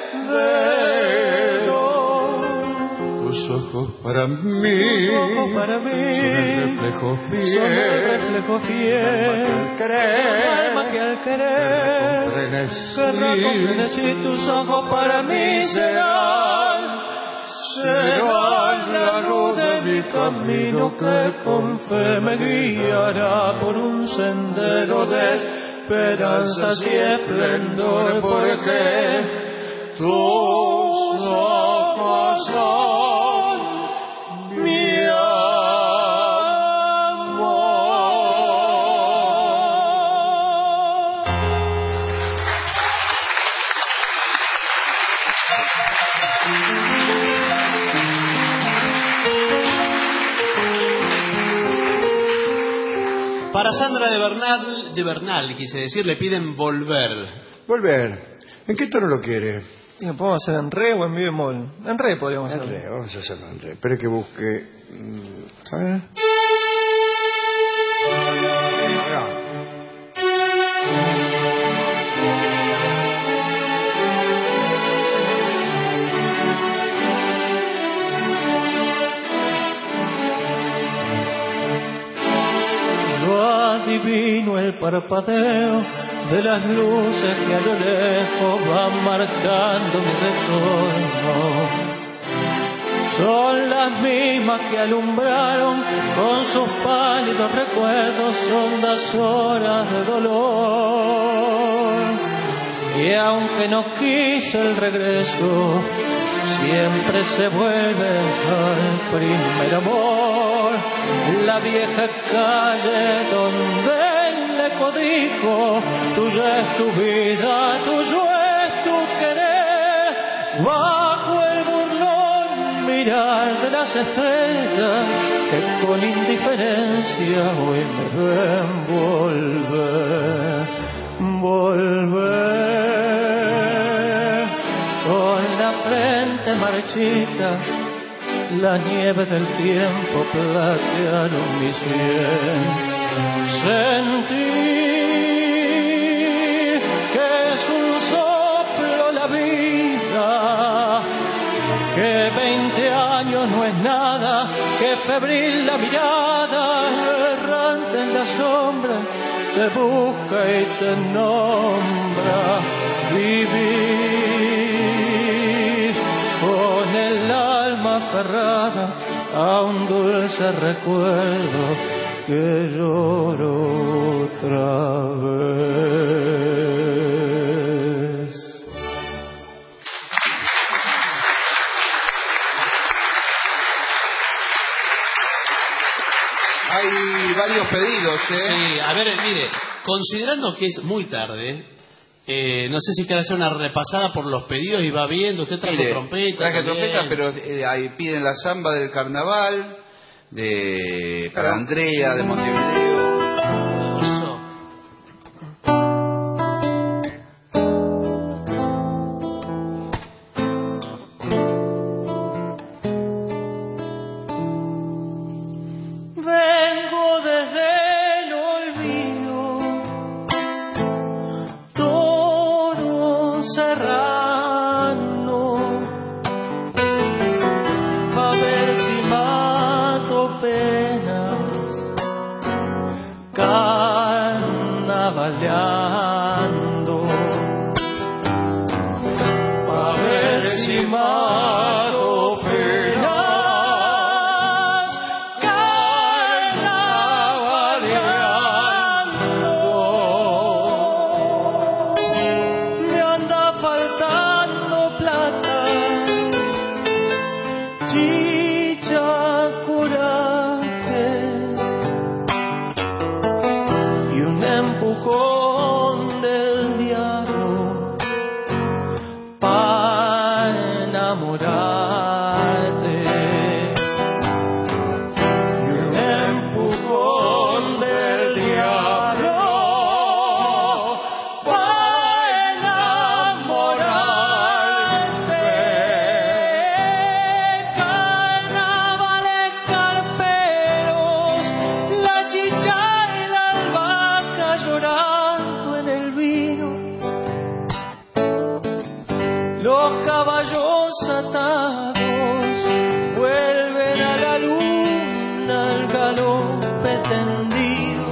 Tus ojos para mí, tus ojos para mí son el reflejo fiel, son el reflejo fiel, alma que al querer, querrá con frenesí. Tus ojos para mí serán, serán la luz de mi camino que con fe me guiará por un sendero de esperanzas y esplendor, porque tus ojos son mi Para Sandra de Bernal, de Bernal, quise decir, le piden volver. Volver. ¿En qué tono lo quiere? Digo, ¿podemos hacer en re o en mi bemol? En re podríamos En hacer. re, vamos a hacerlo en re. Espere que busque. mm, A ver. Yo adivino el parpadeo de las luces que a lo lejos van marcando mi retorno. Son las mismas que alumbraron con sus pálidos recuerdos hondas horas de dolor. Y aunque no quise el regreso, siempre se vuelve al primer amor. La vieja calle donde el eco dijo, tuya es tu vida, tuyo es tu querer. Bajo el burlón mirar de las estrellas que con indiferencia hoy me ven volver, volver. Con la frente marchita, la nieve del tiempo platearon mi sien. Sentí que es un soplo la vida, que veinte años no es nada, que febril la mirada, errante en la sombra, te busca y te nombra. Vivir con el alma aferrada a un dulce recuerdo que lloro otra vez. Hay varios pedidos, ¿eh? Sí, a ver, mire, considerando que es muy tarde, eh, no sé si quiere hacer una repasada por los pedidos y va viendo. Usted trajo Mire, trompeta. Traje también. trompeta, pero eh, ahí piden la samba del carnaval, de para Andrea, de Montevideo. Por eso. Vengo desde el olvido, toro serrano, pa' ver si mato penas, carnavaleando, pa' ver si mato penas. chicha, coraje y un empujón del diablo para enamorarte. Y un empujón del diablo para enamorarte. Carnavales carperos, la chicha y la albahaca llorando en el vino. Los caballos atados vuelven a la luna al galope tendido.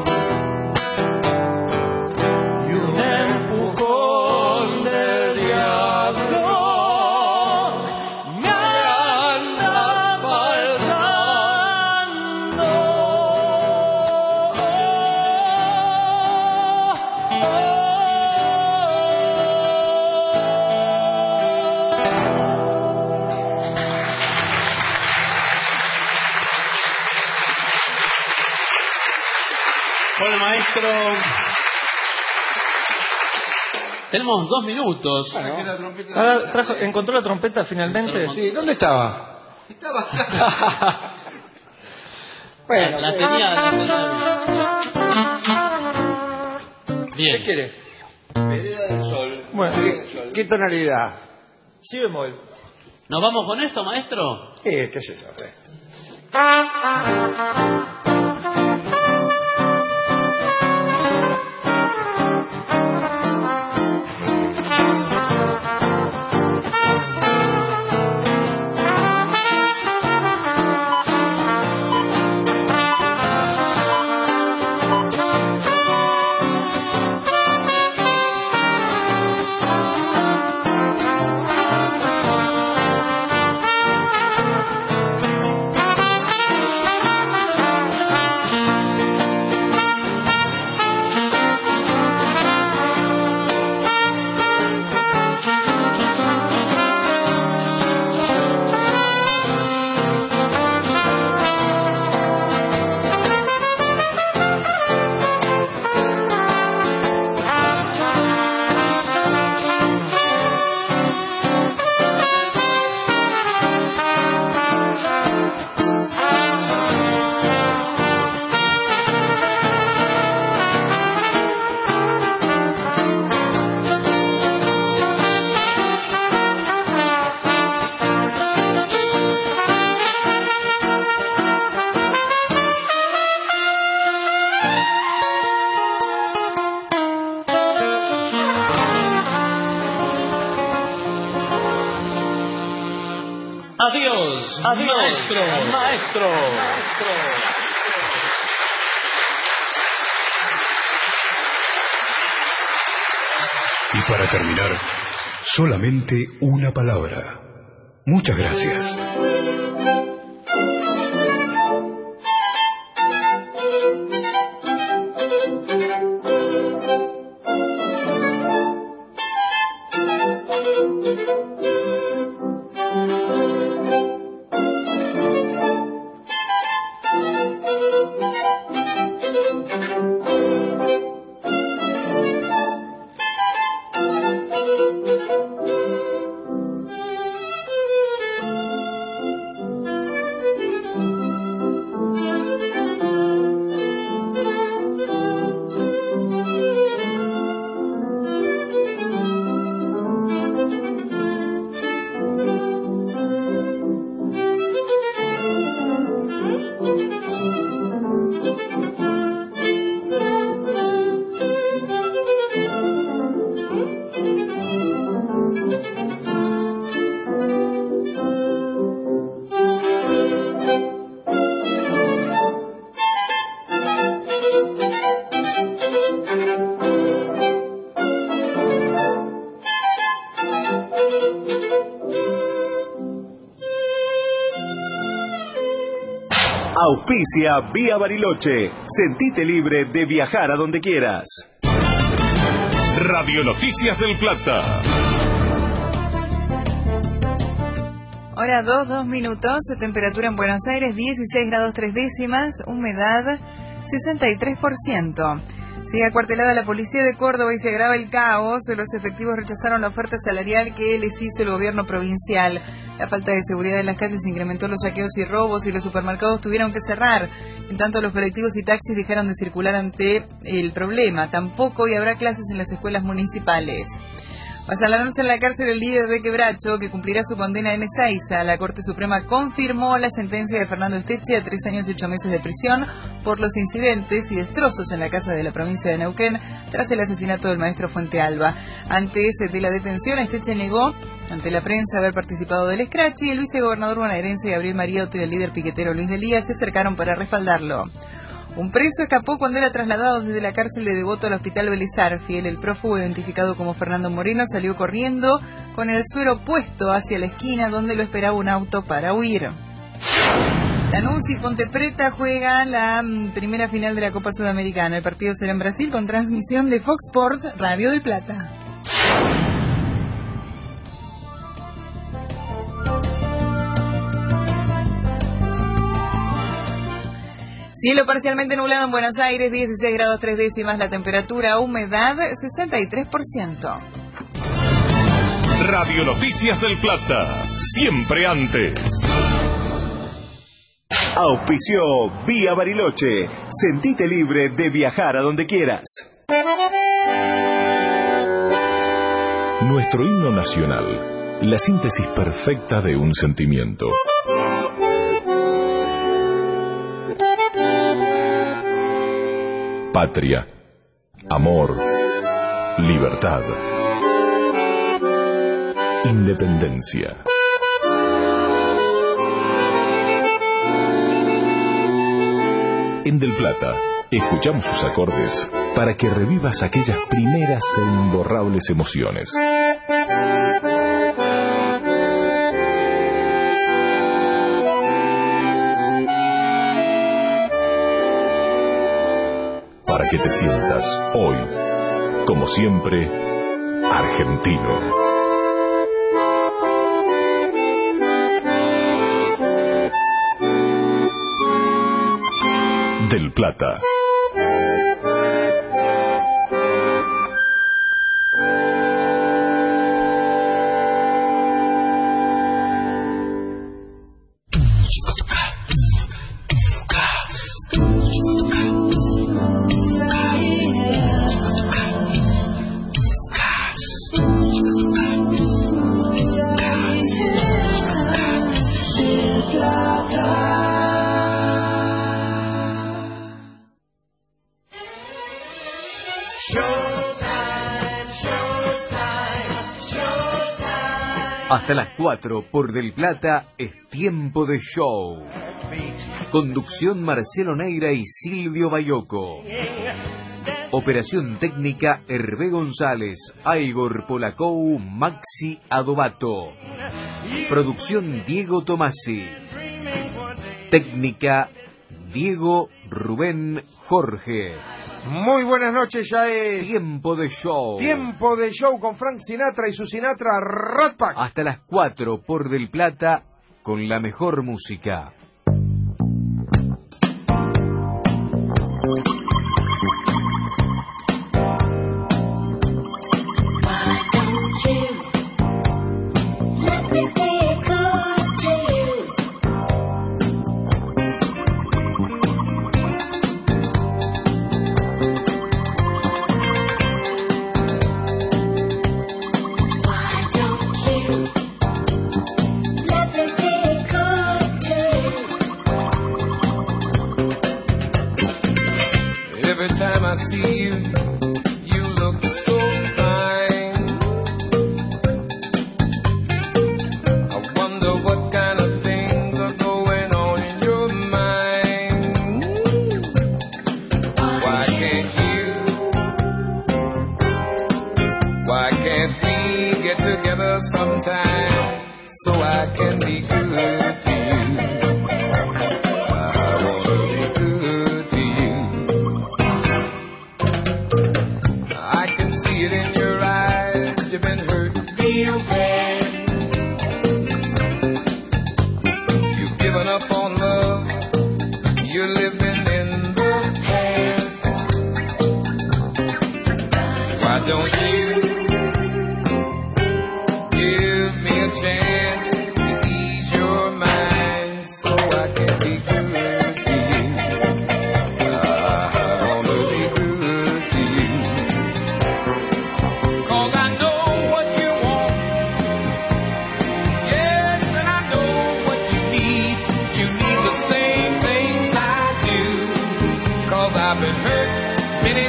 Y un empujón del diablo me anda faltando. Bueno, maestro, tenemos dos minutos. Ah, trajo- ¿Encontró la trompeta finalmente? Sí, ¿dónde estaba? Estaba acá. Bueno, La eh, tenía, la tenía. Bien. ¿qué quiere? Vereda del Sol. Bueno, ¿Qué, qué tonalidad? sí bemol. ¿Nos vamos con esto, maestro? Eh, qué sé yo. eh. Adiós, maestro. Maestro. Y para terminar, solamente una palabra. Muchas gracias. Auspicia Vía Bariloche. Sentite libre de viajar a donde quieras. Radio Noticias del Plata. Hora dos, dos minutos, temperatura en Buenos Aires dieciséis grados tres décimas, humedad sesenta y tres por ciento. Sigue acuartelada la policía de Córdoba y se agrava el caos. Los efectivos rechazaron la oferta salarial que les hizo el gobierno provincial. La falta de seguridad en las calles incrementó los saqueos y robos y los supermercados tuvieron que cerrar. En tanto, los colectivos y taxis dejaron de circular ante el problema. Tampoco hoy habrá clases en las escuelas municipales. Pasa la noche en la cárcel el líder de Quebracho, que cumplirá su condena en Ezeiza. La Corte Suprema confirmó la sentencia de Fernando Esteche a tres años y ocho meses de prisión por los incidentes y destrozos en la casa de la provincia de Neuquén tras el asesinato del maestro Fuente Alba. Antes de la detención, Esteche negó ante la prensa haber participado del escrache y el vicegobernador bonaerense Gabriel Mariotto y el líder piquetero Luis Delía se acercaron para respaldarlo. Un preso escapó cuando era trasladado desde la cárcel de Devoto al hospital Belizar. Fiel, el prófugo identificado como Fernando Moreno, salió corriendo con el suero puesto hacia la esquina donde lo esperaba un auto para huir. Lanús y Ponte Preta juegan la mm, primera final de la Copa Sudamericana. El partido será en Brasil con transmisión de Fox Sports Radio del Plata. Cielo parcialmente nublado en Buenos Aires, dieciséis grados tres décimas la temperatura, humedad sesenta y tres por ciento. Radio Noticias del Plata, siempre antes. Auspició Vía Bariloche. Sentite libre de viajar a donde quieras. Nuestro himno nacional, la síntesis perfecta de un sentimiento. Patria, amor, libertad, independencia. En Del Plata, escuchamos sus acordes para que revivas aquellas primeras e imborrables emociones. Para que te sientas hoy, como siempre, argentino. Del Plata. Hasta las cuatro por Del Plata es tiempo de show. Conducción Marcelo Neira y Silvio Bayoco. Operación técnica Hervé González, Aigor Polacou, Maxi Adobato. Producción Diego Tomasi. Técnica Diego Rubén Jorge. Muy buenas noches, ya es Tiempo de Show. Tiempo de Show con Frank Sinatra y su Sinatra Rat Pack. Hasta las cuatro por Del Plata con la mejor música. Every time I see you, you look so fine. I wonder what kind of things are going on in your mind. Why can't you? Why can't we get together sometime so I can be good to you? I wanna be good to you. It in your eyes, you've been hurt real bad.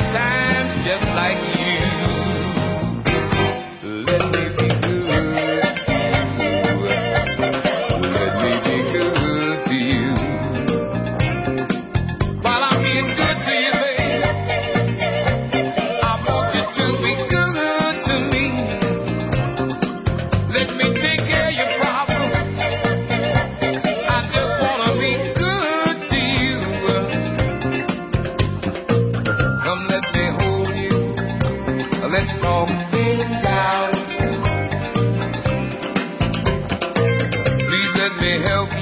times just like you. Let me be good to you. Let me be good to you. While I'm being good to you, baby, I want you to be good to me. Let me take care of your problems. I just wanna be good to you. Come, let me hold you. Let's talk things out. Please let me help you.